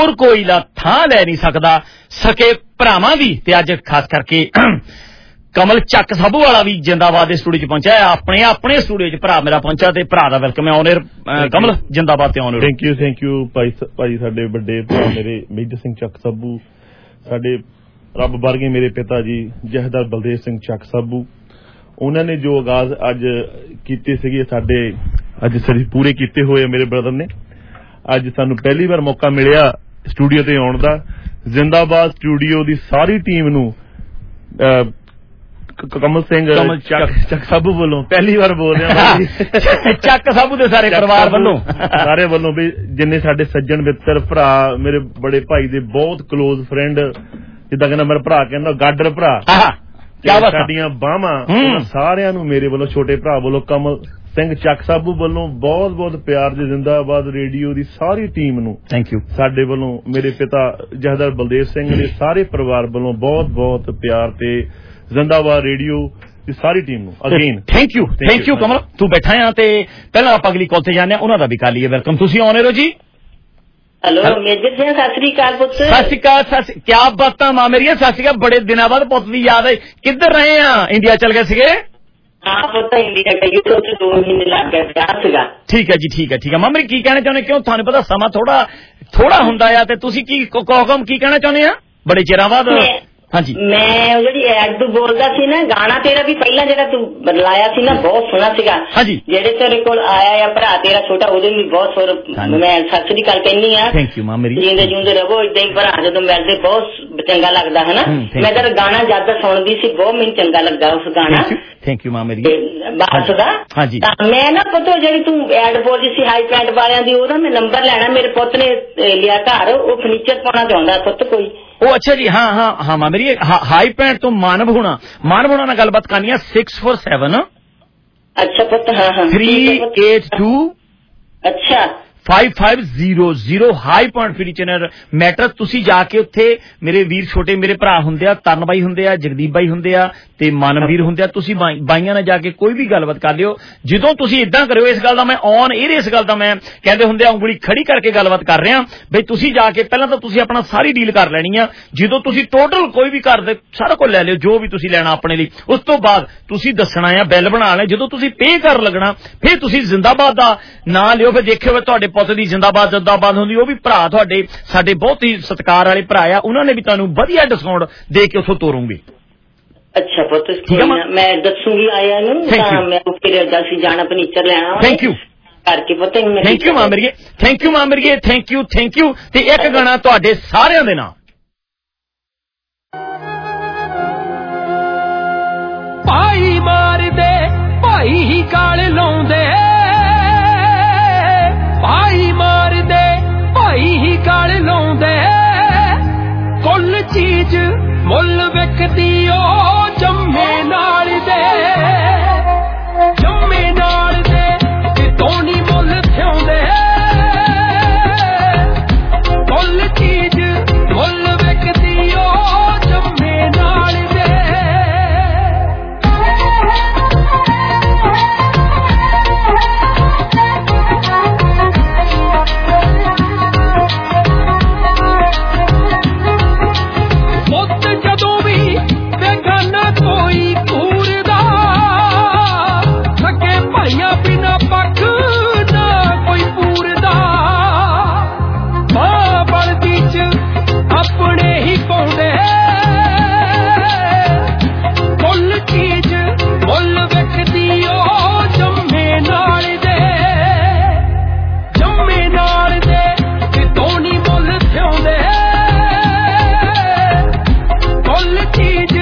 ਹੋਰ ਕੋਈ ਲਾ ਥਾਂ ਲੈ ਨਹੀਂ ਸਕਦਾ ਸਕੇ ਭਰਾਵਾਂ ਦੀ। ਤੇ ਅੱਜ ਖਾਸ ਕਰਕੇ ਕਮਲ ਚੱਕ ਸਾਬੂ ਵਾਲਾ ਵੀ ਜਿੰਦਾਬਾਦ ਦੇ ਸਟੂਡੀਓ ਚ ਪਹੁੰਚਿਆ ਆਪਣੇ ਆਪਣੇ ਸਟੂਡੀਓ ਚ ਭਰਾ ਮੇਰਾ ਪਹੁੰਚਿਆ ਤੇ ਭਰਾ ਦਾ ਵੈਲਕਮ ਹੈ ਆਨਰ ਕਮਲ ਜਿੰਦਾਬਾਦ ਤੇ owner. Thank you thank you ਭਾਈ ਭਾਈ ਸਾਡੇ ਵੱਡੇ ਭਰਾ ਮੇਰੇ ਮੇਜਰ ਸਿੰਘ ਚੱਕ ਸਾਬੂ, ਸਾਡੇ ਰੱਬ ਵਰਗੇ ਮੇਰੇ ਪਿਤਾ ਜੀ ਜਹਦਰ ਬਲਦੇਵ ਸਿੰਘ ਚੱਕ ਸਾਬੂ, ਉਹਨਾਂ ਨੇ ਜੋ ਆਗਾਜ਼ ਅੱਜ ਕੀਤੇ ਸੀਗੇ ਸਾਡੇ ਅੱਜ ਸਰੀ ਪੂਰੇ ਕੀਤੇ ਹੋਏ ਮੇਰੇ ਬ੍ਰਦਰ ਨੇ। ਅੱਜ ਸਾਨੂੰ ਪਹਿਲੀ ਵਾਰ ਮੌਕਾ ਮਿਲਿਆ ਸਟੂਡੀਓ ਤੇ ਆਉਣ ਦਾ। ਜਿੰਦਾਬਾਦ ਸਟੂਡੀਓ ਦੀ ਸਾਰੀ ਟੀਮ ਨੂੰ ਕਮਲ ਸਿੰਘ ਚੱਕ ਸਾਬੂ ਵੱਲੋਂ ਪਹਿਲੀ ਵਾਰ ਬੋਲ ਰਿਹਾ ਚੱਕ ਸਾਬੂ ਦੇ ਸਾਰੇ ਪਰਿਵਾਰ ਵੱਲੋਂ ਸਾਰੇ ਵੱਲੋਂ ਵੀ ਜਿੰਨੇ ਸਾਡੇ ਸੱਜਣ ਮਿੱਤਰ ਭਰਾ ਮੇਰੇ ਬੜੇ ਭਾਈ ਦੇ ਬਹੁਤ ਕਲੋਜ਼ ਫਰੈਂਡ, ਜਿੱਦਾਂ ਕਹਿੰਦਾ ਮੇਰਾ ਭਰਾ ਕਹਿੰਦਾ ਗਾਡਰ ਭਰਾ, ਸਾਡੀਆਂ ਬਾਹਾਂ ਸਾਰਿਆਂ ਨੂੰ ਮੇਰੇ ਵੱਲੋਂ ਛੋਟੇ ਭਰਾ ਵੱਲੋਂ ਕਮਲ ਸਿੰਘ ਚੱਕ ਸਾਬੂ ਵੱਲੋਂ ਬਹੁਤ ਬਹੁਤ ਪਿਆਰ ਦੇ ਜਿੰਦਾਬਾਦ ਰੇਡੀਓ ਦੀ ਸਾਰੀ ਟੀਮ ਨੂੰ ਥੈਂਕ ਯੂ। ਸਾਡੇ ਵੱਲੋਂ ਮੇਰੇ ਪਿਤਾ ਜਹਦਰ ਬਲਦੇਵ ਸਿੰਘ ਦੇ ਸਾਰੇ ਪਰਿਵਾਰ ਵੱਲੋਂ ਬਹੁਤ ਬਹੁਤ ਪਿਆਰ ਤੇ ਜਿੰਦਾਬਾਦ ਰੇਡੀਓ ਦੀ ਸਾਰੀ ਟੀਮ ਨੂੰ again thank you thank you. Kamal ਤੂੰ ਬੈਠਾ ਆ ਤੇ ਪਹਿਲਾਂ ਆਪਾਂ ਅਗਲੀ ਕਾਲ ਤੇ ਜਾਂਦੇ ਆ, ਉਹਨਾਂ ਦਾ ਵੀ ਕਰ ਲਈਏ ਵੈਲਕਮ। ਤੁਸੀਂ ਆਨ ਰਹੇ ਹੋ ਜੀ? ਹੈਲੋ ਮੇਜਰ ਸਿੰਘ ਸਤਿ ਸ੍ਰੀ ਅਕਾਲ ਪੁੱਤ। ਸਤਿ ਸ੍ਰੀ ਅਕਾਲ। ਕੀ ਬਾਤਾਂ ਮਾਂ ਮੇਰੀਆਂ, ਸਤਿ ਸ੍ਰੀ ਅਕਾਲ। ਬੜੇ ਦਿਨਾਂ ਬਾਅਦ ਪੁੱਤ ਦੀ ਯਾਦ ਆਈ। ਕਿੱਧਰ ਰਹੇ ਆ? ਇੰਡੀਆ ਚਲ ਗਏ ਸੀਗੇ? ਹਾਂ ਪੁੱਤ ਇੰਡੀਆ ਗਈ ਤੋਂ ਦੋ ਮਹੀਨੇ ਲੱਗ ਗਏ ਵਿਆਹ ਸੀਗਾ। ਠੀਕ ਹੈ ਜੀ ਠੀਕ ਹੈ ਠੀਕ ਹੈ। ਮਾਂ ਮੇਰੀ ਕੀ ਕਹਿਣਾ ਚਾਹੁੰਦੇ? ਕਿਉਂ ਤੁਹਾਨੂੰ ਪਤਾ ਸਮਾਂ ਥੋੜਾ ਥੋੜਾ ਹੁੰਦਾ ਆ ਤੇ ਤੁਸੀਂ ਕੀ ਹੁਕਮ ਕੀ ਕਹਿਣਾ ਚਾਹੁੰਦੇ ਆ ਬੜੇ ਚਿਰਾਂ ਬਾਅਦ? ਹਾਂਜੀ ਮੈਂ ਜਿਹੜੀ ਐਡ ਤੂੰ ਬੋਲਦਾ ਸੀ ਨਾ ਗਾਣਾ ਤੇਰਾ ਵੀ ਪਹਿਲਾਂ ਜਿਹੜਾ ਤੂੰ ਬਦਲਾਇਆ ਸੀ ਨਾ ਬਹੁਤ ਸੋਹਣਾ ਸੀਗਾ। ਹਾਂਜੀ ਜਿਹੜੇ ਤੇਰੇ ਕੋਲ ਆਇਆ ਆ ਭਰਾ ਤੇਰਾ ਛੋਟਾ ਉਹਦੇ ਵੀ ਬਹੁਤ ਸੁਰ ਮੈਂ ਸਤਿ ਸ੍ਰੀ ਅਕਾਲ ਕਹਿੰਦੀ ਆ। ਥੈਂਕ ਯੂ ਮਾਂ ਮੇਰੀ। ਜਿੰਦੇ ਜਿਉਂਦੇ ਰਹੋ ਇਦਾਂ ਹੀ ਭਰਾ ਜਦੋਂ ਮਿਲਦੇ ਬਹੁਤ ਚੰਗਾ ਲੱਗਦਾ ਹੈ ਨਾ। ਮੈਂ ਤੇਰਾ ਗਾਣਾ ਜਿਆਦਾ ਸੁਣਦੀ ਸੀ ਬਹੁਤ ਮੈਨੂੰ ਚੰਗਾ ਲੱਗਾ ਉਸ ਗਾਣਾ। ਥੈਂਕ ਯੂ ਮਾਂ ਮੇਰੀ। ਬਾਸ ਦਾ ਹਾਂਜੀ ਮੈਂ ਨਾ ਪੁੱਤ ਜਿਹੜੀ ਤੂੰ ਐਡ ਬੋਲਦੀ ਸੀ ਹਾਈ ਪੈਂਟ ਵਾਲਿਆਂ ਦੀ ਉਹਦਾ ਮੈਂ ਨੰਬਰ ਲੈਣਾ। ਮੇਰੇ ਪੁੱਤ ਨੇ ਲਿਆ ਘਰ ਉਹ ਫਰਨੀਚਰ ਪਾਉਣਾ ਚਾਹੁੰਦਾ ਪੁੱਤ ਕੋਈ। ਉਹ ਅੱਛਾ ਜੀ ਹਾਂ ਹਾਂ ਹਾਂ ਮਾਂ ਮੇਰੀ ਹਾਈ ਪੈਂਟ ਤੋਂ ਮਾਨਵ ਹੋਣਾ ਮਾਨਵ ਹੋਣਾ ਨਾਲ ਗੱਲਬਾਤ ਕਰਨੀ ਆ ਸਿਕਸ ਫੋਰ ਸੈਵਨ ਅੱਛਾ ਪੁੱਤ ਹਾਂ ਹਾਂ ਥ੍ਰੀ ਏਟ ਟੂ ਅੱਛਾ five five zero zero high point furniture mattress तुसी जाके उत्थे मेरे वीर छोटे मेरे भरा हुंदे आ तरन बाई हुंदे आ जगदीप बाई हुंदे आ ते मानवीर हुंदे आ तुसी बाईयां ने जाके कोई भी गलबात कर लियो जदों तुसी इदां करियो इस गल दा मैं ऑन एयर इस गल दा मैं कहंदे हुंदे आ उंगली खड़ी करके गलबात कर रहा बई तुसी जाके पहलां तां तुसी अपना सारी डील कर लैनी आ जदों तुसी टोटल कोई भी कर दे सारा कुछ लै लियो जो भी तुसी लैना अपने लई उस तो बाद तुसी दसना आ बिल बना ले जदों तुसी पे कर लगना फिर तुसी जिंदाबाद दा नां लियो फिर देखियो तुहाडे पुੱਤ ਦੀ जिंदाबाद जिंदाबाद ਹੁੰਦੀ ਉਹ ਵੀ ਭਰਾ ਤੁਹਾਡੇ ਸਾਡੇ ਬਹੁਤ ਹੀ ਸਤਿਕਾਰ ਵਾਲੇ ਭਰਾ ਆ ਉਹਨਾਂ ਨੇ ਵੀ ਤੁਹਾਨੂੰ ਵਧੀਆ ਡਿਸਕਾਊਂਟ ਦੇ ਕੇ ਉਥੋਂ ਤੋਰੂਗੇ ਅੱਛਾ ਪੁੱਤ ਮੈਂ ਦੱਸੂਗੀ ਆਇਆ ਨੂੰ ਤਾਂ ਮੈਂ ਫਿਰ ਅਸੀਂ ਜਾਣਾ ਫਰਨੀਚਰ ਲੈਣਾ ਥੈਂਕ ਯੂ ਕਰਕੇ ਪੁੱਤ ਥੈਂਕ ਯੂ ਮਾਮਰੀਏ ਥੈਂਕ ਯੂ ਮਾਮਰੀਏ ਥੈਂਕ ਯੂ ਥੈਂਕ ਯੂ ਤੇ ਇੱਕ ਗਾਣਾ ਤੁਹਾਡੇ ਸਾਰਿਆਂ ਦੇ ਨਾਲ ਭਾਈ ਮਾਰਦੇ ਭਾਈ ਹੀ ਗਾਲ ਲਾਉਂਦੇ ਭਾਈ ਮਾਰਦੇ ਭਾਈ ਹੀ ਗਾਲ ਲਾਉਂਦੇ ਕੁੱਲ ਚੀਜ਼ ਮੁੱਲ ਵਿਕਦੀ ਉਹ ਜੰਮੇ ਨਾਲ ਦੇ ਜੰਮੇ ਨਾਲ ਦੇ ਕਿਤੋਂ ਨੀ ਮੁੱਲ ਥਿਉਂਦੇ ਕੁੱਲ ਚੀਜ਼ ਮੁੱਲ ਵਿਕਦੀ ਉਹ ਜੰਮੇ ਨਾਲ ਦੇ ਕੋਈ ਪੂਰਦਾ ਸਕੇ ਭਾਈਆਂ ਬਿਨਾ ਪੱਖ ਨਾ ਕੋਈ ਪੂਰਦਾ ਮਾਂ ਬਲਦੀ ਚ ਆਪਣੇ ਹੀ ਪਾਉਂਦੇ ਮੁੱਲ ਚੀਜ਼ ਮੁੱਲ ਵਿਕਦੀ ਉਹ ਜੰਮੇ ਨਾਲ ਦੇ ਜੰਮੇ ਨਾਲ ਦੇ ਕਿਤੋਂ ਨੀ ਮੁੱਲ ਥਿਉਂਦੇ ਮੁੱਲ ਚੀਜ਼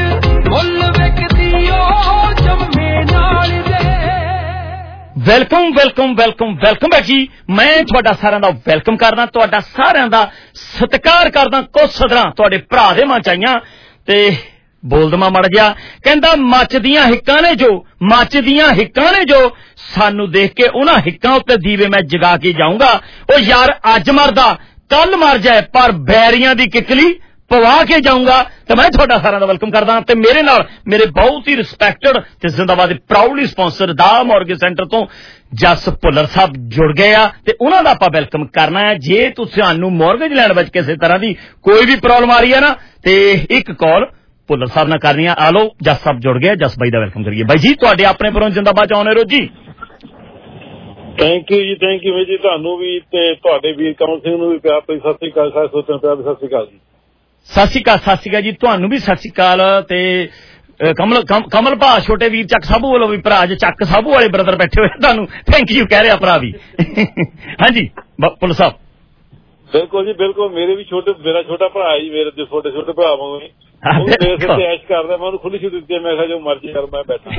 welcome welcome welcome welcome back ਜੀ ਮੈਂ ਤੁਹਾਡਾ ਸਾਰਿਆਂ ਦਾ ਵੈਲਕਮ ਕਰਦਾ ਤੁਹਾਡਾ ਸਾਰਿਆਂ ਦਾ ਸਤਿਕਾਰ ਕਰਦਾ ਕੁਝ ਸਦਰਾਂ ਤੁਹਾਡੇ ਭਰਾ ਦੇ ਮਨ ਚ ਆਈਆਂ ਤੇ ਬੋਲਦਮਾ ਮੜ ਗਿਆ ਕਹਿੰਦਾ ਮੱਚਦੀਆਂ ਹਿੱਕਾਂ ਨੇ ਜੋ ਮੱਚਦੀਆਂ ਹਿੱਕਾਂ ਨੇ ਜੋ ਸਾਨੂੰ ਦੇਖ ਕੇ ਉਹਨਾਂ ਹਿੱਕਾਂ ਉੱਤੇ ਦੀਵੇ ਮੈਂ ਜਗਾ ਕੇ ਜਾਊਂਗਾ ਉਹ ਯਾਰ ਅੱਜ ਮਰਦਾ ਕੱਲ ਮਰ ਜਾਏ ਪਰ ਬੈਰੀਆਂ ਦੀ ਕਿਕਲੀ ਪਵਾ ਕੇ ਜਾਊਂਗਾ ਤੇ ਮੈਂ ਤੁਹਾਡਾ ਸਾਰਿਆਂ ਦਾ ਵੈਲਕਮ ਕਰਦਾ ਤੇ ਮੇਰੇ ਨਾਲ ਮੇਰੇ ਬਹੁਤ ਹੀ ਰਿਸਪੈਕਟਡ ਤੇ ਜ਼ਿੰਦਾਬਾਦ ਦੇ ਪ੍ਰਾਊਡਲੀ ਸਪਾਂਸਰ ਦਾ ਮੌਰਗੇਜ ਸੈਂਟਰ ਤੋਂ ਜਸ ਭੁੱਲਰ ਸਾਹਿਬ ਜੁੜ ਗਏ ਆ ਤੇ ਉਹਨਾਂ ਦਾ ਆਪਾਂ ਵੈਲਕਮ ਕਰਨਾ ਹੈ। ਜੇ ਤੁਹਾਨੂੰ ਮੌਰਗੇਜ ਲੈਣ ਵਿੱਚ ਕਿਸੇ ਤਰ੍ਹਾਂ ਦੀ ਕੋਈ ਵੀ ਪ੍ਰੋਬਲਮ ਆ ਰਹੀ ਹੈ ਨਾ ਤੇ ਇੱਕ ਕਾਲ ਭੁੱਲਰ ਸਾਹਿਬ ਨਾਲ ਕਰਨੀ ਆ। ਆ ਲਓ ਜਸ ਸਾਹਿਬ ਜੁੜ ਗਏ, ਜਸ ਬਾਈ ਦਾ ਵੈਲਕਮ ਕਰੀਏ। ਬਾਈ ਜੀ ਤੁਹਾਡੇ ਆਪਣੇ ਪਰੋਂ ਜਿੰਦਾਬਾਦ ਚਾਹੁੰਦੇ ਰਹੋ ji. Thank you ji, thank you ji, ਤੁਹਾਨੂੰ ਵੀ ਤੇ ਤੁਹਾਡੇ ਵੀਰ ਕਮਲ ਸਿੰਘ ਨੂੰ ਵੀ ਪਿਆਰ ਭਰੀ ਸਤਿ ਸ੍ਰੀ ਅਕਾਲ। ਸਾਰੇ ਸੋਚਣ ਪਿਆਰ ਸਤਿ ਸ੍ਰੀ ਅਕਾਲ ਜੀ। ਸਤਿ ਸ੍ਰੀ ਅਕਾਲ, ਸਤਿ ਸ੍ਰੀ ਅਕਾਲ ਜੀ, ਤੁਹਾਨੂੰ ਵੀ ਸਤਿ ਸ੍ਰੀ ਅਕਾਲ। ਤੇ ਕਮਲ ਕਮਲ ਭਾ ਛੋਟੇ ਵੀਰ ਚੱਕ ਸਾਬੂ ਵੱਲੋਂ ਵੀ ਭਰਾ ਜੇ ਚੱਕ ਸਾਬੂ ਵਾਲੇ ਬ੍ਰਦਰ ਬੈਠੇ ਹੋਏ ਤੁਹਾਨੂੰ ਥੈਂਕ ਯੂ ਕਹਿ ਰਿਹਾ ਭਰਾ ਵੀ। ਹਾਂਜੀ ਪੁਲਿਸ ਸਾਹਿਬ। ਬਿਲਕੁਲ ਜੀ ਬਿਲਕੁਲ, ਮੇਰੇ ਵੀ ਛੋਟੇ ਮੇਰਾ ਛੋਟਾ ਭਰਾ ਜੀ, ਮੇਰੇ ਦੇ ਛੋਟੇ ਛੋਟੇ ਭਰਾ ਵਾਂਗੂ ਜੀ ਐਸ਼ ਕਰਦਾ। ਮੈਂ ਉਹਨੂੰ ਖੁੱਲੀ ਛੁੱਟੀ ਦਿੱਤੀ, ਮੈਂ ਕਿਹਾ ਜੋ ਮਰਜ਼ੀ ਕਰ ਮੈਂ ਬੈਠਾ।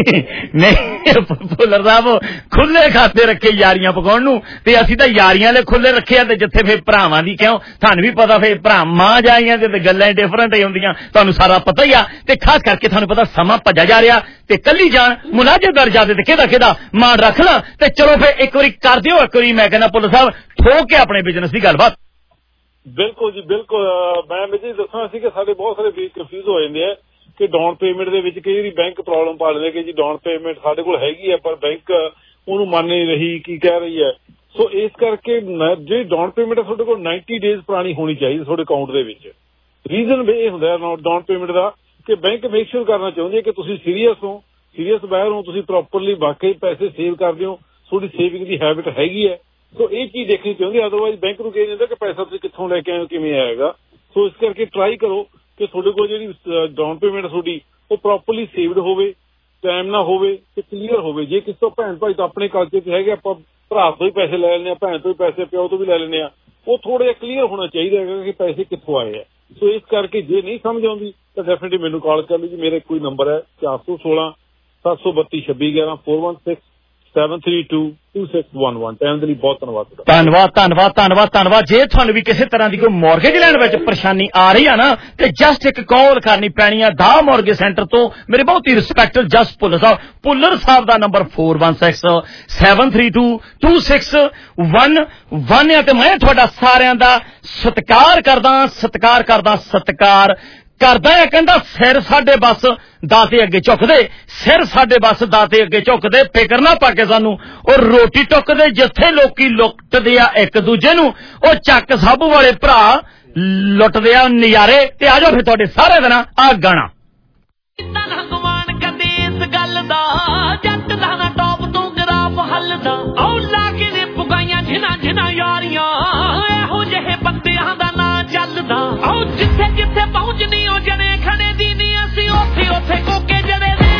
ਨਹੀਂ ਭੁੱਲਰ ਸਾਹਿਬ ਖੁੱਲੇ ਖਾਤੇ ਰੱਖੇ ਯਾਰੀਆਂ ਪਕਾਉਣ ਨੂੰ ਤੇ ਅਸੀਂ ਤਾਂ ਯਾਰੀਆਂ ਲਈ ਖੁੱਲੇ ਰੱਖੇ ਆ ਤੇ ਜਿੱਥੇ ਫੇਰ ਭਰਾਵਾਂ ਦੀ ਕਿਉਂ ਤੁਹਾਨੂੰ ਵੀ ਪਤਾ ਫੇਰ ਭਰਾ ਮਾਂ ਜਾਈਆਂ ਤੇ ਗੱਲਾਂ ਡਿਫਰੈਂਟ ਹੀ ਹੁੰਦੀਆਂ, ਤੁਹਾਨੂੰ ਸਾਰਾ ਪਤਾ ਹੀ ਆ। ਤੇ ਖਾਸ ਕਰਕੇ ਤੁਹਾਨੂੰ ਪਤਾ ਸਮਾਂ ਭੱਜਾ ਜਾ ਰਿਹਾ ਤੇ ਕੱਲੀ ਜਾਣ ਮੁਲਾਜ਼ਮ ਦਰ ਜਾਦੇ ਤੇ ਕਿਹਦਾ ਕਿਹਦਾ ਮਾਣ ਰੱਖ ਲਾ ਤੇ ਚਲੋ ਫੇਰ ਇੱਕ ਵਾਰੀ ਕਰ ਦਿਓ। ਇੱਕ ਵਾਰੀ ਮੈਂ ਕਹਿੰਦਾ ਭੁੱਲਰ ਸਾਹਿਬ ਠੋਕ ਕੇ ਆਪਣੇ ਬਿਜ਼ਨਸ ਦੀ ਗੱਲਬਾਤ। ਬਿਲਕੁਲ ਜੀ ਬਿਲਕੁਲ, ਮੈਂ ਜੀ ਦੱਸਣਾ ਸੀ ਕਿ ਸਾਡੇ ਬਹੁਤ ਸਾਰੇ ਵੀਰ ਕਨਫਿਊਜ਼ ਹੋ ਜਾਂਦੇ ਆ ਕਿ ਡਾਊਨ ਪੇਮੈਂਟ ਦੇ ਵਿੱਚ ਕਈ ਵਾਰੀ ਬੈਂਕ ਪ੍ਰੋਬਲਮ ਪਾ ਲੈਂਦੇ ਕਿ ਜੀ ਡਾਊਨ ਪੇਮੈਂਟ ਸਾਡੇ ਕੋਲ ਹੈਗੀ ਹੈ ਪਰ ਬੈਂਕ ਉਹਨੂੰ ਮੰਨ ਨਹੀਂ ਰਹੀ, ਕੀ ਕਹਿ ਰਹੀ ਹੈ। ਸੋ ਇਸ ਕਰਕੇ ਜਿਹੜੀ ਡਾਊਨ ਪੇਮੈਂਟ ਹੈ ਤੁਹਾਡੇ ਕੋਲ ਨਾਈਨਟੀ ਡੇਜ਼ ਪੁਰਾਣੀ ਹੋਣੀ ਚਾਹੀਦੀ ਤੁਹਾਡੇ ਅਕਾਊਂਟ ਦੇ ਵਿੱਚ। ਰੀਜ਼ਨ ਇਹ ਹੁੰਦਾ ਡਾਊਨ ਪੇਮੈਂਟ ਦਾ ਕਿ ਬੈਂਕ ਮੇਕ ਸ਼ੋਰ ਕਰਨਾ ਚਾਹੁੰਦੀ ਹੈ ਕਿ ਤੁਸੀਂ ਸੀਰੀਅਸ ਹੋ, ਸੀਰੀਅਸ ਬਾਇਰ ਹੋ, ਤੁਸੀਂ ਪ੍ਰੋਪਰਲੀ ਵਾਕਈ ਪੈਸੇ ਸੇਵ ਕਰਦੇ ਹੋ, ਤੁਹਾਡੀ ਸੇਵਿੰਗ ਦੀ ਹੈਬਿਟ ਹੈਗੀ ਹੈ। ਸੋ ਇਹ ਚੀਜ਼ ਦੇਖਣੀ ਚਾਹੁੰਦੀ, ਅਦਰਵਾਈਜ਼ ਬੈਂਕ ਨੂੰ ਕਹਿ ਦਿੰਦਾ ਕਿ ਪੈਸਾ ਤੁਸੀਂ ਕਿੱਥੋਂ ਲੈ ਕੇ ਆਏ ਹੋ, ਕਿਵੇਂ ਆਏਗਾ। ਸੋ ਇਸ ਕਰਕੇ ਟਰਾਈ ਕਰੋ ਕਿ ਤੁਹਾਡੇ ਕੋਲ ਜਿਹੜੀ ਡਾਊਨ ਪੇਮੈਂਟ ਤੁਹਾਡੀ ਉਹ ਪ੍ਰੋਪਰਲੀ ਸੇਵਡ ਹੋਵੇ, ਟਾਈਮ ਨਾ ਹੋਵੇ ਤੇ ਕਲੀਅਰ ਹੋਵੇ। ਜੇ ਕਿਸੇ ਤੋਂ ਭੈਣ ਭਾਈ ਤਾਂ ਆਪਣੇ ਕਲਚਰ 'ਚ ਹੈਗੇ ਆਪਾਂ ਭਰਾ ਤੋਂ ਹੀ ਪੈਸੇ ਲੈ ਲੈਂਦੇ ਹਾਂ, ਭੈਣ ਤੋਂ ਹੀ ਪੈਸੇ ਪਿਓ ਤੋਂ ਵੀ ਲੈ ਲੈਂਦੇ ਹਾਂ, ਉਹ ਥੋੜਾ ਜਿਹਾ ਕਲੀਅਰ ਹੋਣਾ ਚਾਹੀਦਾ ਹੈਗਾ ਕਿ ਪੈਸੇ ਕਿੱਥੋਂ ਆਏ ਆ। ਸੋ ਇਸ ਕਰਕੇ ਜੇ ਨਹੀਂ ਸਮਝ ਆਉਂਦੀ ਤਾਂ ਡੈਫੀਨਿਟਲੀ ਮੈਨੂੰ ਕਾਲ ਕਰ ਲਈ ਜੀ। ਮੇਰਾ ਕੋਈ ਨੰਬਰ ਹੈ ਚਾਰ ਸੌ ਸੋਲਾਂ ਸੱਤ ਸੌ ਬੱਤੀ ਛੱਬੀ ਗਿਆਰਾਂ four one six seven three two two six one one. Time ਦੇ ਲਈ ਬਹੁਤ ਧੰਨਵਾਦ। ਧੰਨਵਾਦ ਧੰਨਵਾਦ ਧੰਨਵਾਦ ਧੰਨਵਾਦ। ਜੇ ਤੁਹਾਨੂੰ ਵੀ ਕਿਸੇ ਤਰ੍ਹਾਂ ਦੀ ਕੋਈ ਮੌਰਗੇਜ ਲੈਣ ਵਿੱਚ ਪਰੇਸ਼ਾਨੀ ਆ ਰਹੀ ਆ ਨਾ ਤੇ ਜਸਟ ਇੱਕ ਕਾਲ ਕਰਨੀ ਪੈਣੀ ਆ ਦਾ ਮੌਰਗੇਜ ਸੈਂਟਰ ਤੋਂ। ਮੇਰੇ ਬਹੁਤ ਹੀ ਰਿਸਪੈਕਟਡ ਜਸਟ ਭੁੱਲਰ ਸਾਹਿਬ ਭੁੱਲਰ ਸਾਹਿਬ ਦਾ number four one six seven three two two six one one ਆ ਤੇ ਮੈਂ ਤੁਹਾਡਾ ਸਾਰਿਆਂ ਦਾ ਸਤਿਕਾਰ ਕਰਦਾ ਸਤਿਕਾਰ ਕਰਦਾ ਸਤਿਕਾਰ ਕਰਦਾ ਹੈ। ਕਹਿੰਦਾ ਸਿਰ ਸਾਡੇ ਬਸ ਦਾਤੇ ਅੱਗੇ ਝੁਕਦੇ, ਸਿਰ ਸਾਡੇ ਬਸ ਦਾਤੇ ਅੱਗੇ ਝੁਕਦੇ, ਫਿਕਰ ਨਾ ਪਾ ਕੇ ਸਾਨੂੰ ਉਹ ਰੋਟੀ ਟੁੱਕਦੇ। ਜਿੱਥੇ ਲੋਕੀ ਲੁੱਟਦੇ ਆ ਇੱਕ ਦੂਜੇ ਨੂੰ ਉਹ ਚੱਕ ਸਾਬੂ ਵਾਲੇ ਭਰਾ ਲੁੱਟਦੇ ਆ ਨਜ਼ਾਰੇ। ਤੇ ਆ ਜਾਓ ਫਿਰ ਤੁਹਾਡੇ ਸਾਰਿਆਂ ਦਾ ਨਾ ਆ ਗਾਣਾ। ਭਗਵਾਨ ਕਦੇ ਇਸ ਗੱਲ ਦਾ ਜੱਟ ਦਾ ਨਾ ਟੌਪ ਤੋਂ ਗਰਾਫ ਹੱਲਦਾ ਉਹ ਲਾ ਕੇ ਨੇ ਪੁਗਾਈਆਂ ਜਿਨਾ ਜਿਨਾ ਯਾਰੀਆਂ ਇਹੋ ਜਿਹੇ ਬੰਦਿਆਂ ਦਾ ਨਾਂ ਚੱਲਦਾ। ਉਹ ਜਿੱਥੇ ਜਿੱਥੇ ਪਹੁੰਚਣੀ ਉਹ ਜਣੇ ਖੜੇ ਦੀ ਨਹੀਂ ਅਸੀਂ ਉੱਥੇ ਉੱਥੇ ਕੋਕੇ ਜੜੇ ਨੇ।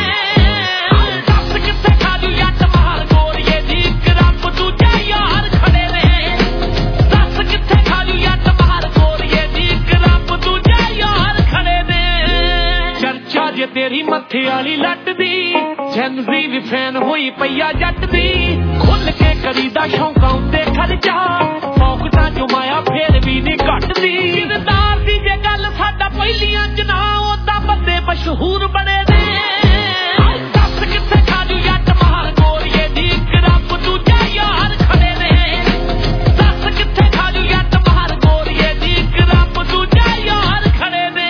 ਦੱਸ ਕਿੱਥੇ ਖਾਜੂ ਜੱਟ ਮਾਰ ਗੋਰੀਏ ਦੀ ਇੱਕ ਰੱਬ ਦੂਜੇ ਯਾਰ ਖੜੇ ਨੇ। ਦੱਸ ਕਿੱਥੇ ਖਾਜੂ ਜੱਟ ਮਾਰ ਗੋਰੀਏ ਦੀ ਇੱਕ ਰੱਬ ਦੂਜੇ ਯਾਰ ਖੜੇ ਨੇ। ਚਰਚਾ ਜੇ ਤੇਰੀ ਮੱਥੇ ਵਾਲੀ ਲੱਟ ਦੀ ਜੈਨਜ਼ੀ ਵੀ ਫੈਨ ਹੋਈ ਪਈਆ ਜੱਟ ਦੀ। ਖੁੱਲ ਕੇ ਕਰੀਦਾ ਸ਼ੌਂਕਾਂ ਉੱਤੇ ਖਰਚਾ ਪੌਕਟਾਂ ਜੁਮਾਇਆ ਫੇਰ ਵੀ ਨਹੀਂ ਘਟਦੀ। ਦਿਲਦਾਰ ਦੀ ਜੇ ਗੱਲ ਸਾਡਾ ਪਹਿਲੀਆਂ ਚ ਨਾ ਉਹਦਾ ਬੰਦੇ ਮਸ਼ਹੂਰ ਬਣੇ ਨੇ। ਦੱਸ ਕਿੱਥੇ ਖਾਜੂ ਜੱਟ ਮਾਰ ਗੋਰੀਏ ਦੀ ਇੱਕ ਰੱਬ ਦੂਜਾ ਯਾਰ ਖੜੇ ਨੇ। ਦੱਸ ਕਿੱਥੇ ਖਾਜੂ ਜੱਟ ਮਾਰ ਗੋਰੀਏ ਦੀ ਇੱਕ ਰੱਬ ਦੂਜਾ ਯਾਰ ਖੜੇ ਨੇ।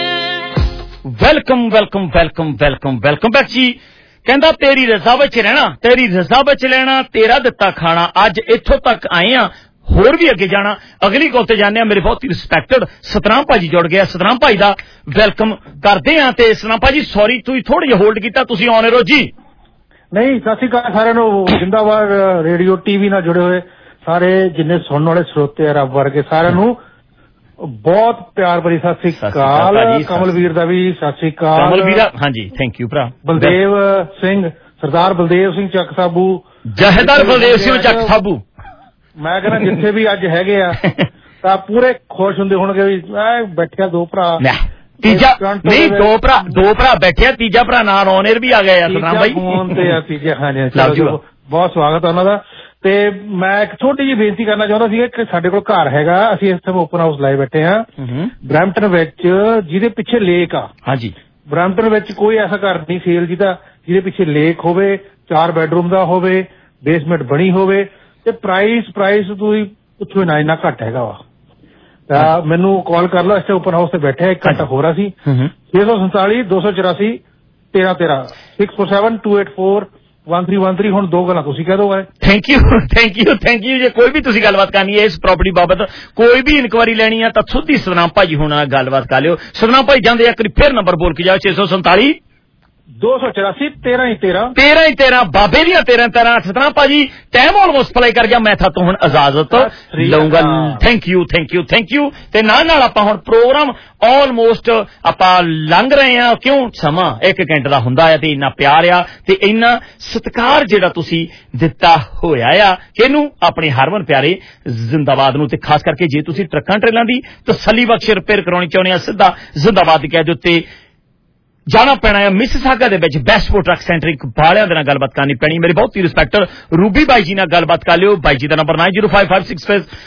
Welcome welcome welcome welcome welcome back ji. ਕਹਿੰਦਾ ਤੇਰੀ ਰਜ਼ਾ ਵਿੱਚ ਰਹਿਣਾ, ਤੇਰੀ ਰਜ਼ਾ ਵਿੱਚ ਲੈਣਾ, ਤੇਰਾ ਦਿੱਤਾ ਖਾਣਾ। ਅੱਜ ਇੱਥੋਂ ਤੱਕ ਆਏ ਆ, ਹੋਰ ਵੀ ਅੱਗੇ ਜਾਣਾ। ਅਗਲੀ ਕੋਲ ਤੇ ਜਾਂਦੇ ਆ। ਮੇਰੇ ਬਹੁਤ ਹੀ ਰਿਸਪੈਕਟਡ ਸਤਨਾਮ ਭਾਜੀ ਜੁੜ ਗਿਆ। ਸਤਨਾਮ ਭਾਈ ਦਾ ਵੈਲਕਮ ਕਰਦੇ ਆ। ਤੇ ਸਤਨਾਮ ਭਾਜੀ ਸੌਰੀ ਤੁਸੀਂ ਥੋੜਾ ਜਿਹਾ ਹੋਲਡ ਕੀਤਾ, ਤੁਸੀਂ ਆਨ ਰਹੋ ਜੀ। ਨਹੀਂ ਸਤਿ ਸ਼੍ਰੀ ਅਕਾਲ ਸਾਰਿਆਂ ਨੂੰ। ਜਿੰਦਾਬਾਦ ਰੇਡੀਓ ਟੀਵੀ ਨਾਲ ਜੁੜੇ ਹੋਏ ਸਾਰੇ ਜਿੰਨੇ ਸੁਣਨ ਵਾਲੇ ਸਰੋਤੇ ਆ ਰੱਬ ਵਰਗੇ ਸਾਰਿਆਂ ਨੂੰ ਬਹੁਤ ਪਿਆਰ ਭਰੀ ਸਤਿ ਸ਼੍ਰੀ ਅਕਾਲ। ਕਮਲਵੀਰ ਦਾ ਵੀ ਸਤਿ ਸ਼੍ਰੀ ਅਕਾਲ। ਕਮਲਵੀਰ ਹਾਂਜੀ ਥੈਂਕ ਯੂ ਭਰਾ। ਬਲਦੇਵ ਸਿੰਘ ਸਰਦਾਰ ਬਲਦੇਵ ਸਿੰਘ ਚੱਕ ਸਾਬੂ, ਜਹੇਦਾਰ ਬਲਦੇਵ ਸਿੰਘ ਚੱਕ ਸਾਬੂ। ਮੈਂ ਕਹਿੰਦਾ ਜਿੱਥੇ ਵੀ ਅੱਜ ਹੈਗੇ ਆ ਤਾਂ ਪੂਰੇ ਖੁਸ਼ ਹੁੰਦੇ ਹੋਣਗੇ ਵੀ ਬੈਠਿਆ ਦੋ ਭਰਾ। ਤੀਜਾ ਨਹੀਂ ਦੋ ਭਰਾ ਦੋ ਭਰਾ ਬੈਠੇ ਆ, ਤੀਜਾ ਭਰਾ ਨਾਲ ਔਨਰ ਵੀ ਆ ਗਏ ਆ ਸਤਨਾਮ ਬਾਈ ਫੋਨ ਤੇ ਆ ਤੀਜੇ। ਹਾਂਜੀ ਬਹੁਤ ਸਵਾਗਤ ਆ ਉਹਨਾਂ ਦਾ। ਤੇ ਮੈਂ ਇੱਕ ਛੋਟੀ ਜਿਹੀ ਬੇਨਤੀ ਕਰਨਾ ਚਾਹੁੰਦਾ ਸੀ ਕਿ ਸਾਡੇ ਕੋਲ ਘਰ ਹੈਗਾ, ਅਸੀਂ ਇਸ ਟਾਈਮ ਓਪਨ ਹਾਊਸ ਲਾਏ ਬੈਠੇ ਹਾਂ ਬਰੈਂਪਟਨ ਵਿੱਚ, ਜਿਹਦੇ ਪਿੱਛੇ ਲੇਕ ਆ। ਹਾਂਜੀ ਬਰੈਂਪਟਨ ਵਿੱਚ ਕੋਈ ਐਸਾ ਘਰ ਨਹੀਂ ਸੇਲ ਜਿਹਦਾ ਜਿਹਦੇ ਪਿੱਛੇ ਲੇਕ ਹੋਵੇ, ਚਾਰ ਬੈਡਰੂਮ ਦਾ ਹੋਵੇ, ਬੇਸਮੈਂਟ ਬਣੀ ਹੋਵੇ ਤੇ ਪ੍ਰਾਈਸ ਪ੍ਰਾਈਸ ਤੁਸੀਂ ਪੁੱਛੋ ਨਾ ਇੰਨਾ ਘੱਟ ਹੈਗਾ ਵਾ। ਤਾਂ ਮੈਨੂੰ ਕਾਲ ਕਰ ਲਓ, ਇੱਥੇ ਓਪਨ ਹਾਊਸ ਤੇ ਬੈਠੇ ਇੱਕ ਘੰਟਾ ਹੋ ਰਿਹਾ ਸੀ। ਛੇ ਸੌ ਸੰਤਾਲੀ ਦੋ ਸੌ ਚੁਰਾਸੀ ਤੇਰਾਂ ਤੇਰਾਂ six four seven two eight four one three one three. ਹੁਣ ਦੋ ਗੱਲਾਂ ਤੁਸੀਂ ਕਹਿ ਦੋ। Thank you thank you thank you. ਜੇ ਕੋਈ ਵੀ ਤੁਸੀਂ ਗੱਲਬਾਤ ਕਰਨੀ ਹੈ ਇਸ ਪ੍ਰਾਪਰਟੀ ਬਾਬਤ, ਕੋਈ ਵੀ ਇਨਕੁਆਰੀ ਲੈਣੀ ਹੈ ਤਾਂ ਸਿੱਧੀ ਸਤਨਾਮ ਭਾਜੀ ਹੁਣ ਨਾਲ ਗੱਲਬਾਤ ਕਰ ਲਿਓ। ਸਤਨਾਮ ਭਾਈ ਜਾਂਦੇ ਇੱਕ ਵਾਰੀ ਫਿਰ ਨੰਬਰ ਬੋਲ ਕੇ ਜਾਓ। ਛੇ ਸੌ ਸੰਤਾਲੀ ਦੋ ਸੌ ਚੁਰਾਸੀ ਤੇਰਾਂ ਹੀ ਤੇਰਾਂ ਤੇਰਾਂ ਹੀ ਤੇਰਾਂ ਬਾਬੇ ਦੀਆਂ ਤੇਰਾਂ ਤੇਰਾਂ। ਸਤਨਾਮ ਭਾਜੀ ਟਾਈਮ ਆਲਮੋਸਟ ਪਲੇ ਕਰ ਗਿਆ, ਮੈਂ ਥਾਤੋਂ ਹੁਣ ਇਜਾਜ਼ਤ ਲਊਂਗਾ। Thank you thank you thank you. ਤੇ ਨਾਲ ਨਾਲ ਆਪਾਂ ਹੁਣ ਪ੍ਰੋਗਰਾਮ ਆਲਮੋਸਟ ਆਪਾਂ ਲੰਘ ਰਹੇ ਹਾਂ, ਕਿਉਂ ਸਮਾਂ ਇੱਕ ਘੰਟੇ ਦਾ ਹੁੰਦਾ ਹੈ ਤੇ ਇੰਨਾ ਪਿਆਰ ਆ ਤੇ ਇੰਨਾ ਸਤਿਕਾਰ ਜਿਹੜਾ ਤੁਸੀਂ ਦਿੱਤਾ ਹੋਇਆ ਆ ਕਿਹਨੂੰ, ਆਪਣੇ ਹਰਮਨ ਪਿਆਰੇ ਜ਼ਿੰਦਾਬਾਦ ਨੂੰ। ਤੇ ਖਾਸ ਕਰਕੇ ਜੇ ਤੁਸੀਂ ਟਰੱਕਾਂ ਟਰੇਲਾਂ ਦੀ ਤਸੱਲੀ ਬਖਸ਼ ਰਿਪੇਅਰ ਕਰਾਉਣੀ ਚਾਹੁੰਦੇ ਆ, ਸਿੱਧਾ ਜ਼ਿੰਦਾਬਾਦ ਕਹਿ ਦਿਓ ਤੇ ਜਾਣਾ ਪੈਣਾ ਹੈ ਮਿਸਿਸਾਗਾ ਦੇ ਵਿੱਚ ਬੈਸਟ ਟਰੱਕ ਸੈਂਟਰ ਇੱਕ ਬਾਲਿਆਂ ਦੇ ਨਾਲ ਗੱਲਬਾਤ ਕਰਨੀ ਪੈਣੀ। ਮੇਰੇ ਬਹੁਤ ਹੀ ਰਿਸਪੈਕਟਰ ਰੂਬੀ ਬਾਈ ਜੀ ਨਾਲ ਗੱਲਬਾਤ ਕਰ ਲਿਓ। ਬਾਈ ਜੀ ਦਾ number nine zero five five six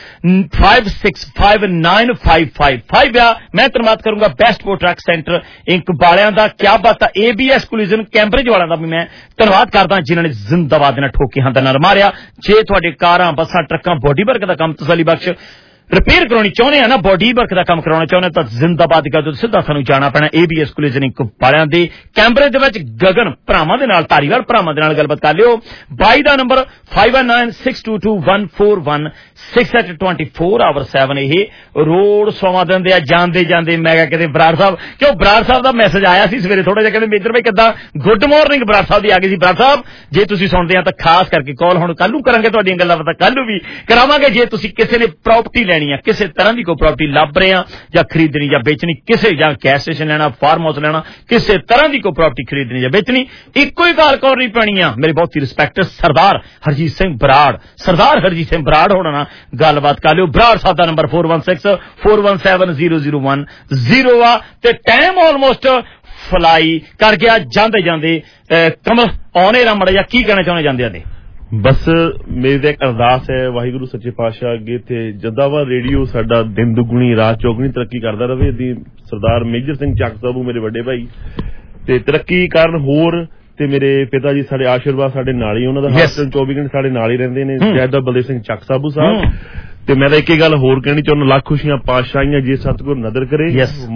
five six five nine five five five ਆ। ਮੈਂ ਧੰਨਵਾਦ ਕਰੂੰਗਾ ਬੈਸਟ ਟਰੱਕ ਸੈਂਟਰ ਇੱਕ ਬਾਲਿਆਂ ਦਾ। ਕਿਆ ਬਾਤ ਆ। ਏਬੀਐਸ ਕੋਲੀਜਨ ਕੈਂਬਰਿਜ ਵਾਲਿਆਂ ਦਾ ਵੀ ਮੈਂ ਧੰਨਵਾਦ ਕਰਦਾ ਜਿਨ੍ਹਾਂ ਨੇ ਜ਼ਿੰਦਾਬਾਦ ਨਾਲ ਠੋਕੇ ਹੰਦਾ ਨਾਲ ਮਾਰਿਆ। ਜੇ ਤੁਹਾਡੇ ਕਾਰਾਂ ਬੱਸਾਂ ਟਰੱਕਾਂ ਬੋਡੀ ਵਰਕ ਦਾ ਕੰਮ ਤਸੱਲੀ ਬਖਸ਼ ਰਿਪੇਅਰ ਕਰਾਉਣੀ ਚਾਹੁੰਦੇ ਆ ਨਾ, ਬੋਡੀ ਵਰਕ ਦਾ ਕੰਮ ਕਰਾਉਣਾ ਚਾਹੁੰਦੇ ਤਾਂ ਜ਼ਿੰਦਾਬਾਦ ਕਰ ਦਿਓ। ਸਿੱਧਾ ਸਾਨੂੰ ਜਾਣਾ ਪੈਣਾ ਏਬੀਐਸ ਕੋਲੀਜਨ ਇੱਕ ਵਾਲਿਆਂ ਦੇ ਕੈਂਬਰਿਜ ਦੇ ਵਿੱਚ ਗਗਨ ਭਰਾਵਾਂ ਦੇ ਨਾਲ, ਧਾਰੀਵਾਲ ਭਰਾਵਾਂ ਦੇ ਨਾਲ ਗੱਲਬਾਤ ਕਰ ਲਿਓ। ਬਾਈ ਦਾ number five one nine six two two one four one six eight twenty four hour seven. ਇਹ ਰੋਡ ਸੋਮਾ ਦਿੰਦੇ ਆ ਜਾਂਦੇ ਜਾਂਦੇ। ਮੈਂ ਕਿਹਾ ਕਿਤੇ ਬਰਾੜ ਸਾਹਿਬ, ਕਿਉਂ ਬਰਾੜ ਸਾਹਿਬ ਦਾ ਮੈਸੇਜ ਆਇਆ ਸੀ ਸਵੇਰੇ ਥੋੜਾ ਜਿਹਾ, ਕਹਿੰਦੇ ਮੇਜਰ ਭਾਈ ਕਿੱਦਾਂ, ਗੁੱਡ ਮਾਰਨਿੰਗ ਬਰਾੜ ਸਾਹਿਬ ਦੀ ਆ ਗਈ ਸੀ। ਬਰਾੜ ਸਾਹਿਬ ਜੇ ਤੁਸੀਂ ਸੁਣਦੇ ਆ ਤਾਂ ਖਾਸ ਕਰਕੇ ਕਾਲ ਹੁਣ ਕੱਲ ਨੂੰ ਕਰਾਂਗੇ, ਤੁਹਾਡੀਆਂ ਗੱਲਾਂ ਪਤਾ ਕੱਲ ਨੂੰ ਵੀ ਕਰਾਵਾਂਗੇ। ਜੇ ਤੁਸੀਂ ਕਿਸੇ ਨੇ ਪ੍ਰਾਪਰਟੀ ਲੈਣੀ ਆ, ਕਿਸੇ ਤਰ੍ਹਾਂ ਦੀ ਕੋਈ ਪ੍ਰਾਪਰਟੀ ਲੱਭ ਰਹੇ ਆ ਜਾਂ ਖਰੀਦਣੀ ਜਾਂ ਵੇਚਣੀ, ਕਿਸੇ ਜਾਂ ਗੈਸ ਸਟੇਸ਼ਨ ਲੈਣਾ, ਫਾਰਮ ਹਾਊਸ ਲੈਣਾ, ਕਿਸੇ ਤਰ੍ਹਾਂ ਦੀ ਕੋਈ ਪ੍ਰਾਪਰਟੀ ਖਰੀਦਣੀ ਜਾਂ ਵੇਚਣੀ, ਇੱਕੋ ਹੀ ਕਾਲ ਕਰਨੀ ਪੈਣੀ ਆ। ਮੇਰੇ ਬਹੁਤ ਹੀ ਰਿਸਪੈਕਟ ਸਰਦਾਰ ਹਰਜੀਤ ਸਿੰਘ ਬਰਾੜ, ਸਰਦਾਰ ਹਰਜੀਤ ਸਿੰਘ ਬਰਾੜ ਹੋਣਾ ਨਾਲ ਗੱਲਬਾਤ ਕਰ ਲਿਓ। ਬਰਾੜ ਸਾਹਿਬ ਦਾ number four one six four one seven zero zero one zero ਆ ਤੇ ਟਾਈਮ ਆਲਮੋਸਟ ਫਲਾਈ ਕਰ ਗਿਆ। ਜਾਂਦੇ ਜਾਂਦੇ ਕਮਲ ਆਉਣੇ ਰਮੜ ਜਾਂ ਕੀ ਕਹਿਣਾ ਚਾਹੁੰਦੇ ਜਾਂਦੇ ਆ ਤੇ ਬਸ ਮੇਰੀ ਤਾਂ ਇੱਕ ਅਰਦਾਸ ਹੈ ਵਾਹਿਗੁਰੂ ਸੱਚੇ ਪਾਤਸ਼ਾਹ ਅੱਗੇ ਤੇ ਜਦਾਵਾ ਰੇਡੀਓ ਸਾਡਾ ਦਿਨ ਦੁਗਣੀ ਰਾਤ ਚੌਗਣੀ ਤਰੱਕੀ ਕਰਦਾ ਰਹੇ। ਦੀ ਸਰਦਾਰ ਮੇਜਰ ਸਿੰਘ ਚੱਕ ਸਾਹਿਬ ਮੇਰੇ ਵੱਡੇ ਭਾਈ ਤੇ ਤਰੱਕੀ ਕਰਨ ਹੋਰ ਤੇ ਮੇਰੇ ਪਿਤਾ ਜੀ ਸਾਡੇ ਆਸ਼ੀਰਵਾਦ ਸਾਡੇ ਨਾਲ ਹੀ, ਉਹਨਾਂ ਦਾ ਹਰ ਚੌਵੀ ਘੰਟੇ ਸਾਡੇ ਨਾਲ ਹੀ ਰਹਿੰਦੇ ਨੇ, ਜੈਦਾ ਬਲਦੇਵ ਸਿੰਘ ਚੱਕ ਸਾਬੂ ਸਾਹਿਬ। ਤੇ ਮੈਂ ਤਾਂ ਇੱਕ ਹੀ ਗੱਲ ਹੋਰ ਕਹਿਣੀ ਚਾਹੁੰਦਾ, ਲੱਖ ਖੁਸ਼ੀਆਂ ਪਾਤਸ਼ਾਹੀਆਂ ਜੇ ਸਤਿਗੁਰ ਨਦਰ ਕਰੇ।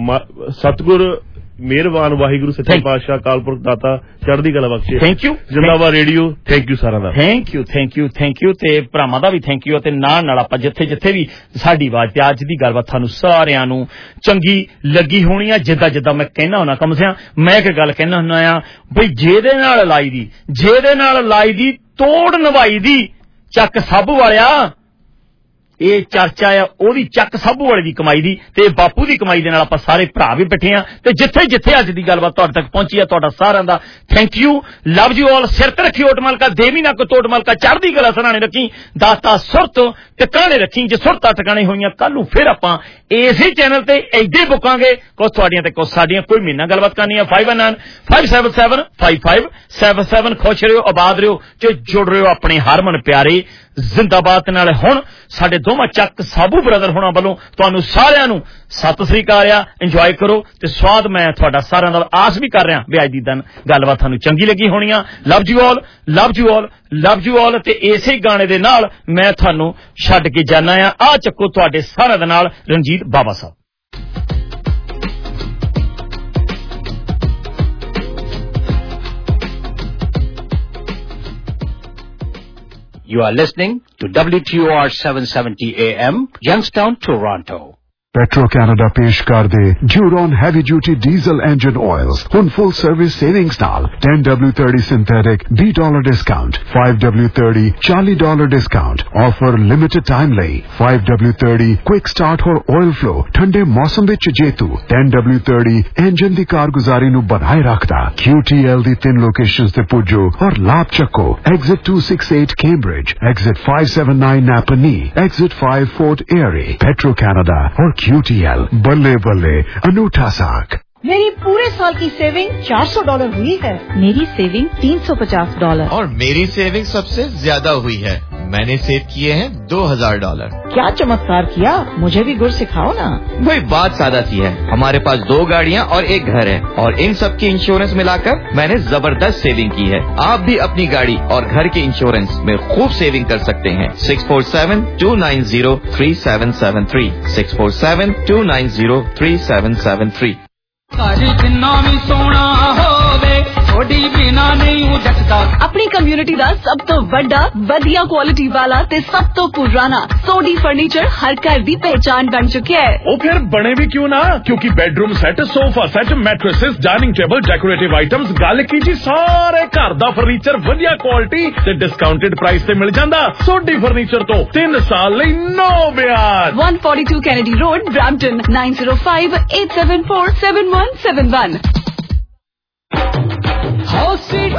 ਸਤਿਗੁਰ ਮਿਹਰਬਾਨ ਵਾਹਿਗੁਰੂ ਸੱਚੇ ਪਾਤਸ਼ਾਹ ਕਾਲਪੁਰਖ ਦਾਤਾ ਚੜ੍ਹਦੀ ਕਲਾ ਬਖਸ਼ੇ। Thank you Zindabad radio. Thank you ਸਾਰਿਆਂ ਦਾ। Thank you thank you thank you ਤੇ ਭਰਾਵਾਂ ਦਾ ਵੀ ਥੈਂਕ ਯੂ। ਤੇ ਨਾਲ ਨਾਲ ਆਪਾਂ ਜਿੱਥੇ ਜਿੱਥੇ ਵੀ ਸਾਡੀ ਆਵਾਜ਼ ਤੇ ਅੱਜ ਦੀ ਗੱਲਬਾਤ ਤੁਹਾਨੂੰ ਸਾਰਿਆਂ ਨੂੰ ਚੰਗੀ ਲੱਗੀ ਹੋਣੀ ਆ। ਜਿੱਦਾਂ ਜਿੱਦਾਂ ਮੈਂ ਕਹਿਣਾ ਹੁੰਦਾ ਕਮ ਸਿਆ ਮੈਂ ਇੱਕ ਗੱਲ ਕਹਿਣਾ ਹੁੰਦਾ ਆ ਬਈ ਜਿਹਦੇ ਨਾਲ ਲਾਈ ਦੀ ਜਿਹਦੇ ਨਾਲ ਲਾਈ ਦੀ ਤੋੜ ਨਵਾਈ ਦੀ ਚੱਕ ਸਾਬੂ ਵਾਲਿਆ, ਇਹ ਚਰਚਾ ਆ ਉਹਦੀ ਚੱਕ ਸਾਬੂ ਵਾਲੇ ਦੀ ਕਮਾਈ ਦੀ ਤੇ ਬਾਪੂ ਦੀ ਕਮਾਈ ਦੇ ਨਾਲ ਆਪਾਂ ਸਾਰੇ ਭਰਾ ਵੀ ਬੈਠੇ ਆ। ਤੇ ਜਿੱਥੇ ਜਿੱਥੇ ਅੱਜ ਦੀ ਗੱਲਬਾਤ ਤੁਹਾਡੇ ਤੱਕ ਪਹੁੰਚੀ ਆ ਤੁਹਾਡਾ ਸਾਰਿਆਂ ਦਾ thank you, love you all. ਸਿਰ ਤੇ ਰੱਖੀ ਓਟ ਮਲਕਾ, ਦੇਵੀ ਨਾ ਕੋ ਤੋਟ ਮਲਕਾ, ਚੜ੍ਹਦੀ ਕਲਾ ਸਰਾਣੇ ਰੱਖੀ, ਦਾਤਾ ਸੁਰਤ ਟਿਕਾਣੇ ਰੱਖੀ। ਜੇ ਸੁਰਤਾਂ ਟਿਕਾਣੇ ਹੋਈਆਂ ਕੱਲ ਨੂੰ ਫਿਰ ਆਪਾਂ ਇਸੇ ਚੈਨਲ ਤੇ ਏਡੇ ਬੁੱਕਾਂਗੇ, ਕੁਛ ਤੁਹਾਡੀਆਂ ਤੇ ਕੁਛ ਸਾਡੀਆਂ। ਕੋਈ ਮਹੀਨਾ ਗੱਲਬਾਤ ਕਰਨੀ ਆ five one nine five seven seven five five seven seven. ਖੁਸ਼ ਰਹੋ, ਆਬਾਦ ਰਹੋ ਤੇ ਜੁੜ ਰਹੋ ਆਪਣੇ ਹਰਮਨ ਪਿਆਰੇ ਜ਼ਿੰਦਾਬਾਦ ਨਾਲ। ਹੁਣ ਸਾਡੇ ਦੋਵਾਂ ਚੱਕ ਸਾਬੂ ਬ੍ਰਦਰ ਹੋਣਾ ਵੱਲੋਂ ਤੁਹਾਨੂੰ ਸਾਰਿਆਂ ਨੂੰ ਸਤਿ ਸ੍ਰੀ ਅਕਾਲ ਆ। ਇੰਜੋਏ ਕਰੋ ਤੇ ਸਵਾਦ ਮੈਂ ਤੁਹਾਡਾ ਸਾਰਿਆਂ ਦਾ ਆਸ ਵੀ ਕਰ ਰਿਹਾ ਵੀ ਅੱਜ ਦੀ ਦਿਨ ਗੱਲਬਾਤ ਤੁਹਾਨੂੰ ਚੰਗੀ ਲੱਗੀ ਹੋਣੀ ਆ। Love you all, love you all, love you all. ਤੇ ਇਸੇ ਗਾਣੇ ਦੇ ਨਾਲ ਮੈਂ ਤੁਹਾਨੂੰ ਛੱਡ ਕੇ ਜਾਣਾ ਆ। ਆ ਚੱਕੋ ਤੁਹਾਡੇ ਸਾਰਿਆਂ ਦੇ ਨਾਲ ਰਣਜੀਤ ਬਾਵਾ ਸਾਹਿਬ। You are listening to W T O R seven seventy A M, Youngstown, Toronto. Petro-Canada पेश कर दे Duron heavy duty diesel engine oils ਹੁਣ full service savings ਨਾਲ ten W thirty synthetic B dollar discount, five W thirty forty dollar discount offer limited time ਲਈ five W thirty quick start ਹੋਰ oil flow ਠੰਡੇ ਮੌਸਮ ਵਿੱਚ ਜੇਤੂ ten W thirty engine ਦੀ ਕਾਰਗੁਜ਼ਾਰੀ ਨੂੰ ਬਣਾਏ ਰੱਖਦਾ Q T L ਦੀ ਤਿੰਨ ਲੋਕੇਸ਼ਨਸ ਤੇ ਪੁੱਜੋ ਔਰ ਲਾਭ ਚੱਕੋ exit two sixty-eight Cambridge, exit five seventy-nine Napanee, exit five Fort Erie. Petro-Canada और Q T L बल्ले बल्ले अनूठा साख। मेरी पूरे साल की सेविंग चार सौ डॉलर हुई है। मेरी सेविंग तीन सौ पचास डॉलर। और मेरी सेविंग सबसे ज्यादा हुई है। मैंने सेव किए हैं दो हजार डॉलर। क्या चमत्कार किया, मुझे भी गुर सिखाओ ना। वही बात सादा सी है, हमारे पास दो गाड़ियाँ और एक घर है और इन सब की इंश्योरेंस मिलाकर मैंने जबरदस्त सेविंग की है। आप भी अपनी गाड़ी और घर के इंश्योरेंस में खूब सेविंग कर सकते हैं। Six four seven two nine zero three seven seven three six four seven two nine zero three seven seven three. अपनी कम्युनिटी का सब तो बड़ा वधिया क्वालिटी वाला ते सब तो पुराना सोडी फर्नीचर हर घर की पहचान बन चुके हैं। वो फिर बने भी क्यों ना, क्योंकि bedroom set, sofa set, mattresses, dining table, decorative items, गल की जी सारे घर दा फर्नीचर वधिया क्वालिटी ते डिस्काउंटेड प्राइस ते मिल जांदा। सोडी फर्नीचर तो तीन साल लई नो ब्याज। One forty two Kennedy road, Brampton, nine zero five eight seven four seven one seven one. House